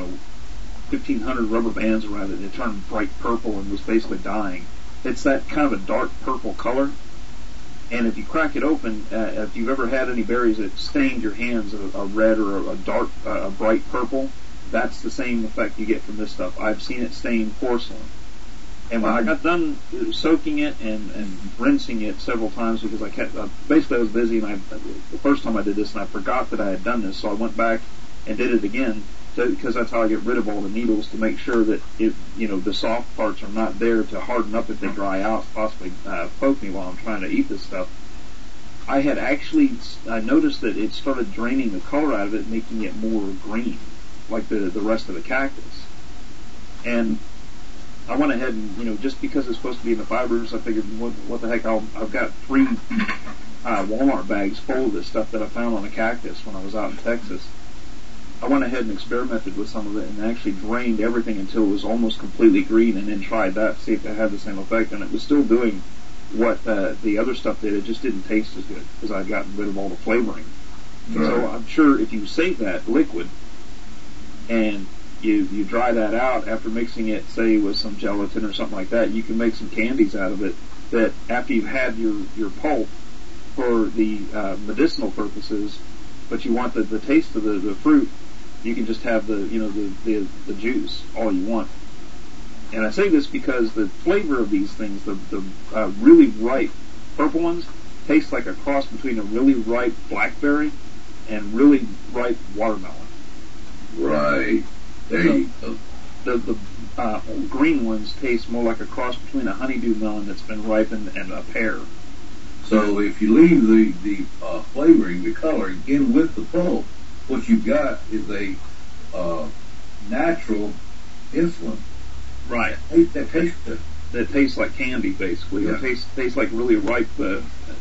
1,500 rubber bands around it and it turned bright purple and was basically dying. It's that kind of a dark purple color. And if you crack it open, if you've ever had any berries that stained your hands a red or a dark, a bright purple, that's the same effect you get from this stuff. I've seen it stain porcelain. And when I got done soaking it and rinsing it several times, because basically I was busy, and the first time I did this, and I forgot that I had done this, so I went back and did it again, because that's how I get rid of all the needles, to make sure that the soft parts are not there to harden up if they dry out, possibly poke me while I'm trying to eat this stuff. I noticed that it started draining the color out of it, making it more green, like the rest of the cactus. And I went ahead and, just because it's supposed to be in the fibers, I figured, what the heck, I've got 3 Walmart bags full of this stuff that I found on a cactus when I was out in Texas. I went ahead and experimented with some of it and actually drained everything until it was almost completely green, and then tried that to see if it had the same effect. And it was still doing what the other stuff did. It just didn't taste as good because I'd gotten rid of all the flavoring. Right. So I'm sure if you save that liquid and you dry that out after mixing it, say, with some gelatin or something like that, you can make some candies out of it that after you've had your pulp for the medicinal purposes, but you want the taste of the fruit, you can just have the juice all you want. And I say this because the flavor of these things, the really ripe purple ones, taste like a cross between a really ripe blackberry and really ripe watermelon. Right. There you go. The green ones taste more like a cross between a honeydew melon that's been ripened and a pear. So if you leave the flavoring, the coloring in with the pulp, what you've got is a natural insulin. Right. That tastes good. That tastes like candy, basically. Yeah. It tastes like really ripe. The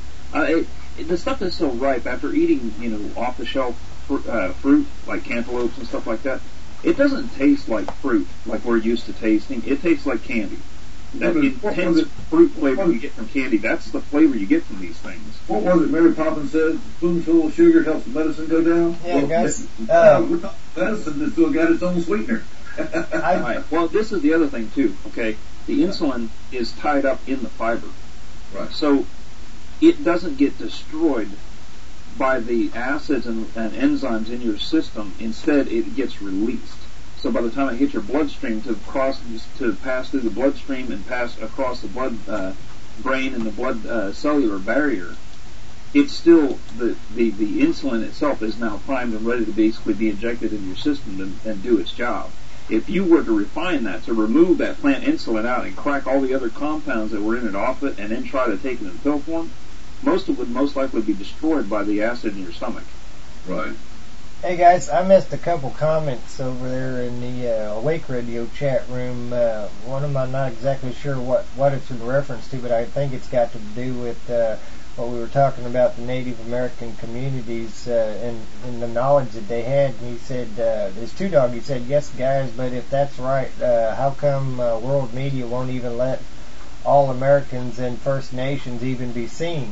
stuff that's so ripe, after eating, off the shelf fruit like cantaloupes and stuff like that, it doesn't taste like fruit like we're used to tasting. It tastes like candy. That intense fruit flavor you get from candy, that's the flavor you get from these things. What was it Mary Poppins said? A spoonful of sugar helps the medicine go down? Yeah, guys. Medicine has still got its own sweetener. Right. Well, this is the other thing, too, okay? The insulin is tied up in the fiber. Right. So it doesn't get destroyed by the acids and enzymes in your system. Instead, it gets released. So by the time it hits your bloodstream to pass through the bloodstream and pass across the blood brain and the blood cellular barrier, it's still the insulin itself is now primed and ready to basically be injected in your system and do its job. If you were to refine that, to remove that plant insulin out and crack all the other compounds that were in it off it and then try to take it in pill form, most of it would most likely be destroyed by the acid in your stomach. Right. Hey guys, I missed a couple comments over there in the Awake Radio chat room. One of them I'm not exactly sure what it's in reference to, but I think it's got to do with what we were talking about, the Native American communities and the knowledge that they had. And he said, his two dog, he said, yes guys, but if that's right, how come world media won't even let all Americans and First Nations even be seen?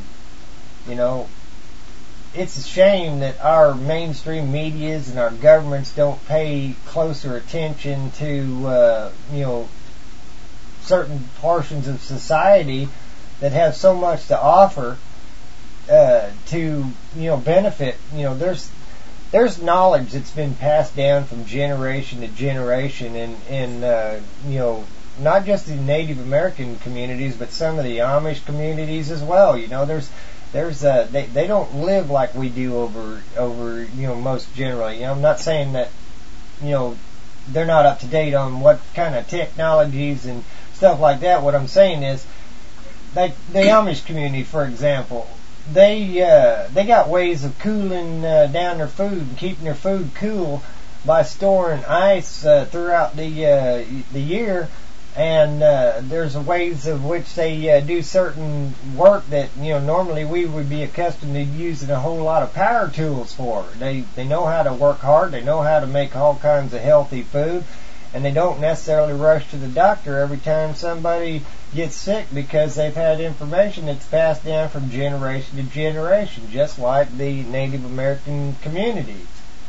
It's a shame that our mainstream medias and our governments don't pay closer attention to, certain portions of society that have so much to offer to, benefit. There's knowledge that's been passed down from generation to generation, and not just the Native American communities, but some of the Amish communities as well. They don't live like we do over most generally. I'm not saying that they're not up to date on what kind of technologies and stuff like that. What I'm saying is, like the Amish community, for example, they got ways of cooling down their food and keeping their food cool by storing ice throughout the year. And there's ways of which they do certain work that normally we would be accustomed to using a whole lot of power tools for. They know how to work hard. They know how to make all kinds of healthy food, and they don't necessarily rush to the doctor every time somebody gets sick because they've had information that's passed down from generation to generation, just like the Native American communities.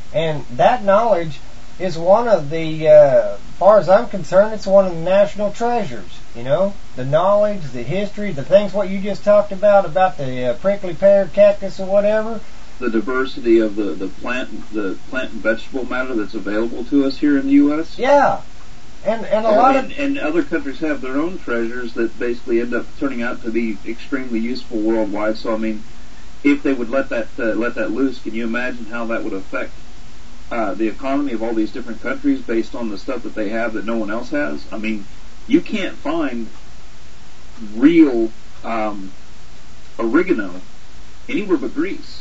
And that knowledge is one of the, as far as I'm concerned, it's one of the national treasures. You know, the knowledge, the history, the things what you just talked about the prickly pear cactus or whatever. The diversity of the plant and vegetable matter that's available to us here in the U.S. Yeah. And a lot of... And other countries have their own treasures that basically end up turning out to be extremely useful worldwide. So, I mean, if they would let that loose, can you imagine how that would affect the economy of all these different countries based on the stuff that they have that no one else has? I mean, you can't find real oregano anywhere but Greece.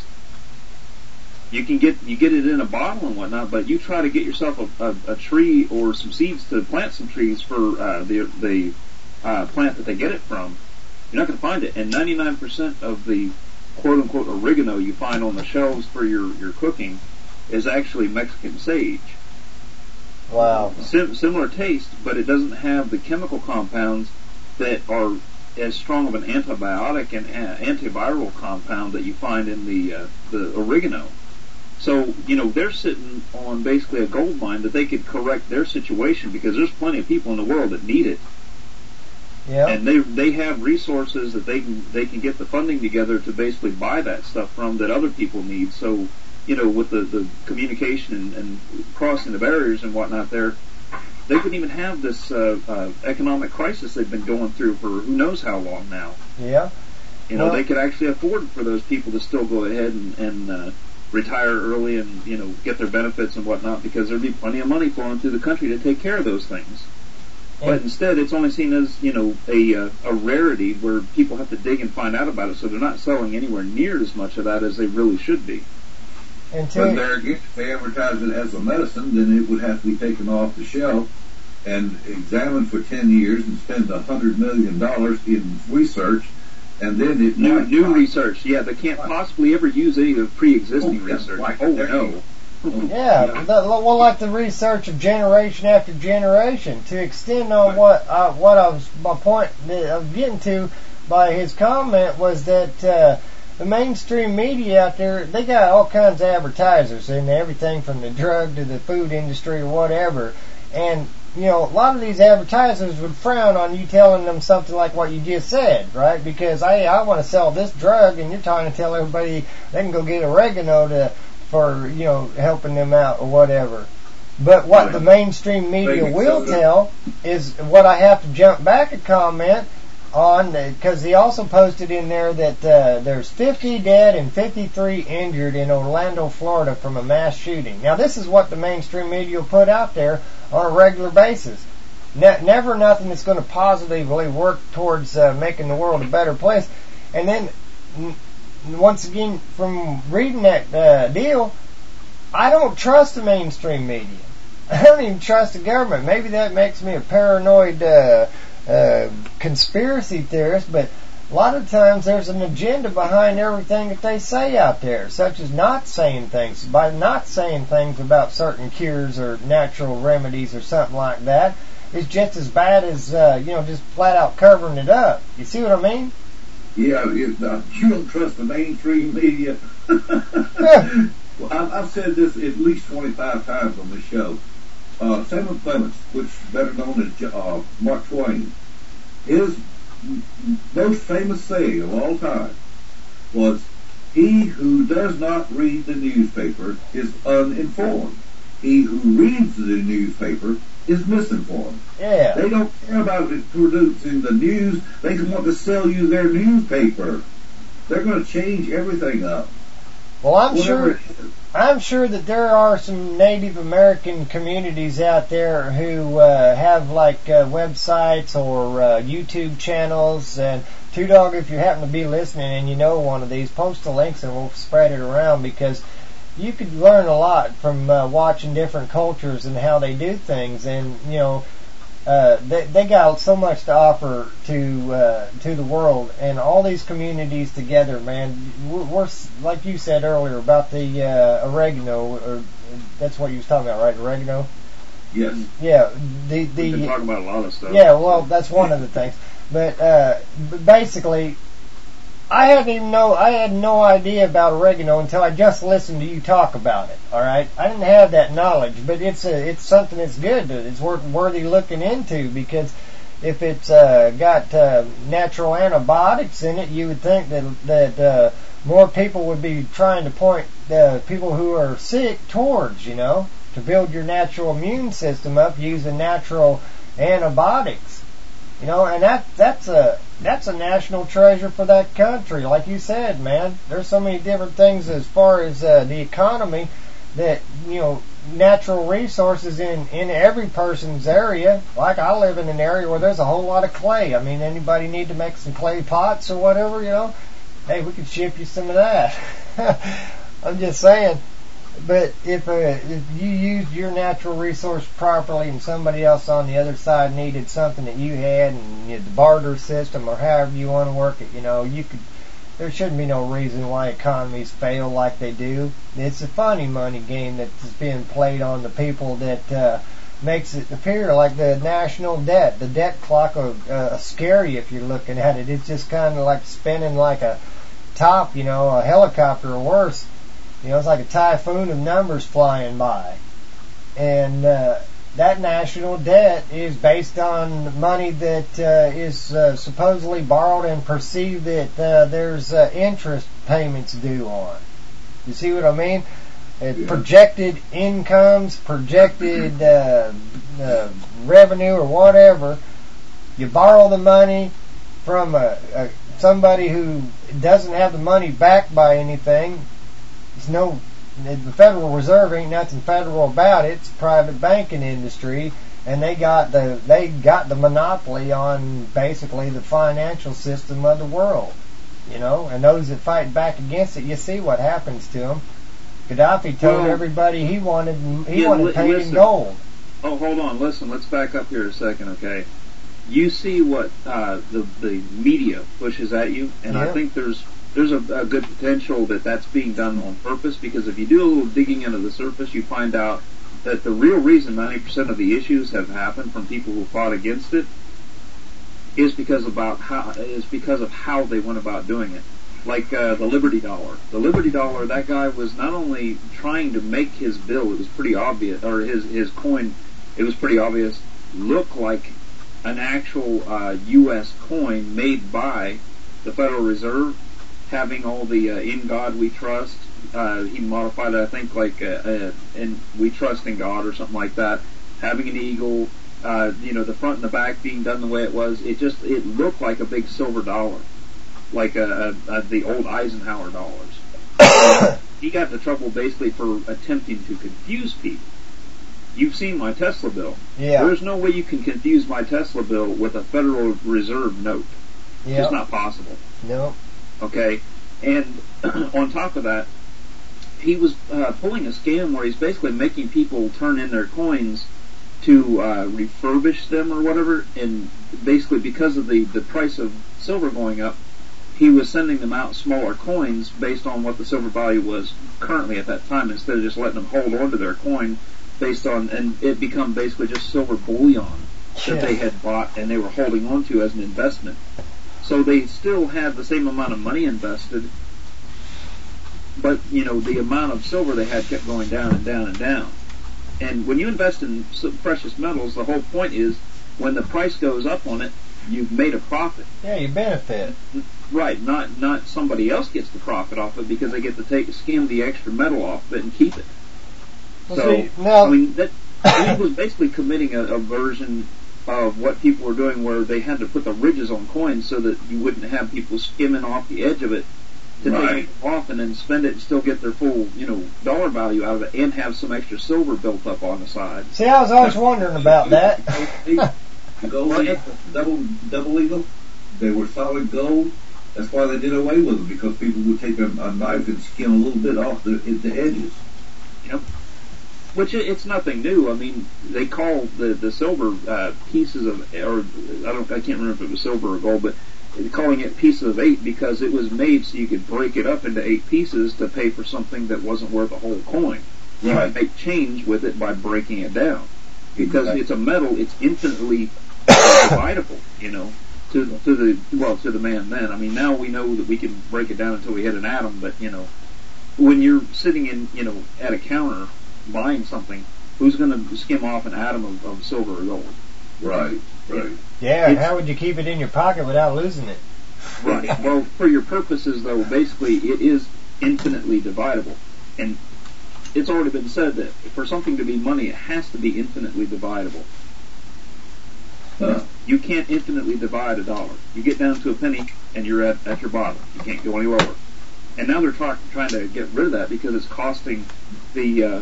You get it in a bottle and whatnot, but you try to get yourself a tree or some seeds to plant some trees for the plant that they get it from. You're not going to find it. And 99% of the quote unquote oregano you find on the shelves for your cooking is actually Mexican sage. Wow. Similar taste, but it doesn't have the chemical compounds that are as strong of an antibiotic and antiviral compound that you find in the oregano. So, you know, they're sitting on basically a gold mine that they could correct their situation, because there's plenty of people in the world that need it. Yeah. And they have resources that they can get the funding together to basically buy that stuff from that other people need. So, you know, with the communication and crossing the barriers and whatnot there, they couldn't even have this economic crisis they've been going through for who knows how long now. Yeah. You know, they could actually afford for those people to still go ahead and retire early and, you know, get their benefits and whatnot, because there'd be plenty of money flowing through the country to take care of those things. But instead, it's only seen as, you know, a rarity where people have to dig and find out about it, so they're not selling anywhere near as much of that as they really should be. But there again, if they advertise it as a medicine, then it would have to be taken off the shelf and examined for 10 years and spend $100 million in research, and then it new research. Yeah, they can't possibly ever use any of the pre-existing research. No. Yeah, well, like the research of generation after generation. To extend on my point that I was getting to by his comment was that the mainstream media out there, they got all kinds of advertisers in everything from the drug to the food industry or whatever. And, you know, a lot of these advertisers would frown on you telling them something like what you just said, right? Because, hey, I want to sell this drug, and you're trying to tell everybody they can go get oregano for, you know, helping them out or whatever. But what the mainstream media will tell is what I have to jump back a comment on, because he also posted in there that there's 50 dead and 53 injured in Orlando, Florida from a mass shooting. Now, this is what the mainstream media will put out there on a regular basis. Never nothing that's going to positively work towards making the world a better place. And then, once again, from reading that deal, I don't trust the mainstream media. I don't even trust the government. Maybe that makes me a paranoid conspiracy theorist, but a lot of times there's an agenda behind everything that they say out there, such as not saying things about certain cures or natural remedies or something like that. It's just as bad as just flat out covering it up. You see what I mean? Yeah, you don't trust the mainstream media. Well, I've said this at least 25 times on this show. Samuel Clemens, which is better known as Mark Twain, his most famous saying of all time was, "He who does not read the newspaper is uninformed. He who reads the newspaper is misinformed." Yeah. They don't care about producing the news. They just want to sell you their newspaper. They're going to change everything up. Well, I'm sure that there are some Native American communities out there who have like websites or YouTube channels. And Two Dog, if you happen to be listening and you know one of these, post the links and we'll spread it around, because you could learn a lot from watching different cultures and how they do things. And they got so much to offer to the world, and all these communities together, man. We're like you said earlier about the oregano, or that's what you was talking about, right? Oregano. Yes. Yeah. We've been talking about a lot of stuff. Yeah. Well, that's one of the things. But basically, I had no idea about oregano until I just listened to you talk about it. All right, I didn't have that knowledge, but it's something that's good. It's worthy looking into, because if it's got natural antibiotics in it, you would think that more people would be trying to point people who are sick towards, to build your natural immune system up using natural antibiotics. And that's a national treasure for that country. Like you said, man, there's so many different things as far as the economy that, natural resources in every person's area. Like I live in an area where there's a whole lot of clay. I mean, anybody need to make some clay pots or whatever, hey, we could ship you some of that. I'm just saying. But if you used your natural resource properly and somebody else on the other side needed something that you had, and the barter system or however you want to work it, you could. There shouldn't be no reason why economies fail like they do. It's a funny money game that's being played on the people that makes it appear like the national debt. The debt clock will scare you if you're looking at it. It's just kind of like spinning like a top, a helicopter or worse. It's like a typhoon of numbers flying by. And that national debt is based on money that is supposedly borrowed and perceived that there's interest payments due on. You see what I mean? Projected incomes, projected revenue or whatever. You borrow the money from somebody who doesn't have the money backed by anything. The Federal Reserve ain't nothing federal about it. It's a private banking industry, and they got the monopoly on basically the financial system of the world. And those that fight back against it, you see what happens to them. Gaddafi told everybody he wanted paid in gold. Oh, hold on, listen. Let's back up here a second, okay? You see what the media pushes at you, and I think there's a good potential that that's being done on purpose, because if you do a little digging under the surface, you find out that the real reason 90% of the issues have happened from people who fought against it is because of how they went about doing it. Like the Liberty Dollar. The Liberty Dollar, that guy was not only trying to make his bill, it was pretty obvious, or his coin, it was pretty obvious, look like an actual U.S. coin made by the Federal Reserve, having all the "In God We Trust." He modified it, I think, like "And We Trust in God" or something like that. Having an eagle, the front and the back being done the way it was. It looked like a big silver dollar, like the old Eisenhower dollars. He got into trouble basically for attempting to confuse people. You've seen my Tesla bill. Yeah. There's no way you can confuse my Tesla bill with a Federal Reserve note. Yeah. It's not possible. No. Okay, and on top of that, he was pulling a scam where he's basically making people turn in their coins to refurbish them or whatever, and basically because of the price of silver going up, he was sending them out smaller coins based on what the silver value was currently at that time, instead of just letting them hold on to their coin based on, and it become basically just silver bullion that they had bought and they were holding on to as an investment. So they still had the same amount of money invested, but, the amount of silver they had kept going down and down and down. And when you invest in precious metals, the whole point is when the price goes up on it, you've made a profit. Yeah, you benefit. Right, not somebody else gets the profit off it because they get to skim the extra metal off of it and keep it. Well, see, now, he was basically committing a version of what people were doing, where they had to put the ridges on coins so that you wouldn't have people skimming off the edge of it to take it off and then spend it and still get their full, dollar value out of it and have some extra silver built up on the side. See, I was always wondering about that. Gold, double eagle, they were solid gold. That's why they did away with them, because people would take a knife and skim a little bit off the edges. Yep. Which it's nothing new. I mean, they call the silver pieces of, or I can't remember if it was silver or gold, but calling it pieces of 8 because it was made so you could break it up into 8 pieces to pay for something that wasn't worth a whole coin. You might make change with it by breaking it down, because it's a metal. It's infinitely dividable. to the man then. I mean, now we know that we can break it down until we hit an atom, but, you know, when you're sitting in, you know, at a counter buying something, who's going to skim off an atom of silver or gold? Right. Yeah, how would you keep it in your pocket without losing it? Right. Well, for your purposes, though, basically it is infinitely dividable. And it's already been said that for something to be money, it has to be infinitely dividable. You can't infinitely divide a dollar. You get down to a penny, and you're at your bottom. You can't go any lower. And now they're trying to get rid of that because it's costing the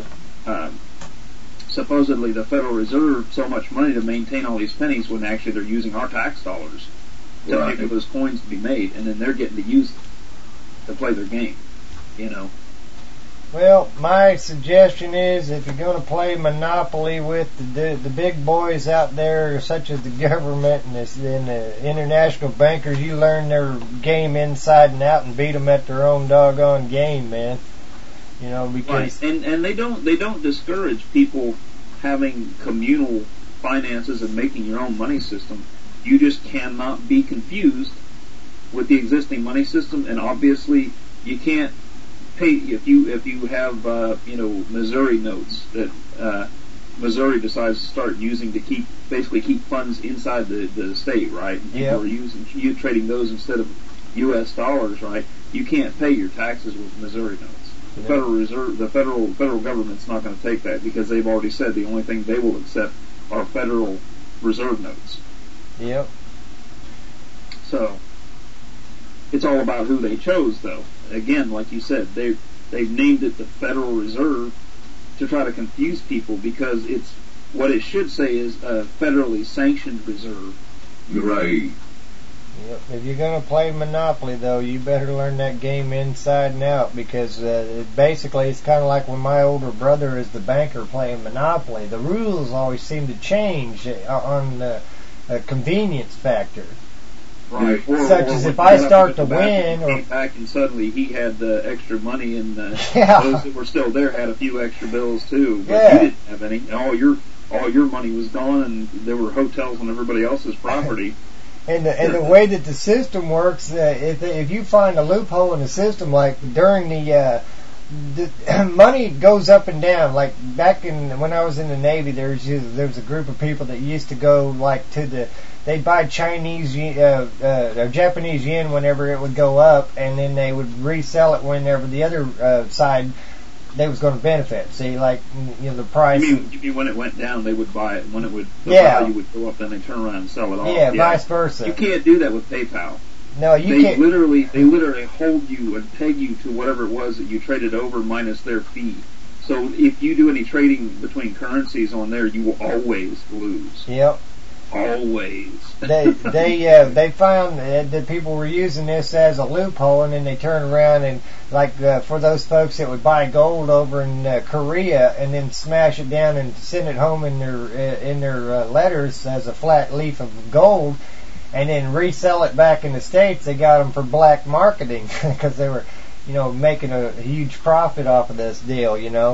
supposedly the Federal Reserve so much money to maintain all these pennies when actually they're using our tax dollars to pay for those coins to be made, and then they're getting to use them to play their game, you know. Well, my suggestion is if you're going to play Monopoly with the big boys out there, such as the government and the international bankers, you learn their game inside and out and beat them at their own doggone game, man. You know, because and they don't discourage people having communal finances and making your own money system. You just cannot be confused with the existing money system, and obviously you can't pay if you have Missouri notes that Missouri decides to start using to keep funds inside the state, right? And people are trading those instead of U.S. dollars, right? You can't pay your taxes with Missouri notes. The Federal Reserve, the federal government's not going to take that because they've already said the only thing they will accept are Federal Reserve notes. Yep. So it's all about who they chose, though. Again, like you said, they've named it the Federal Reserve to try to confuse people because it's what it should say is a federally sanctioned reserve. Right. Yep. If you're going to play Monopoly, though, you better learn that game inside and out because basically it's kind of like when my older brother is the banker playing Monopoly. The rules always seem to change on the convenience factor. Right. Such as if I start to win, or came back and suddenly he had extra money, and those that were still there had a few extra bills too. But you didn't have any. And all your money was gone, and there were hotels on everybody else's property. And the way that the system works, if you find a loophole in the system, like during the money goes up and down. Like back when I was in the Navy, there was a group of people that used to go like they'd buy Chinese or Japanese yen whenever it would go up, and then they would resell it whenever the other side they was going to benefit. See, like the price. You mean when it went down, they would buy it, and when the value would go up, then they turn around and sell it off. Yeah, vice versa. You can't do that with PayPal. No, you can't. They literally hold you and peg you to whatever it was that you traded over minus their fee. So if you do any trading between currencies on there, you will always lose. Yep. Always. They found that people were using this as a loophole, and then they turn around and for those folks that would buy gold over in Korea and then smash it down and send it home in their letters as a flat leaf of gold, and then resell it back in the States. They got them for black marketing because they were, making a huge profit off of this deal,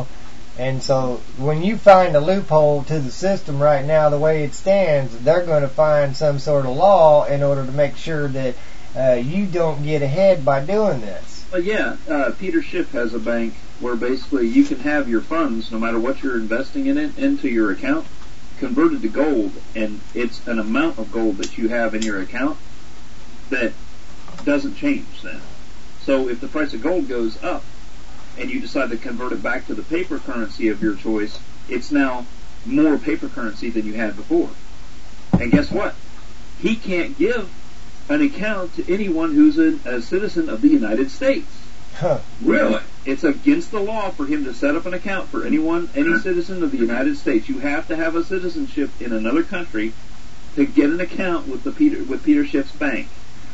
And so when you find a loophole to the system right now, the way it stands, they're going to find some sort of law in order to make sure that you don't get ahead by doing this. Well, Peter Schiff has a bank where basically you can have your funds, no matter what you're investing in it, into your account, converted to gold, and it's an amount of gold that you have in your account that doesn't change then. So if the price of gold goes up, and you decide to convert it back to the paper currency of your choice, it's now more paper currency than you had before. And guess what? He can't give an account to anyone who's a citizen of the United States. Huh. Really? It's against the law for him to set up an account for any citizen of the United States. You have to have a citizenship in another country to get an account with Peter Schiff's bank.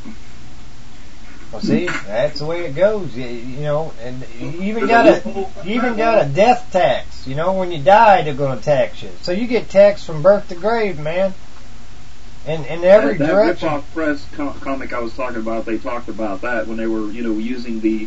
Well, see, that's the way it goes, and you even got a death tax. When you die, they're going to tax you. So you get taxed from birth to grave, man. In every direction. That Rip-Off Press comic I was talking about, they talked about that when they were, using the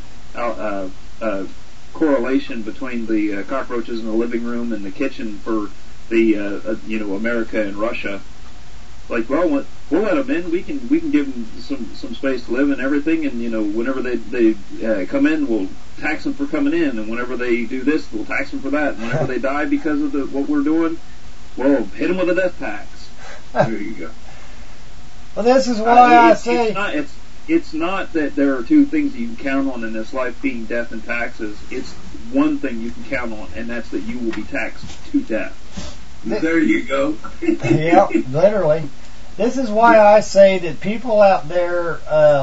correlation between the cockroaches in the living room and the kitchen for the, America and Russia. Like, well, we'll let them in. We can give them some space to live and everything. And whenever they come in, we'll tax them for coming in. And whenever they do this, we'll tax them for that. And whenever they die because of what we're doing, we'll hit them with a death tax. There you go. Well, this is why I say it's not that there are two things you can count on in this life, being death and taxes. It's one thing you can count on, and that's that you will be taxed to death. There you go. Yeah, literally. This is why I say that people out there,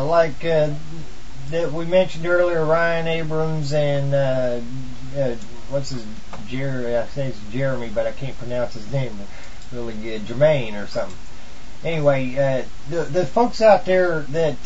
that we mentioned earlier, Ryan Abrams and what's his I say it's Jeremy, but I can't pronounce his name really good, Jermaine or something. Anyway, the folks out there that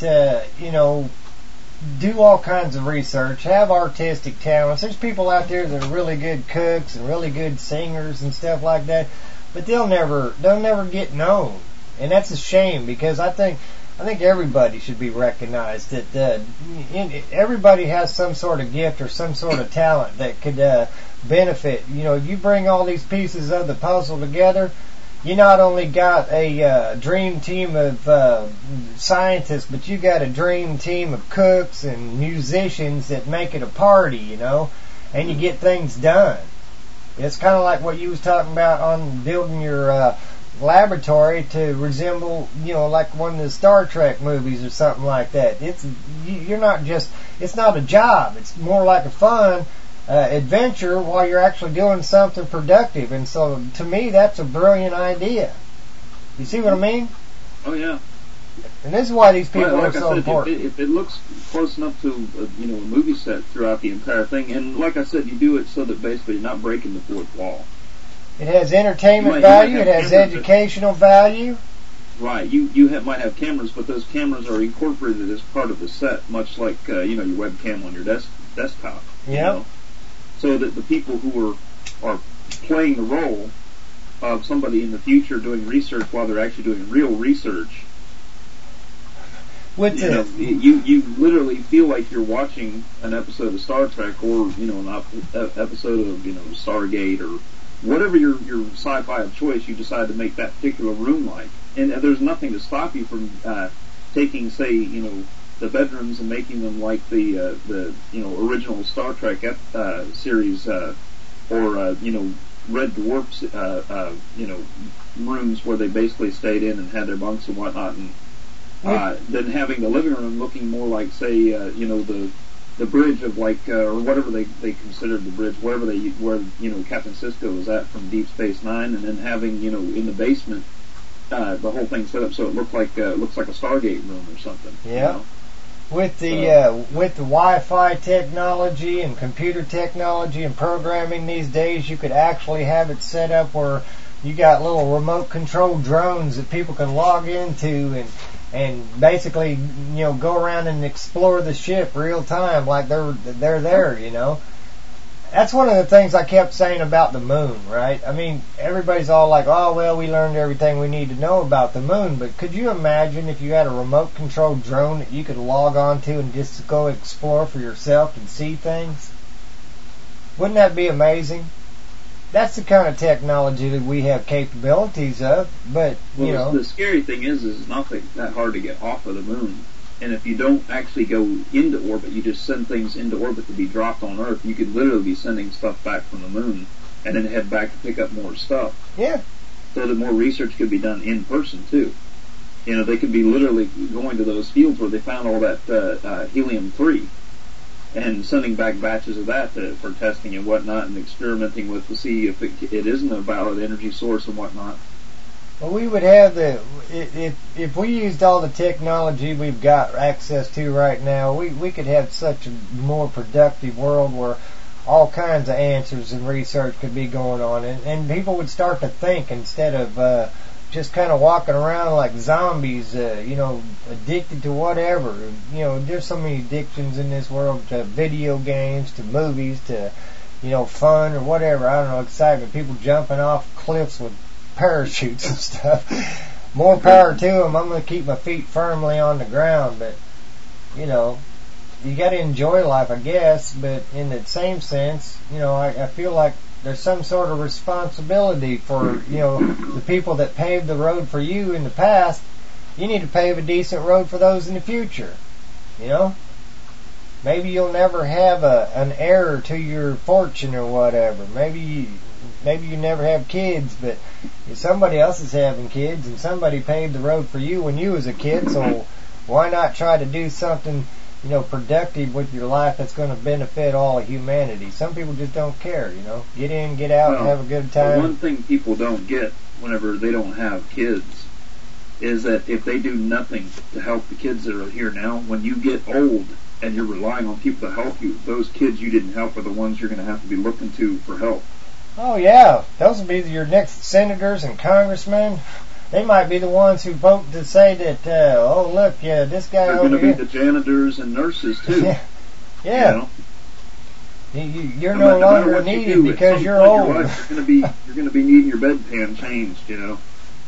do all kinds of research, have artistic talents. There's people out there that are really good cooks and really good singers and stuff like that, but they'll never get known, and that's a shame, because I think everybody should be recognized. That everybody has some sort of gift or some sort of talent that could benefit. If you bring all these pieces of the puzzle together, you not only got a dream team of scientists, but you got a dream team of cooks and musicians that make it a party, and you get things done. It's kind of like what you was talking about on building your laboratory to resemble, like one of the Star Trek movies or something like that. It's not a job. It's more like a fun adventure while you're actually doing something productive. And so, to me, that's a brilliant idea. You see what I mean? Oh yeah. And this is why these people are so important. If it looks close enough to a movie set throughout the entire thing, and like I said, you do it so that basically you're not breaking the fourth wall. It has entertainment value. It has educational value. Right. You might have cameras, but those cameras are incorporated as part of the set, much like your webcam on your desktop. Yeah. So that the people who are playing the role of somebody in the future doing research while they're actually doing real research, you literally feel like you're watching an episode of Star Trek or an episode of Stargate or whatever your sci-fi of choice you decide to make that particular room like. And there's nothing to stop you from taking, say, the bedrooms and making them like the original Star Trek series or Red Dwarfs rooms where they basically stayed in and had their bunks and whatnot, and then having the living room looking more like, say, the bridge of or whatever they considered the bridge, where Captain Sisko was at from Deep Space Nine, and then having in the basement the whole thing set up so it looks like a Stargate room or something. Yeah. With the Wi-Fi technology and computer technology and programming these days, you could actually have it set up where you got little remote control drones that people can log into and basically go around and explore the ship real time like they're there. That's one of the things I kept saying about the moon, right? I mean, everybody's all like, oh, well, we learned everything we need to know about the moon, but could you imagine if you had a remote-controlled drone that you could log on to and just go explore for yourself and see things? Wouldn't that be amazing? That's the kind of technology that we have capabilities of, but, the scary thing is it's not that hard to get off of the moon. And if you don't actually go into orbit, you just send things into orbit to be dropped on Earth, you could literally be sending stuff back from the moon and then head back to pick up more stuff. Yeah. So that more research could be done in person, too. They could be literally going to those fields where they found all that helium-3 and sending back batches of that for testing and whatnot and experimenting with to see if it isn't a valid energy source and whatnot. Well, we would have if we used all the technology we've got access to right now, we could have such a more productive world where all kinds of answers and research could be going on, and people would start to think instead of just kind of walking around like zombies, addicted to whatever. There's so many addictions in this world, to video games, to movies, to fun or whatever. I don't know, excitement. People jumping off cliffs with parachutes and stuff. More power to them. I'm going to keep my feet firmly on the ground, but you got to enjoy life, I guess. But in the same sense, I feel like there's some sort of responsibility for the people that paved the road for you in the past you need to pave a decent road for those in the future. You know? Maybe you'll never have an heir to your fortune or whatever. Maybe you never have kids, but somebody else is having kids, and somebody paved the road for you when you was a kid, so why not try to do something, you know, productive with your life that's going to benefit all of humanity? Some people just don't care, you know. Get in, get out, and have a good time. The one thing people don't get whenever they don't have kids is that if they do nothing to help the kids that are here now, when you get old and you're relying on people to help you, those kids you didn't help are the ones you're going to have to be looking to for help. Oh, yeah. Those will be your next senators and congressmen. They might be the ones who vote to say that, oh, look, yeah, this guy They're over going to here. be the janitors and nurses, too. Yeah. You know? You're no longer needed because you're old. You're going to be needing your bedpan changed, you know.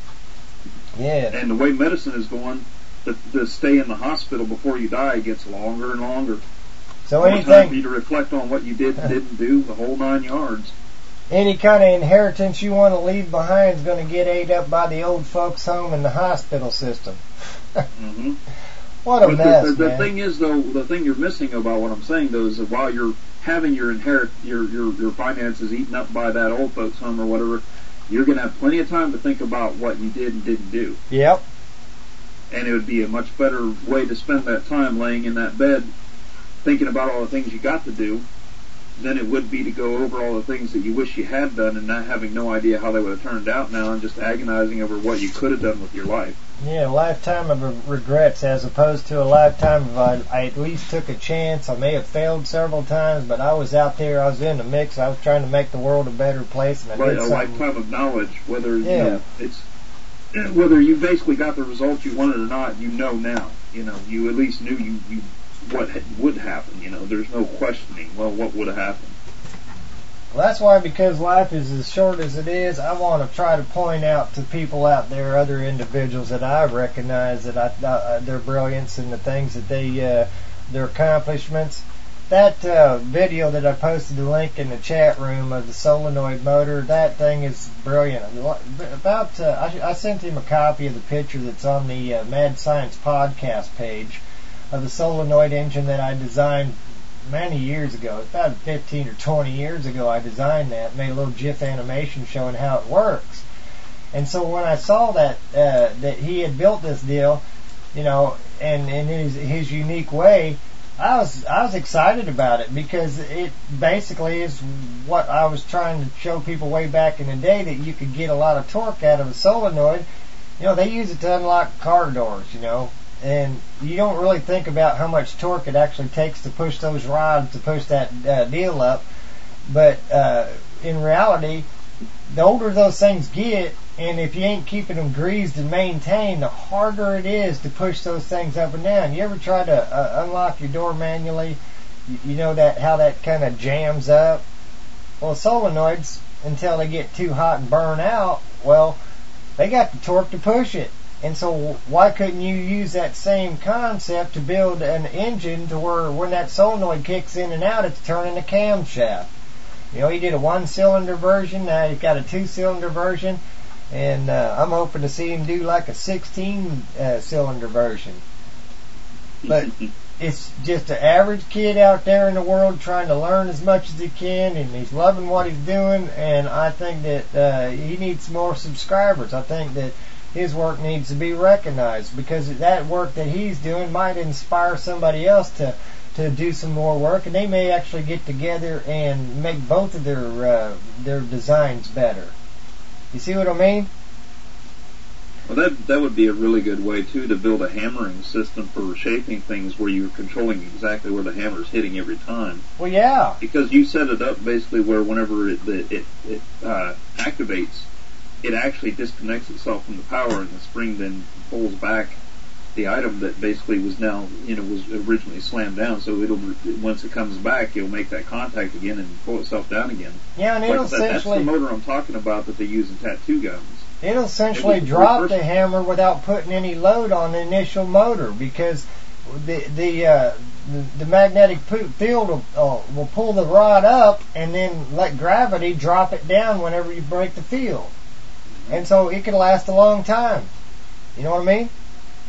Yeah. And the way medicine is going, the stay in the hospital before you die gets longer and longer. So More anything time for you to reflect on what you did and didn't do, the whole 9 yards. Any kind of inheritance you want to leave behind is going to get ate up by the old folks home and the hospital system. Mm-hmm. What a mess, the man. thing is, though, the thing you're missing about what I'm saying, though, is that while you're having your finances eaten up by that old folks home or whatever, you're going to have plenty of time to think about what you did and didn't do. Yep. And it would be a much better way to spend that time laying in that bed thinking about all the things you got to do than it would be to go over all the things that you wish you had done and not having no idea how they would have turned out now and just agonizing over what you could have done with your life. Yeah, a lifetime of regrets as opposed to a lifetime of I at least took a chance. I may have failed several times, but I was out there, I was in the mix, I was trying to make the world a better place, and I did a something. lifetime of knowledge, whether you know, whether you basically got the results you wanted or not, you know now. You know, you at least knew you what would happen. You know, there's no questioning. Well, what would have happened? Well, that's why, because life is as short as it is, I want to try to point out to people out there, other individuals that I recognize that their brilliance and the things that their accomplishments. That video that I posted the link in the chat room of the solenoid motor, that thing is brilliant. I sent him a copy of the picture that's on the Mad Science podcast page of the solenoid engine that I designed many years ago. About 15 or 20 years ago I designed that, made a little GIF animation showing how it works. And so when I saw that he had built this deal, you know, and in his unique way, I was excited about it because it basically is what I was trying to show people way back in the day, that you could get a lot of torque out of a solenoid. You know, they use it to unlock car doors, you know, and you don't really think about how much torque it actually takes to push those rods to push that deal up. But in reality, the older those things get, and if you ain't keeping them greased and maintained, the harder it is to push those things up and down. You ever try to unlock your door manually? You know that how that kind of jams up? Well, solenoids, until they get too hot and burn out, well, they got the torque to push it. And so why couldn't you use that same concept to build an engine to where when that solenoid kicks in and out, it's turning a camshaft? You know, he did a 1-cylinder version, now he's got a 2-cylinder version, and I'm hoping to see him do like a 16-cylinder version. But it's just an average kid out there in the world trying to learn as much as he can, and he's loving what he's doing, and I think that he needs more subscribers. I think that his work needs to be recognized, because that work that he's doing might inspire somebody else to do some more work, and they may actually get together and make both of their designs better. You see what I mean? Well, that would be a really good way too to build a hammering system for shaping things where you're controlling exactly where the hammer's hitting every time. Well, yeah. Because you set it up basically where whenever it activates, it actually disconnects itself from the power, and the spring then pulls back the item that basically was now, you know, was originally slammed down. So it'll, once it comes back, it'll make that contact again and pull itself down again. Yeah, and it'll essentially, that's the motor I'm talking about that they use in tattoo guns. It'll essentially drop the hammer without putting any load on the initial motor, because the magnetic field will pull the rod up and then let gravity drop it down whenever you break the field. And so it can last a long time. You know what I mean?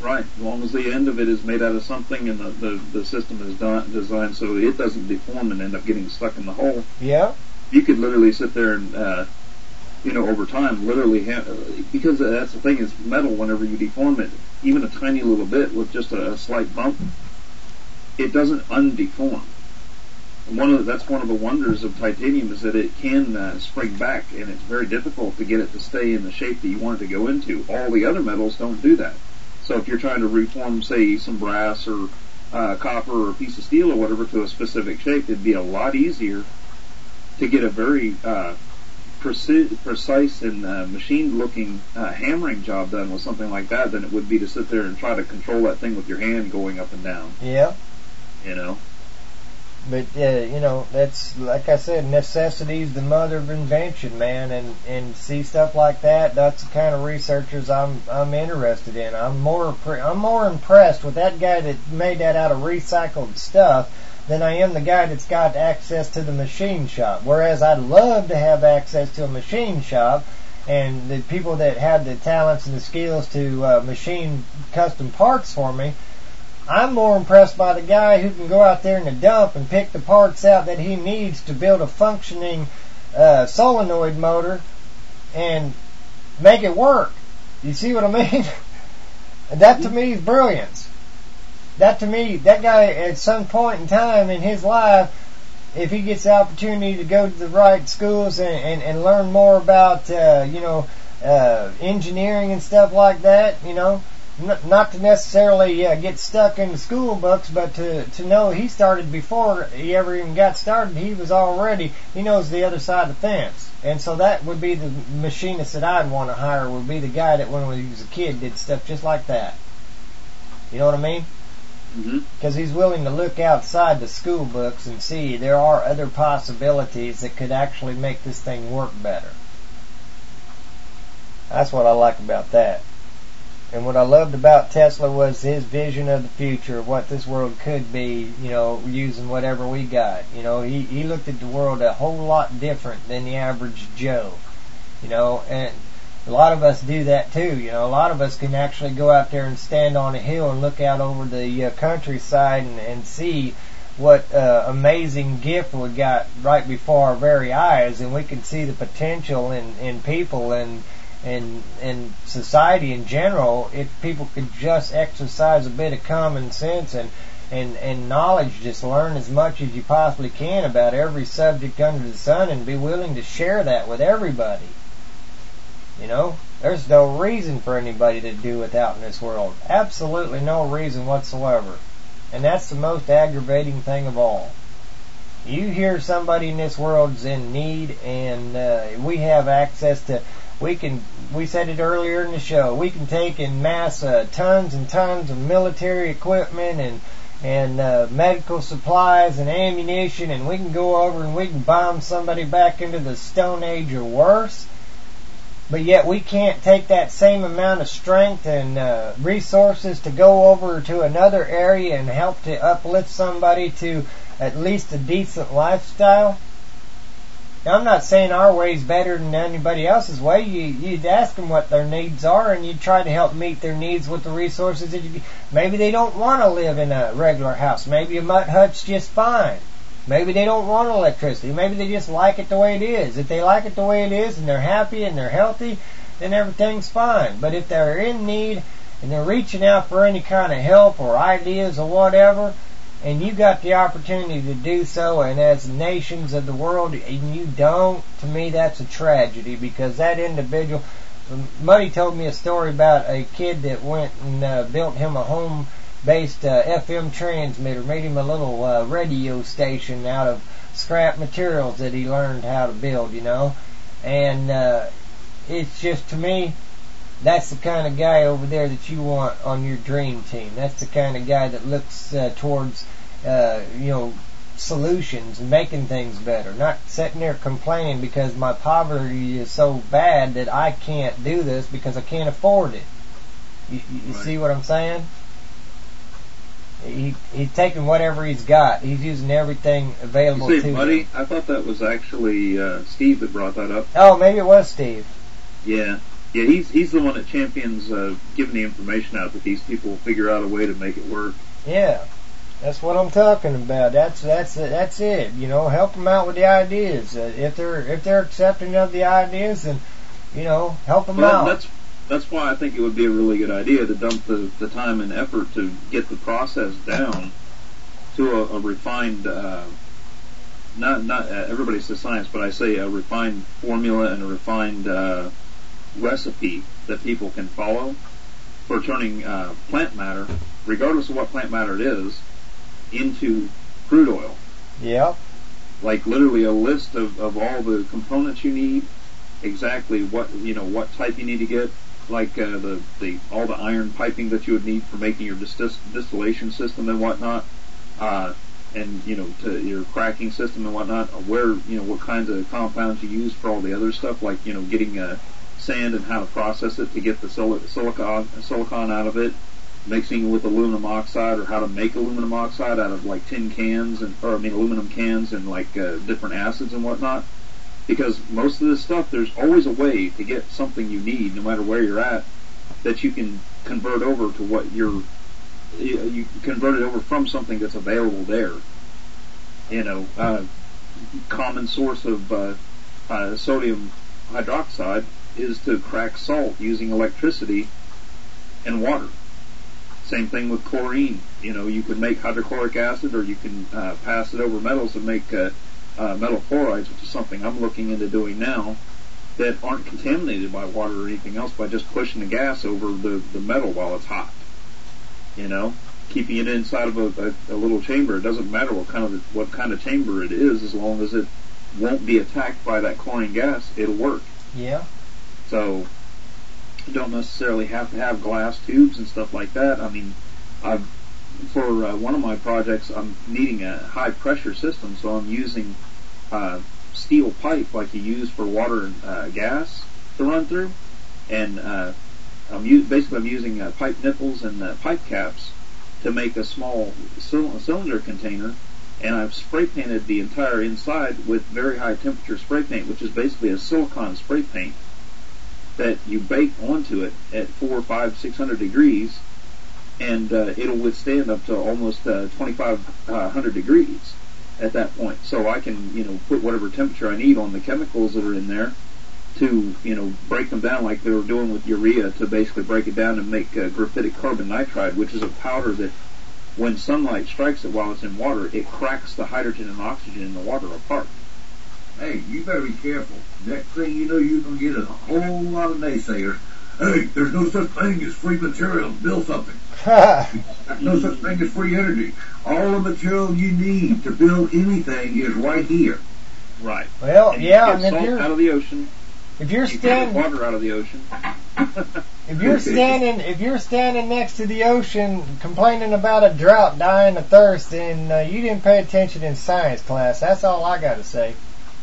Right. As long as the end of it is made out of something and the system is designed so it doesn't deform and end up getting stuck in the hole. Yeah. You could literally sit there and, over time, literally because that's the thing is metal, whenever you deform it, even a tiny little bit with just a slight bump, it doesn't undeform. That's one of the wonders of titanium is that it can spring back, and it's very difficult to get it to stay in the shape that you want it to go into. All the other metals don't do that. So if you're trying to reform, say, some brass or copper or a piece of steel or whatever to a specific shape, it'd be a lot easier to get a very precise and machined-looking hammering job done with something like that than it would be to sit there and try to control that thing with your hand going up and down. Yeah. But, that's, like I said, necessity's the mother of invention, man, and see stuff like that, that's the kind of researchers I'm interested in. I'm more impressed with that guy that made that out of recycled stuff than I am the guy that's got access to the machine shop. Whereas I'd love to have access to a machine shop, and the people that have the talents and the skills to machine custom parts for me, I'm more impressed by the guy who can go out there in the dump and pick the parts out that he needs to build a functioning solenoid motor and make it work. You see what I mean? That to me is brilliance. That to me, that guy at some point in time in his life, if he gets the opportunity to go to the right schools and learn more about engineering and stuff like that, not to necessarily get stuck in the school books, but to know he started before he ever even got started. He knows the other side of the fence. And so that would be the machinist that I'd want to hire, would be the guy that when he was a kid did stuff just like that. You know what I mean? Because he's willing to look outside the school books and see there are other possibilities that could actually make this thing work better. That's what I like about that. And what I loved about Tesla was his vision of the future, of what this world could be, using whatever we got. He looked at the world a whole lot different than the average Joe. And a lot of us do that too. A lot of us can actually go out there and stand on a hill and look out over the countryside and see what amazing gift we got right before our very eyes, and we can see the potential in people and society in general if people could just exercise a bit of common sense and knowledge. Just learn as much as you possibly can about every subject under the sun and be willing to share that with everybody. There's no reason for anybody to do without in this world. Absolutely no reason whatsoever. And that's the most aggravating thing of all. You hear somebody in this world's in need, and we have access to, we said it earlier in the show, we can take and mass tons and tons of military equipment and medical supplies and ammunition, and we can go over and we can bomb somebody back into the Stone Age or worse. But yet we can't take that same amount of strength and resources to go over to another area and help to uplift somebody to at least a decent lifestyle. Now, I'm not saying our way is better than anybody else's way. You'd ask them what their needs are, and you'd try to help meet their needs with the resources that you. Maybe they don't want to live in a regular house. Maybe a mutt hut's just fine. Maybe they don't want electricity. Maybe they just like it the way it is. If they like it the way it is and they're happy and they're healthy, then everything's fine. But if they're in need and they're reaching out for any kind of help or ideas or whatever, and you got the opportunity to do so, and as nations of the world, and you don't, to me that's a tragedy, because that individual, Muddy told me a story about a kid that went and built him a home-based FM transmitter, made him a little radio station out of scrap materials that he learned how to build, and it's just, to me, that's the kind of guy over there that you want on your dream team. That's the kind of guy that looks towards, solutions and making things better. Not sitting there complaining because my poverty is so bad that I can't do this because I can't afford it. You right. See what I'm saying? He's taking whatever he's got. He's using everything available to him. Buddy, I thought that was actually Steve that brought that up. Oh, maybe it was Steve. Yeah. Yeah, he's the one that champions giving the information out that these people figure out a way to make it work. Yeah, that's what I'm talking about. That's it. You know, help them out with the ideas. If they're accepting of the ideas, then help them out. That's why I think it would be a really good idea to dump the time and effort to get the process down to a refined. Not everybody says science, but I say a refined formula and a refined recipe that people can follow for turning plant matter, regardless of what plant matter it is, into crude oil. Yep. Like literally a list of all the components you need, exactly what type you need to get, like all the iron piping that you would need for making your distillation system and whatnot, and to your cracking system and whatnot, where what kinds of compounds you use for all the other stuff, like getting sand and how to process it to get the silicon out of it, mixing with aluminum oxide, or how to make aluminum oxide out of like aluminum cans and like different acids and whatnot. Because most of this stuff, there's always a way to get something you need, no matter where you're at, that you can convert over to what you convert it over from something that's available there. Common source of sodium hydroxide is to crack salt using electricity and water. Same thing with chlorine. You can make hydrochloric acid, or you can pass it over metals and make metal chlorides, which is something I'm looking into doing now, that aren't contaminated by water or anything else, by just pushing the gas over the metal while it's hot. Keeping it inside of a little chamber. It doesn't matter what kind of chamber it is, as long as it won't be attacked by that chlorine gas, it'll work. Yeah. So you don't necessarily have to have glass tubes and stuff like that. I mean, for one of my projects, I'm needing a high pressure system, so I'm using steel pipe like you use for water and gas to run through, and I'm using pipe nipples and pipe caps to make a small cylinder container, and I've spray painted the entire inside with very high temperature spray paint, which is basically a silicone spray paint that you bake onto it at 400, 500, 600 degrees, and it'll withstand up to almost 2,500 degrees at that point. So I can, put whatever temperature I need on the chemicals that are in there to, break them down like they were doing with urea, to basically break it down and make graphitic carbon nitride, which is a powder that when sunlight strikes it while it's in water, it cracks the hydrogen and oxygen in the water apart. Hey, you better be careful. Next thing you know, you're going to get a whole lot of naysayers. Hey, there's no such thing as free material to build something. There's no such thing as free energy. All the material you need to build anything is right here. Right. Well, and yeah, you get salt out of the ocean. If you're standing water out of the ocean. If you're standing next to the ocean complaining about a drought, dying of thirst, then you didn't pay attention in science class. That's all I got to say.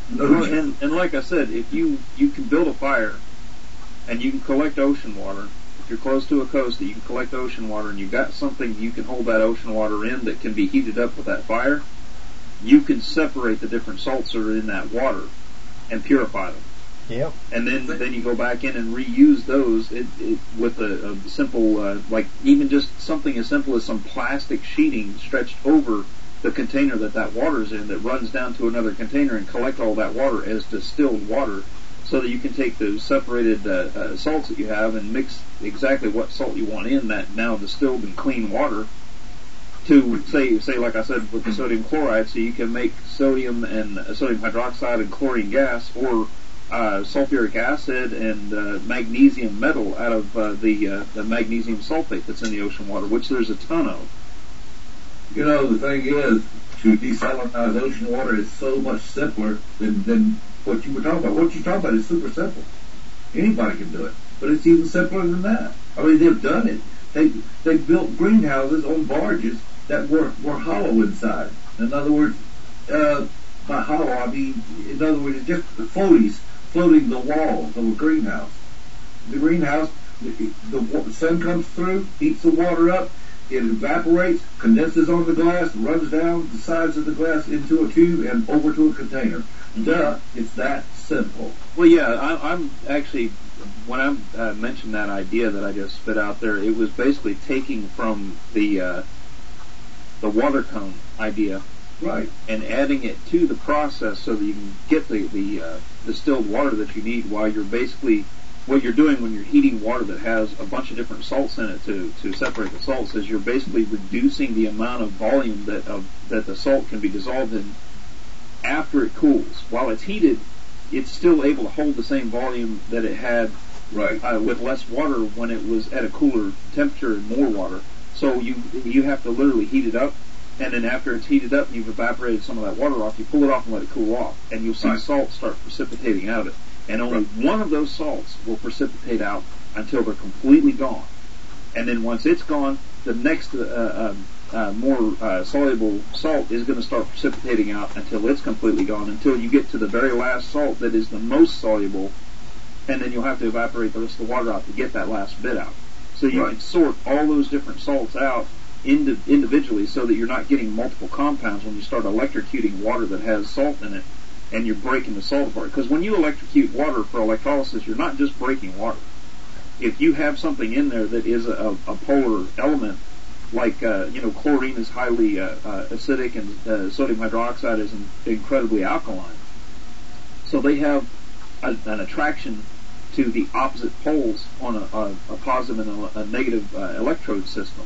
And like I said, if you can build a fire and you can collect ocean water, if you're close to a coast that you can collect ocean water, and you've got something you can hold that ocean water in that can be heated up with that fire, you can separate the different salts that are in that water and purify them. Yep. And then you go back in and reuse those with a simple, like even just something as simple as some plastic sheeting stretched over the container that water's in, that runs down to another container, and collect all that water as distilled water, so that you can take those separated salts that you have and mix exactly what salt you want in that now distilled and clean water to say like I said with the sodium chloride, so you can make sodium and sodium hydroxide and chlorine gas, or sulfuric acid and magnesium metal out of the magnesium sulfate that's in the ocean water, which there's a ton of. The thing is, to desalinize ocean water is so much simpler than what you were talking about. What you're talking about is super simple. Anybody can do it. But it's even simpler than that. I mean, they've done it. They built greenhouses on barges that were hollow inside. In other words, by hollow, I mean, in other words, just floating the walls of a greenhouse. The greenhouse, the sun comes through, heats the water up, it evaporates, condenses on the glass, runs down the sides of the glass into a tube and over to a container. Duh, it's that simple. Well, yeah, I'm actually when I mentioned that idea that I just spit out there, it was basically taking from the water cone idea, Right. and adding it to the process so that you can get the distilled water that you need. While you're basically, what you're doing when you're heating water that has a bunch of different salts in it to separate the salts, is you're basically reducing the amount of volume that the salt can be dissolved in after it cools. While it's heated, it's still able to hold the same volume that it had with less water when it was at a cooler temperature and more water. So you have to literally heat it up, and then after it's heated up and you've evaporated some of that water off, you pull it off and let it cool off, and you'll see salt start precipitating out of it. And only one of those salts will precipitate out until they're completely gone. And then once it's gone, the next more soluble salt is going to start precipitating out until it's completely gone, until you get to the very last salt that is the most soluble, and then you'll have to evaporate the rest of the water out to get that last bit out. So you can sort all those different salts out individually so that you're not getting multiple compounds when you start electrocuting water that has salt in it, and you're breaking the salt apart. Because when you electrocute water for electrolysis, you're not just breaking water. If you have something in there that is a polar element, like chlorine is highly acidic, and sodium hydroxide is incredibly alkaline, so they have an attraction to the opposite poles on a positive and a negative electrode system.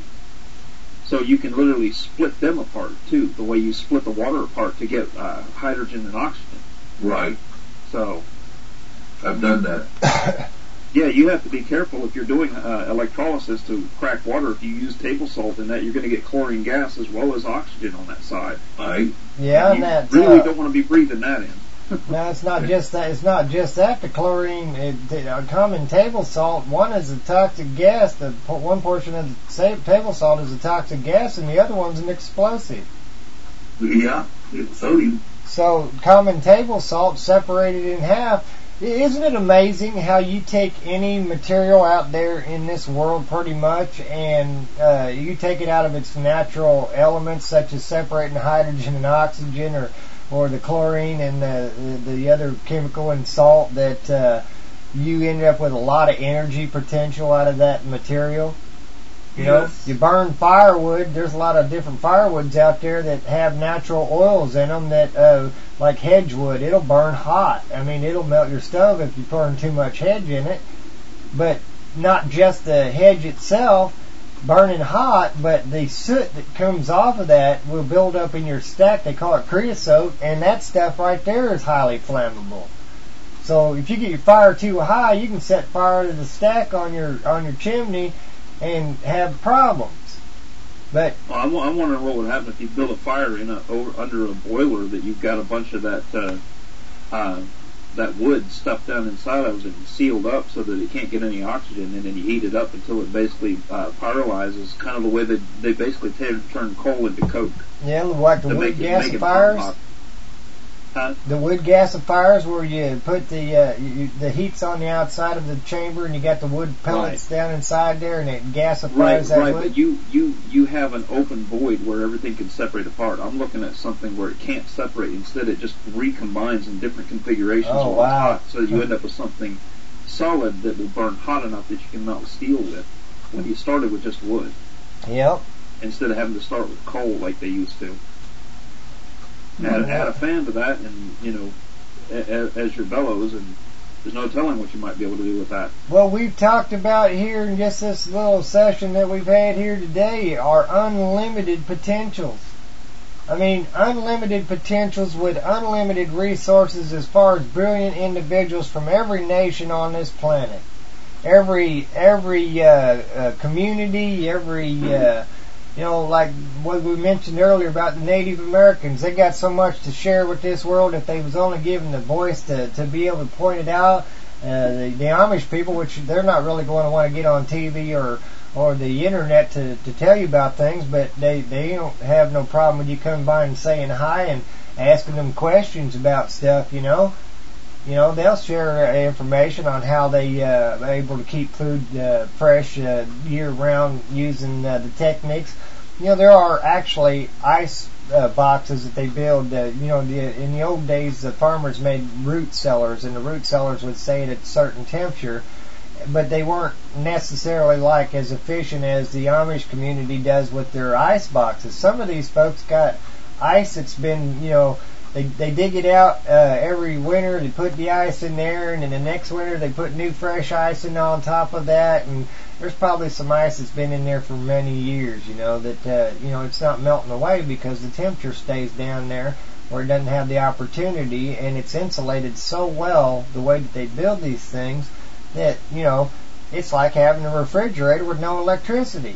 So you can literally split them apart too, the way you split the water apart to get hydrogen and oxygen. Right. So I've done that. Yeah, you have to be careful if you're doing electrolysis to crack water. If you use table salt in that, you're going to get chlorine gas as well as oxygen on that side. Right. Yeah, you and that really don't want to be breathing that in. No, it's not just that. It's not just that. The chlorine, common table salt, one is a toxic gas. One portion of the table salt is a toxic gas, and the other one's an explosive. Yeah, it's sodium. So common table salt separated in half. Isn't it amazing how you take any material out there in this world pretty much, and you take it out of its natural elements, such as separating hydrogen and oxygen, or the chlorine and the other chemical in salt, that you end up with a lot of energy potential out of that material. You know, you burn firewood. There's a lot of different firewoods out there that have natural oils in them that, like hedgewood, it'll burn hot. I mean, it'll melt your stove if you burn too much hedge in it. But not just the hedge itself burning hot, but the soot that comes off of that will build up in your stack. They call it creosote, and that stuff right there is highly flammable. So if you get your fire too high, you can set fire to the stack on your chimney and have problems. But I'm wondering what would happen if you build a fire under a boiler that you've got a bunch of that wood stuffed down inside of it and sealed up so that it can't get any oxygen, and then you heat it up until it basically pyrolyzes, kind of the way they basically turn coal into coke. Yeah, like the wood gasifiers. The wood gasifiers, where you put the heat's on the outside of the chamber, and you got the wood pellets down inside there, and it gasifies that wood. Right, but you have an open void where everything can separate apart. I'm looking at something where it can't separate. Instead, it just recombines in different configurations. Oh, wow. Hot, so you end up with something solid that will burn hot enough that you can melt steel with, when you started with just wood. Yep. Instead of having to start with coal like they used to. Add a fan to that, and as your bellows, and there's no telling what you might be able to do with that. Well, we've talked about here in just this little session that we've had here today are unlimited potentials. I mean, unlimited potentials with unlimited resources as far as brilliant individuals from every nation on this planet. Every community, every like what we mentioned earlier about the Native Americans, they got so much to share with this world if they was only given the voice to be able to point it out. The Amish people, which they're not really going to want to get on TV or the internet to tell you about things, but they don't have no problem with you coming by and saying hi and asking them questions about stuff, they'll share information on how they are able to keep food fresh year-round using the techniques. There are actually ice boxes that they build. In the old days, the farmers made root cellars, and the root cellars would stay at a certain temperature. but they weren't necessarily like as efficient as the Amish community does with their ice boxes. Some of these folks got ice that's been, they dig it out every winter, they put the ice in there, and then the next winter they put new fresh ice in on top of that, and there's probably some ice that's been in there for many years, that it's not melting away because the temperature stays down there where it doesn't have the opportunity, and it's insulated so well the way that they build these things that, it's like having a refrigerator with no electricity.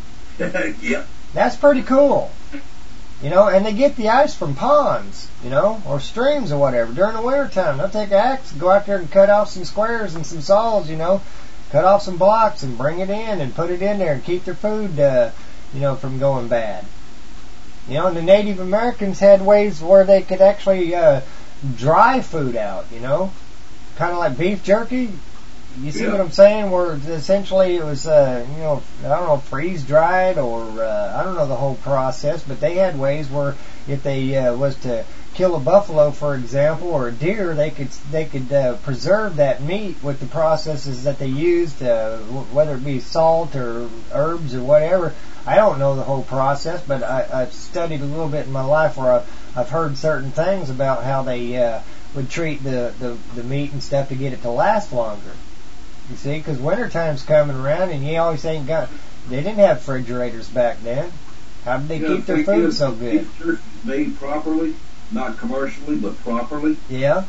Yeah. That's pretty cool. And they get the ice from ponds, or streams or whatever. During the winter time, they'll take an axe, go out there and cut off some squares and some saws, cut off some blocks and bring it in and put it in there and keep their food, from going bad. And the Native Americans had ways where they could actually dry food out, kind of like beef jerky. You see what I'm saying? Where essentially it was, I don't know, freeze dried or I don't know the whole process, but they had ways where if they was to kill a buffalo, for example, or a deer, they could preserve that meat with the processes that they used, whether it be salt or herbs or whatever. I don't know the whole process, but I've studied a little bit in my life where I've heard certain things about how they would treat the meat and stuff to get it to last longer. You see, because wintertime's coming around, and you always ain't got. They didn't have refrigerators back then. How did they keep their food so good? Beef jerky made properly, not commercially, but properly. Yeah.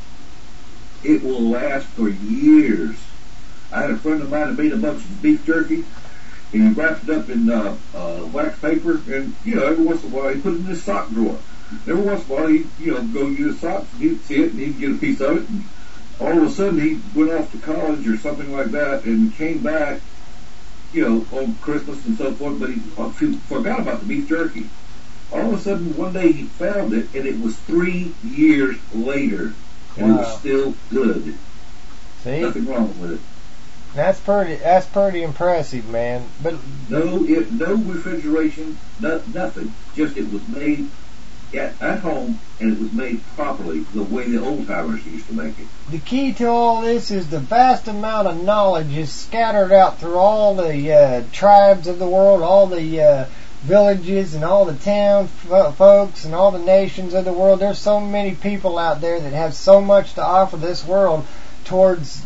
It will last for years. I had a friend of mine that made a bunch of beef jerky, and he wrapped it up in wax paper, and every once in a while he put it in his sock drawer. Every once in a while he'd go use his socks, and he'd see it, and he'd get a piece of it. And all of a sudden he went off to college or something like that and came back, on Christmas and so forth, but he forgot about the beef jerky. All of a sudden one day he found it, and it was 3 years later, and it was still good. See? Nothing wrong with it. That's pretty impressive, man. But no refrigeration, nothing. Just it was made at home, and it was made properly the way the old timers used to make it. The key to all this is the vast amount of knowledge is scattered out through all the tribes of the world, all the villages and all the town folks and all the nations of the world. There's so many people out there that have so much to offer this world towards,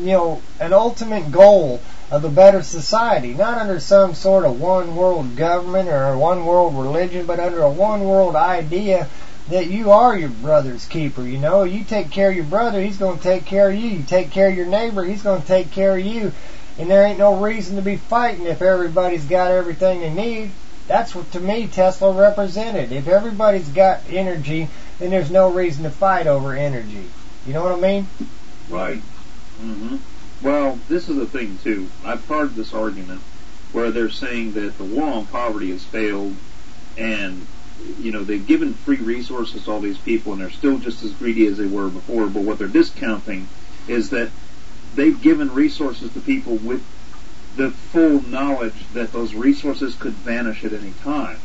an ultimate goal of a better society, not under some sort of one world government or a one world religion, but under a one world idea that you are your brother's keeper. You take care of your brother, he's going to take care of you. You take care of your neighbor, he's going to take care of you. And there ain't no reason to be fighting if everybody's got everything they need. That's what, to me, Tesla represented. If everybody's got energy, then there's no reason to fight over energy. You know what I mean? Right. Mm-hmm. Well, this is the thing, too. I've heard this argument where they're saying that the war on poverty has failed, and, they've given free resources to all these people, and they're still just as greedy as they were before, but what they're discounting is that they've given resources to people with the full knowledge that those resources could vanish at any time.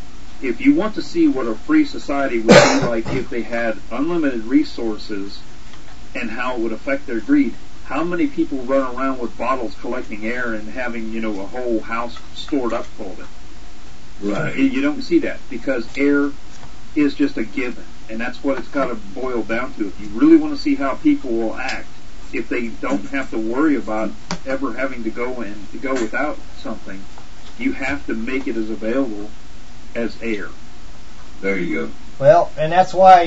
If you want to see what a free society would be like if they had unlimited resources and how it would affect their greed, how many people run around with bottles collecting air and having, a whole house stored up full of it? Right. You don't see that because air is just a given, and that's what it's got to boil down to. If you really want to see how people will act, if they don't have to worry about ever having to go without something, you have to make it as available as air. There you go. Well, and that's why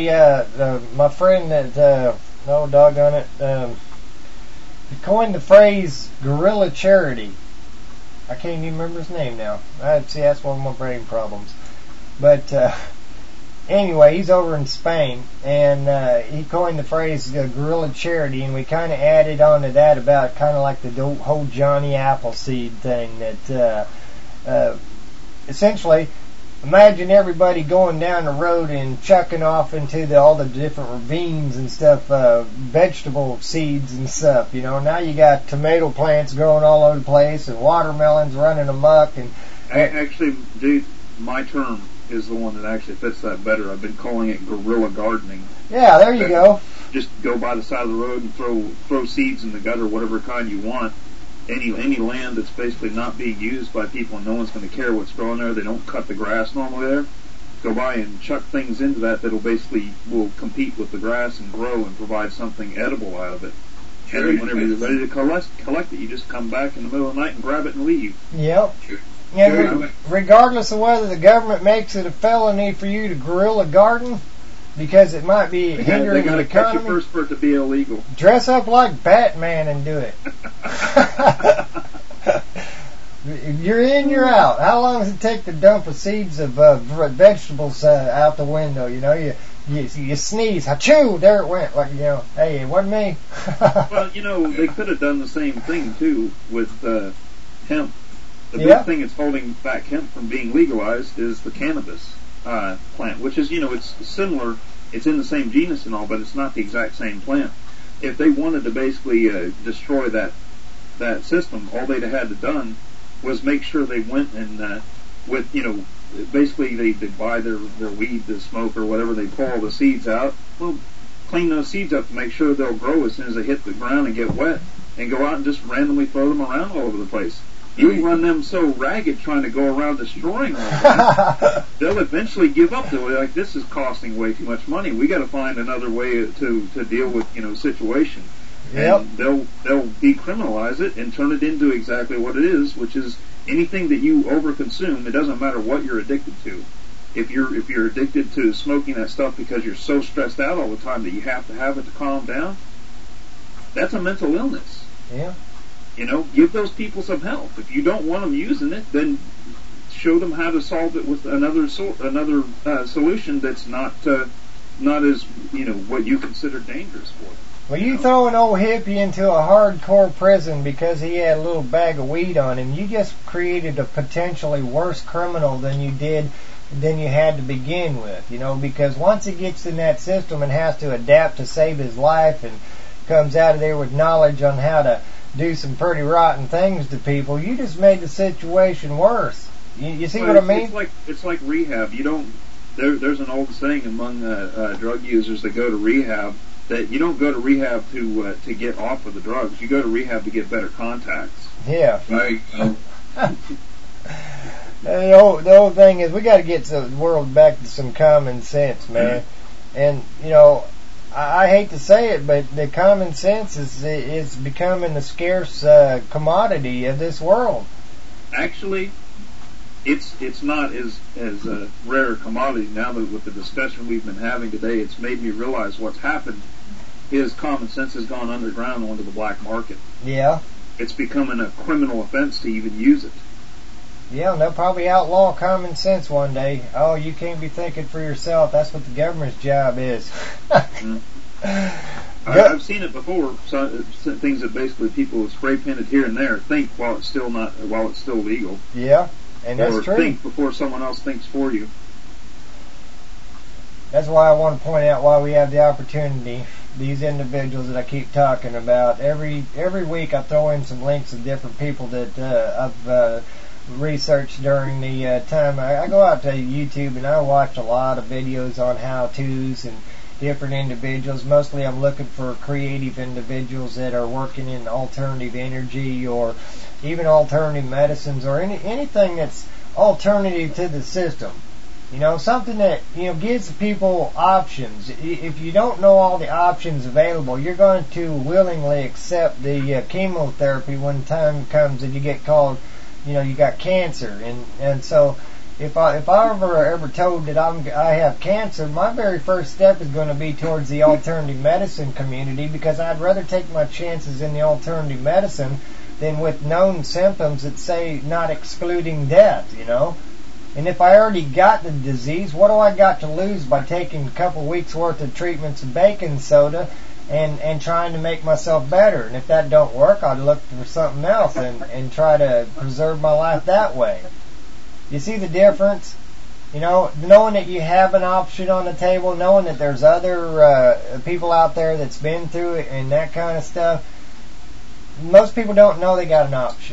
my friend that, doggone it, he coined the phrase guerrilla charity. I can't even remember his name now. See, that's one of my brain problems. But anyway, he's over in Spain, and he coined the phrase guerrilla charity, and we kind of added on to that about kind of like the whole Johnny Appleseed thing that essentially, imagine everybody going down the road and chucking off into all the different ravines and stuff, vegetable seeds and stuff. Now you got tomato plants growing all over the place and watermelons running amok. And actually, dude, my term is the one that actually fits that better. I've been calling it guerrilla gardening. Yeah, there you go. Just go by the side of the road and throw seeds in the gutter, whatever kind you want, any land that's basically not being used by people and no one's going to care what's growing there. They don't cut the grass normally there. Go by and chuck things into that'll basically will compete with the grass and grow and provide something edible out of it. And then whenever you're ready to collect it, you just come back in the middle of the night and grab it and leave. Yep. And regardless of whether the government makes it a felony for you to guerrilla garden, because it might be hindering the economy. They got to catch you first for it to be illegal. Dress up like Batman and do it. You're in, you're out. How long does it take to dump the seeds of vegetables out the window? You know, you sneeze, achoo, there it went. Like, you know, hey, it wasn't me. Well, you know, they could have done the same thing too with hemp. The big thing that's holding back hemp from being legalized is the cannabis plant, which is, you know, it's similar. It's in the same genus and all, but it's not the exact same plant. If they wanted to basically destroy that system, all they'd have had to done was make sure they went and with, you know, basically they buy their weed to smoke or whatever, they pull all the seeds out. Well, clean those seeds up to make sure they'll grow as soon as they hit the ground and get wet, and go out and just randomly throw them around all over the place. You run them so ragged trying to go around destroying all that, they'll eventually give up. They'll be like, this is costing way too much money. We got to find another way to deal with, you know, situation. Yep. And they'll decriminalize it and turn it into exactly what it is, which is anything that you overconsume. It doesn't matter what you're addicted to. If you're addicted to smoking that stuff because you're so stressed out all the time that you have to have it to calm down, that's a mental illness. Yeah. You know, give those people some help. If you don't want them using it, then show them how to solve it with another solution that's not as, you know, what you consider dangerous for them. Well, you throw an old hippie into a hardcore prison because he had a little bag of weed on him, you just created a potentially worse criminal than you had to begin with, you know, because once he gets in that system and has to adapt to save his life and comes out of there with knowledge on how to do some pretty rotten things to people, you just made the situation worse. You see what I mean? It's like rehab. You don't. There's an old saying among drug users that go to rehab that you don't go to rehab to get off of the drugs. You go to rehab to get better contacts. Yeah. Right. The whole thing is we got to get the world back to some common sense, man. And you know, I hate to say it, but the common sense is becoming the scarce commodity of this world. Actually, it's not as rare a commodity now. That with the discussion we've been having today, it's made me realize what's happened is common sense has gone underground onto the black market. Yeah. It's becoming a criminal offense to even use it. Yeah, and they'll probably outlaw common sense one day. Oh, you can't be thinking for yourself. That's what the government's job is. I've seen it before. Things that basically people spray painted here and there. Think while it's still legal. Yeah, and that's true. Or think before someone else thinks for you. That's why I want to point out why we have the opportunity. These individuals that I keep talking about. Every week I throw in some links of different people that I've researched during the time. I go out to YouTube and I watch a lot of videos on how-tos and different individuals. Mostly I'm looking for creative individuals that are working in alternative energy or even alternative medicines or anything that's alternative to the system. You know, something that, you know, gives people options. If you don't know all the options available, you're going to willingly accept the chemotherapy when time comes and you get called, you know, you got cancer. And so if I ever told that I have cancer, my very first step is going to be towards the alternative medicine community, because I'd rather take my chances in the alternative medicine than with known symptoms that say not excluding death, you know. And if I already got the disease, what do I got to lose by taking a couple weeks worth of treatments of baking soda and trying to make myself better? And if that don't work, I'd look for something else and try to preserve my life that way. You see the difference? You know, knowing that you have an option on the table, knowing that there's other people out there that's been through it and that kind of stuff. Most people don't know they got an option.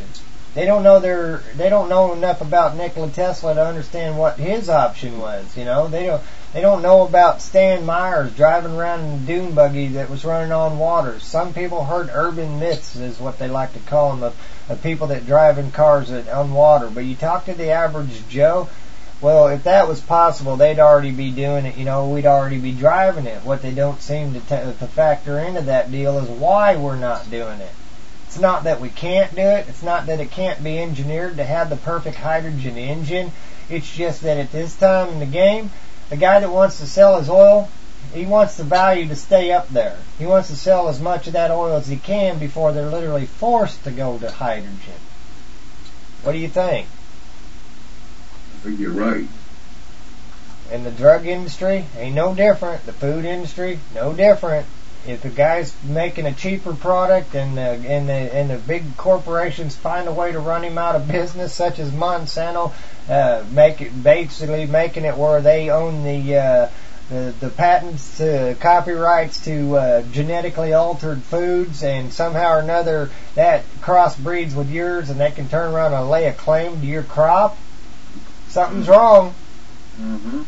They don't know enough about Nikola Tesla to understand what his option was. You know, they don't know about Stan Myers driving around in a dune buggy that was running on water. Some people heard urban myths, is what they like to call them, of people that drive in cars on water. But you talk to the average Joe, well, if that was possible, they'd already be doing it. You know, we'd already be driving it. What they don't seem to factor into that deal is why we're not doing it. It's not that we can't do it. It's not that it can't be engineered to have the perfect hydrogen engine. It's just that at this time in the game, the guy that wants to sell his oil, he wants the value to stay up there. He wants to sell as much of that oil as he can before they're literally forced to go to hydrogen. What do you think? I think you're right. And the drug industry ain't no different. The food industry, no different. If the guy's making a cheaper product and the big corporations find a way to run him out of business, such as Monsanto, basically making it where they own the patents, copyrights to genetically altered foods, and somehow or another that crossbreeds with yours, and they can turn around and lay a claim to your crop, something's wrong. Mm-hmm.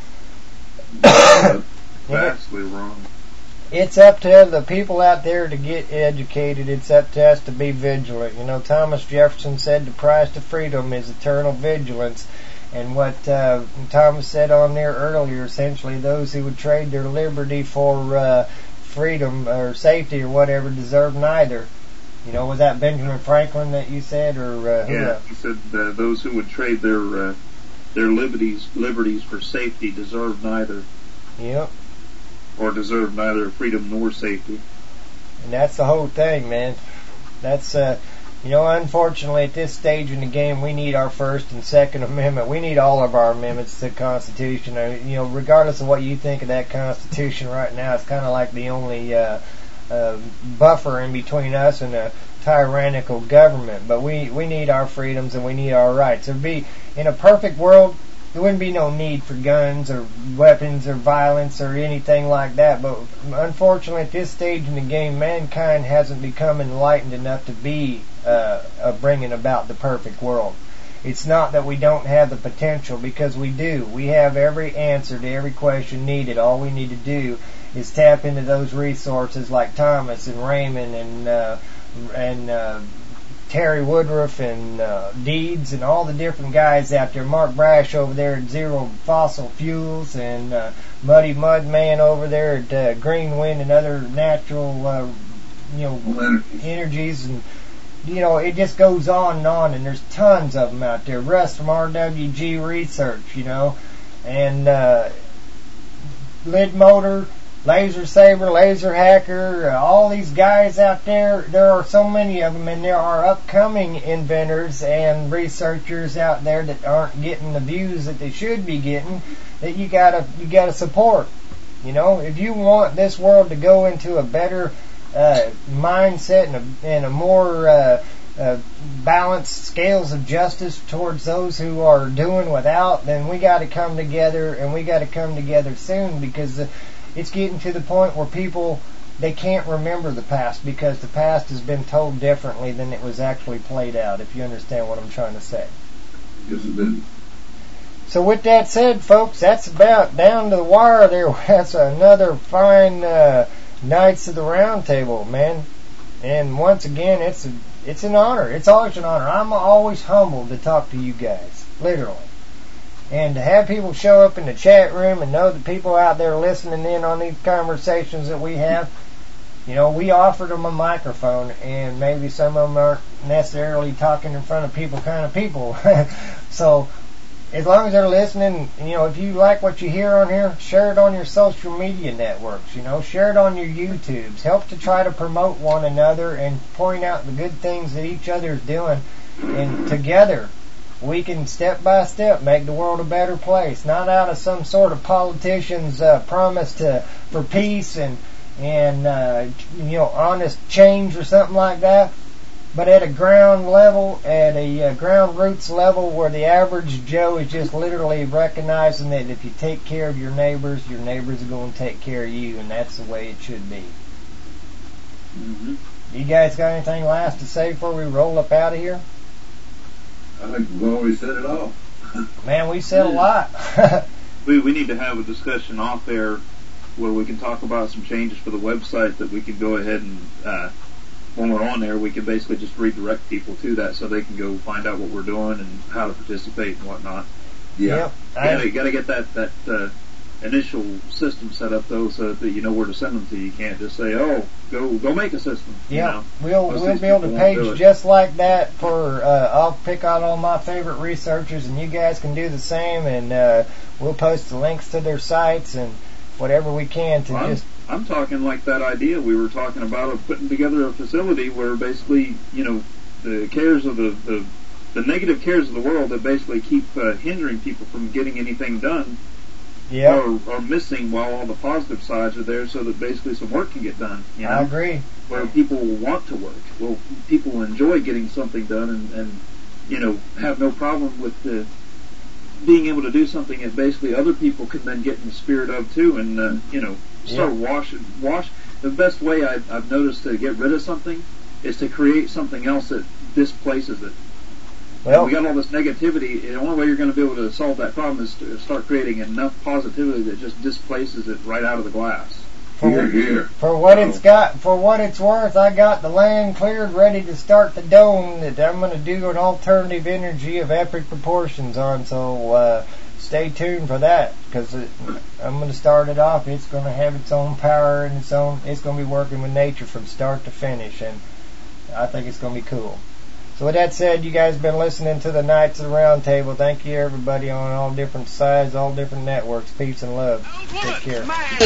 Vastly wrong. It's up to the people out there to get educated. It's up to us to be vigilant. You know, Thomas Jefferson said the price to freedom is eternal vigilance. And what Thomas said on there earlier, essentially those who would trade their liberty for freedom or safety or whatever deserve neither. You know, was that Benjamin Franklin that you said? Or yeah, he said those who would trade their liberties for safety deserve neither. Yep. Or deserve neither freedom nor safety. And that's the whole thing, man. That's, you know, unfortunately at this stage in the game, we need our First and Second Amendment. We need all of our amendments to the Constitution. You know, regardless of what you think of that Constitution right now, it's kind of like the only buffer in between us and a tyrannical government. But we need our freedoms and we need our rights. There'd be, in a perfect world, there wouldn't be no need for guns or weapons or violence or anything like that. But unfortunately, at this stage in the game, mankind hasn't become enlightened enough to be bringing about the perfect world. It's not that we don't have the potential, because we do. We have every answer to every question needed. All we need to do is tap into those resources like Thomas and Raymond and Terry Woodruff and Deeds and all the different guys out there. Mark Brash over there at Zero Fossil Fuels, and Muddy Mudman over there at Green Wind and other natural, energies. And, you know, it just goes on, and there's tons of them out there. Russ from RWG Research, you know, and Lid Motor, Laser Saber, Laser Hacker, all these guys out there. There are so many of them, and there are upcoming inventors and researchers out there that aren't getting the views that they should be getting, that you gotta support. You know, if you want this world to go into a better mindset and a more balanced scales of justice towards those who are doing without, then we got to come together, and we got to come together soon, because it's getting to the point where people, they can't remember the past because the past has been told differently than it was actually played out, if you understand what I'm trying to say. Yes, it did. So with that said, folks, that's about down to the wire there. That's another fine Knights of the Round Table, man. And once again, it's an honor. It's always an honor. I'm always humbled to talk to you guys, literally. And to have people show up in the chat room and know that people out there listening in on these conversations that we have, you know, we offered them a microphone, and maybe some of them aren't necessarily talking in front of people kind of people. So, as long as they're listening, you know, if you like what you hear on here, share it on your social media networks, you know, share it on your YouTubes. Help to try to promote one another and point out the good things that each other is doing, and together we can step by step make the world a better place, not out of some sort of politician's promise for peace and honest change or something like that, but at a ground level, at a ground roots level, where the average Joe is just literally recognizing that if you take care of your neighbors are going to take care of you, and that's the way it should be. Mm-hmm. You guys got anything last to say before we roll up out of here? I think we've already said it all. Man, we said a lot. We need to have a discussion off air where we can talk about some changes for the website that we can go ahead and, when we're on there, we can basically just redirect people to that so they can go find out what we're doing and how to participate and whatnot. Yeah. You gotta get that initial system set up though, so that you know where to send them to. You can't just say, "Oh, go make a system." Yeah, you know? we'll build a page just like that for. I'll pick out all my favorite researchers, and you guys can do the same. And we'll post the links to their sites and whatever we can to I'm talking like that idea we were talking about of putting together a facility where basically, you know, the cares of the negative cares of the world that basically keep hindering people from getting anything done. Yeah. Are missing while all the positive sides are there, so that basically some work can get done. You know? I agree. Where people will want to work. Well, people will enjoy getting something done, and you know, have no problem with being able to do something that basically other people can then get in the spirit of too, and you know, start wash. The best way I've noticed to get rid of something is to create something else that displaces it. Well, we got all this negativity. The only way you're going to be able to solve that problem is to start creating enough positivity that just displaces it right out of the glass. For what it's worth, I got the land cleared, ready to start the dome that I'm going to do an alternative energy of epic proportions on. So stay tuned for that, because I'm going to start it off. It's going to have its own power and it's going to be working with nature from start to finish, and I think it's going to be cool. So with that said, you guys have been listening to the Knights of the Round Table. Thank you, everybody, on all different sides, all different networks. Peace and love. Take care.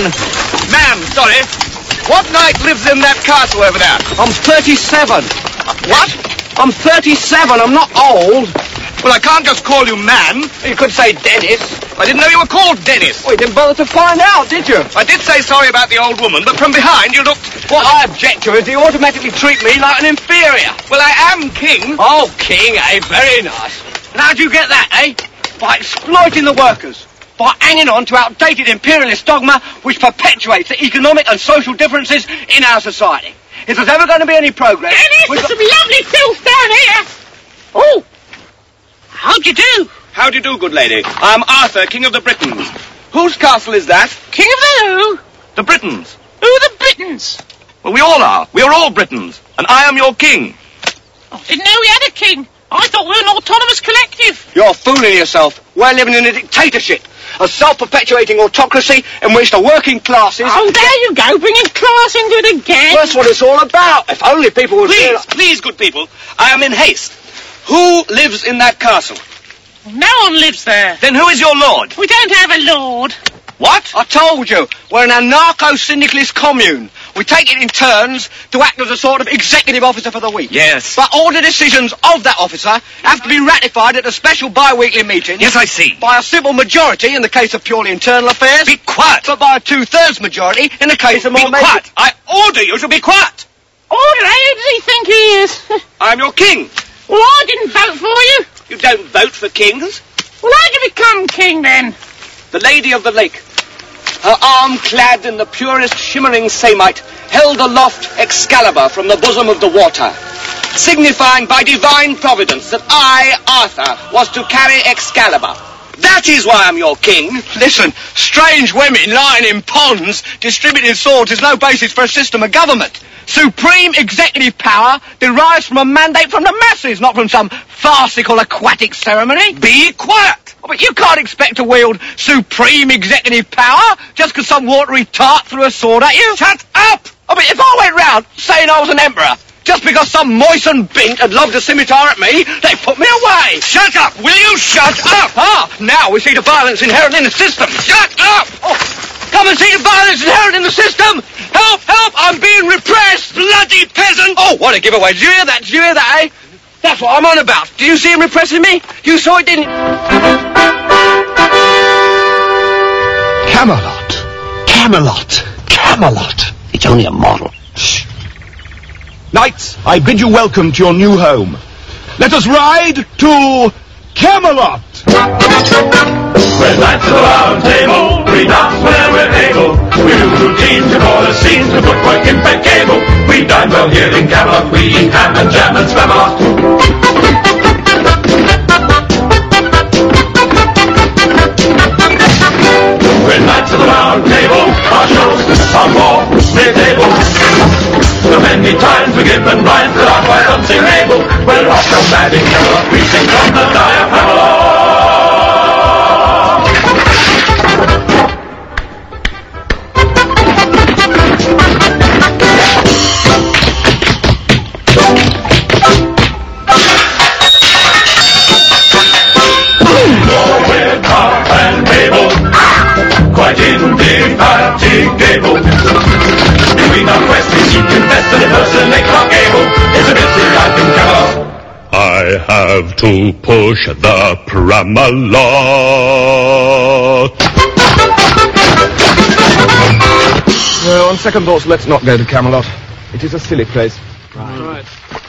Ma'am, sorry. What knight lives in that castle over there? I'm 37. What? I'm 37. I'm not old. Well, I can't just call you man. You could say Dennis. I didn't know you were called Dennis. Well, you didn't bother to find out, did you? I did say sorry about the old woman, but from behind you looked... What I object to is you automatically treat me like an inferior. Well, I am king. Oh, king, eh? Very nice. And how'd you get that, eh? By exploiting the workers. By hanging on to outdated imperialist dogma which perpetuates the economic and social differences in our society. If there's ever going to be any progress... Dennis, there's some lovely filth down here. Oh! How'd you do? How do you do, good lady? I'm Arthur, King of the Britons. Whose castle is that? King of the who? The Britons. Who are the Britons? Well, we all are. We are all Britons. And I am your king. I didn't know we had a king. I thought we were an autonomous collective. You're fooling yourself. We're living in a dictatorship. A self-perpetuating autocracy in which the working classes... Oh, there you go, bringing class into it again. That's what it's all about. If only people would... Please, good people. I am in haste. Who lives in that castle? No one lives there. Then who is your lord? We don't have a lord. What? I told you. We're an anarcho-syndicalist commune. We take it in turns to act as a sort of executive officer for the week. Yes. But all the decisions of that officer have to be ratified at a special bi-weekly meeting. Yes, I see. By a simple majority in the case of purely internal affairs. Be quiet. But by a 2/3 majority in the case of more... Be quiet. I order you to be quiet. Order? Who does he think he is? I'm your king. Well, I didn't vote for you. You don't vote for kings. Well, how'd you become king, then? The Lady of the Lake, her arm clad in the purest shimmering samite, held aloft Excalibur from the bosom of the water, signifying by divine providence that I, Arthur, was to carry Excalibur. That is why I'm your king. Listen, strange women lying in ponds distributing swords is no basis for a system of government. Supreme executive power derives from a mandate from the masses, not from some farcical aquatic ceremony. Be quiet! Oh, but you can't expect to wield supreme executive power just because some watery tart threw a sword at you. Shut up! Oh, but if I went round saying I was an emperor, just because some moistened bint had lobbed a scimitar at me, they put me away. Shut up! Will you shut up? Ah, now we see the violence inherent in the system. Shut up! Oh, come and see the violence inherent in the system! Help! Help! I'm being repressed! Bloody peasant! Oh, what a giveaway. Did you hear that? Did you hear that, eh? That's what I'm on about. Do you see him repressing me? You saw it, didn't you? Camelot. Camelot. Camelot. It's only a model. Shh. Knights, I bid you welcome to your new home. Let us ride to Camelot. We're Knights of the Round Table, we dance whenever we're able. We do routines before the scenes, the footwork impeccable. We dine well here in Camelot, we eat ham and jam and spam a lot. Madding Camelot, we sing from the diaphragm. Quite indefatigable. Doing our quest to seek, confess, and impersonate Clark Gable is a busy life in Camelot. I have to push the Pramalot. Well, on second thoughts, let's not go to Camelot. It is a silly place. Right.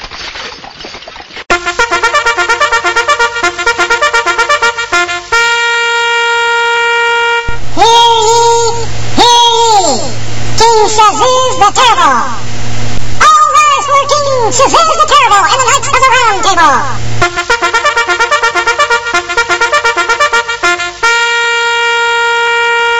King Shazuz the Terrible! All rise for King Shazuz the Terrible and the Knights of the Round Table!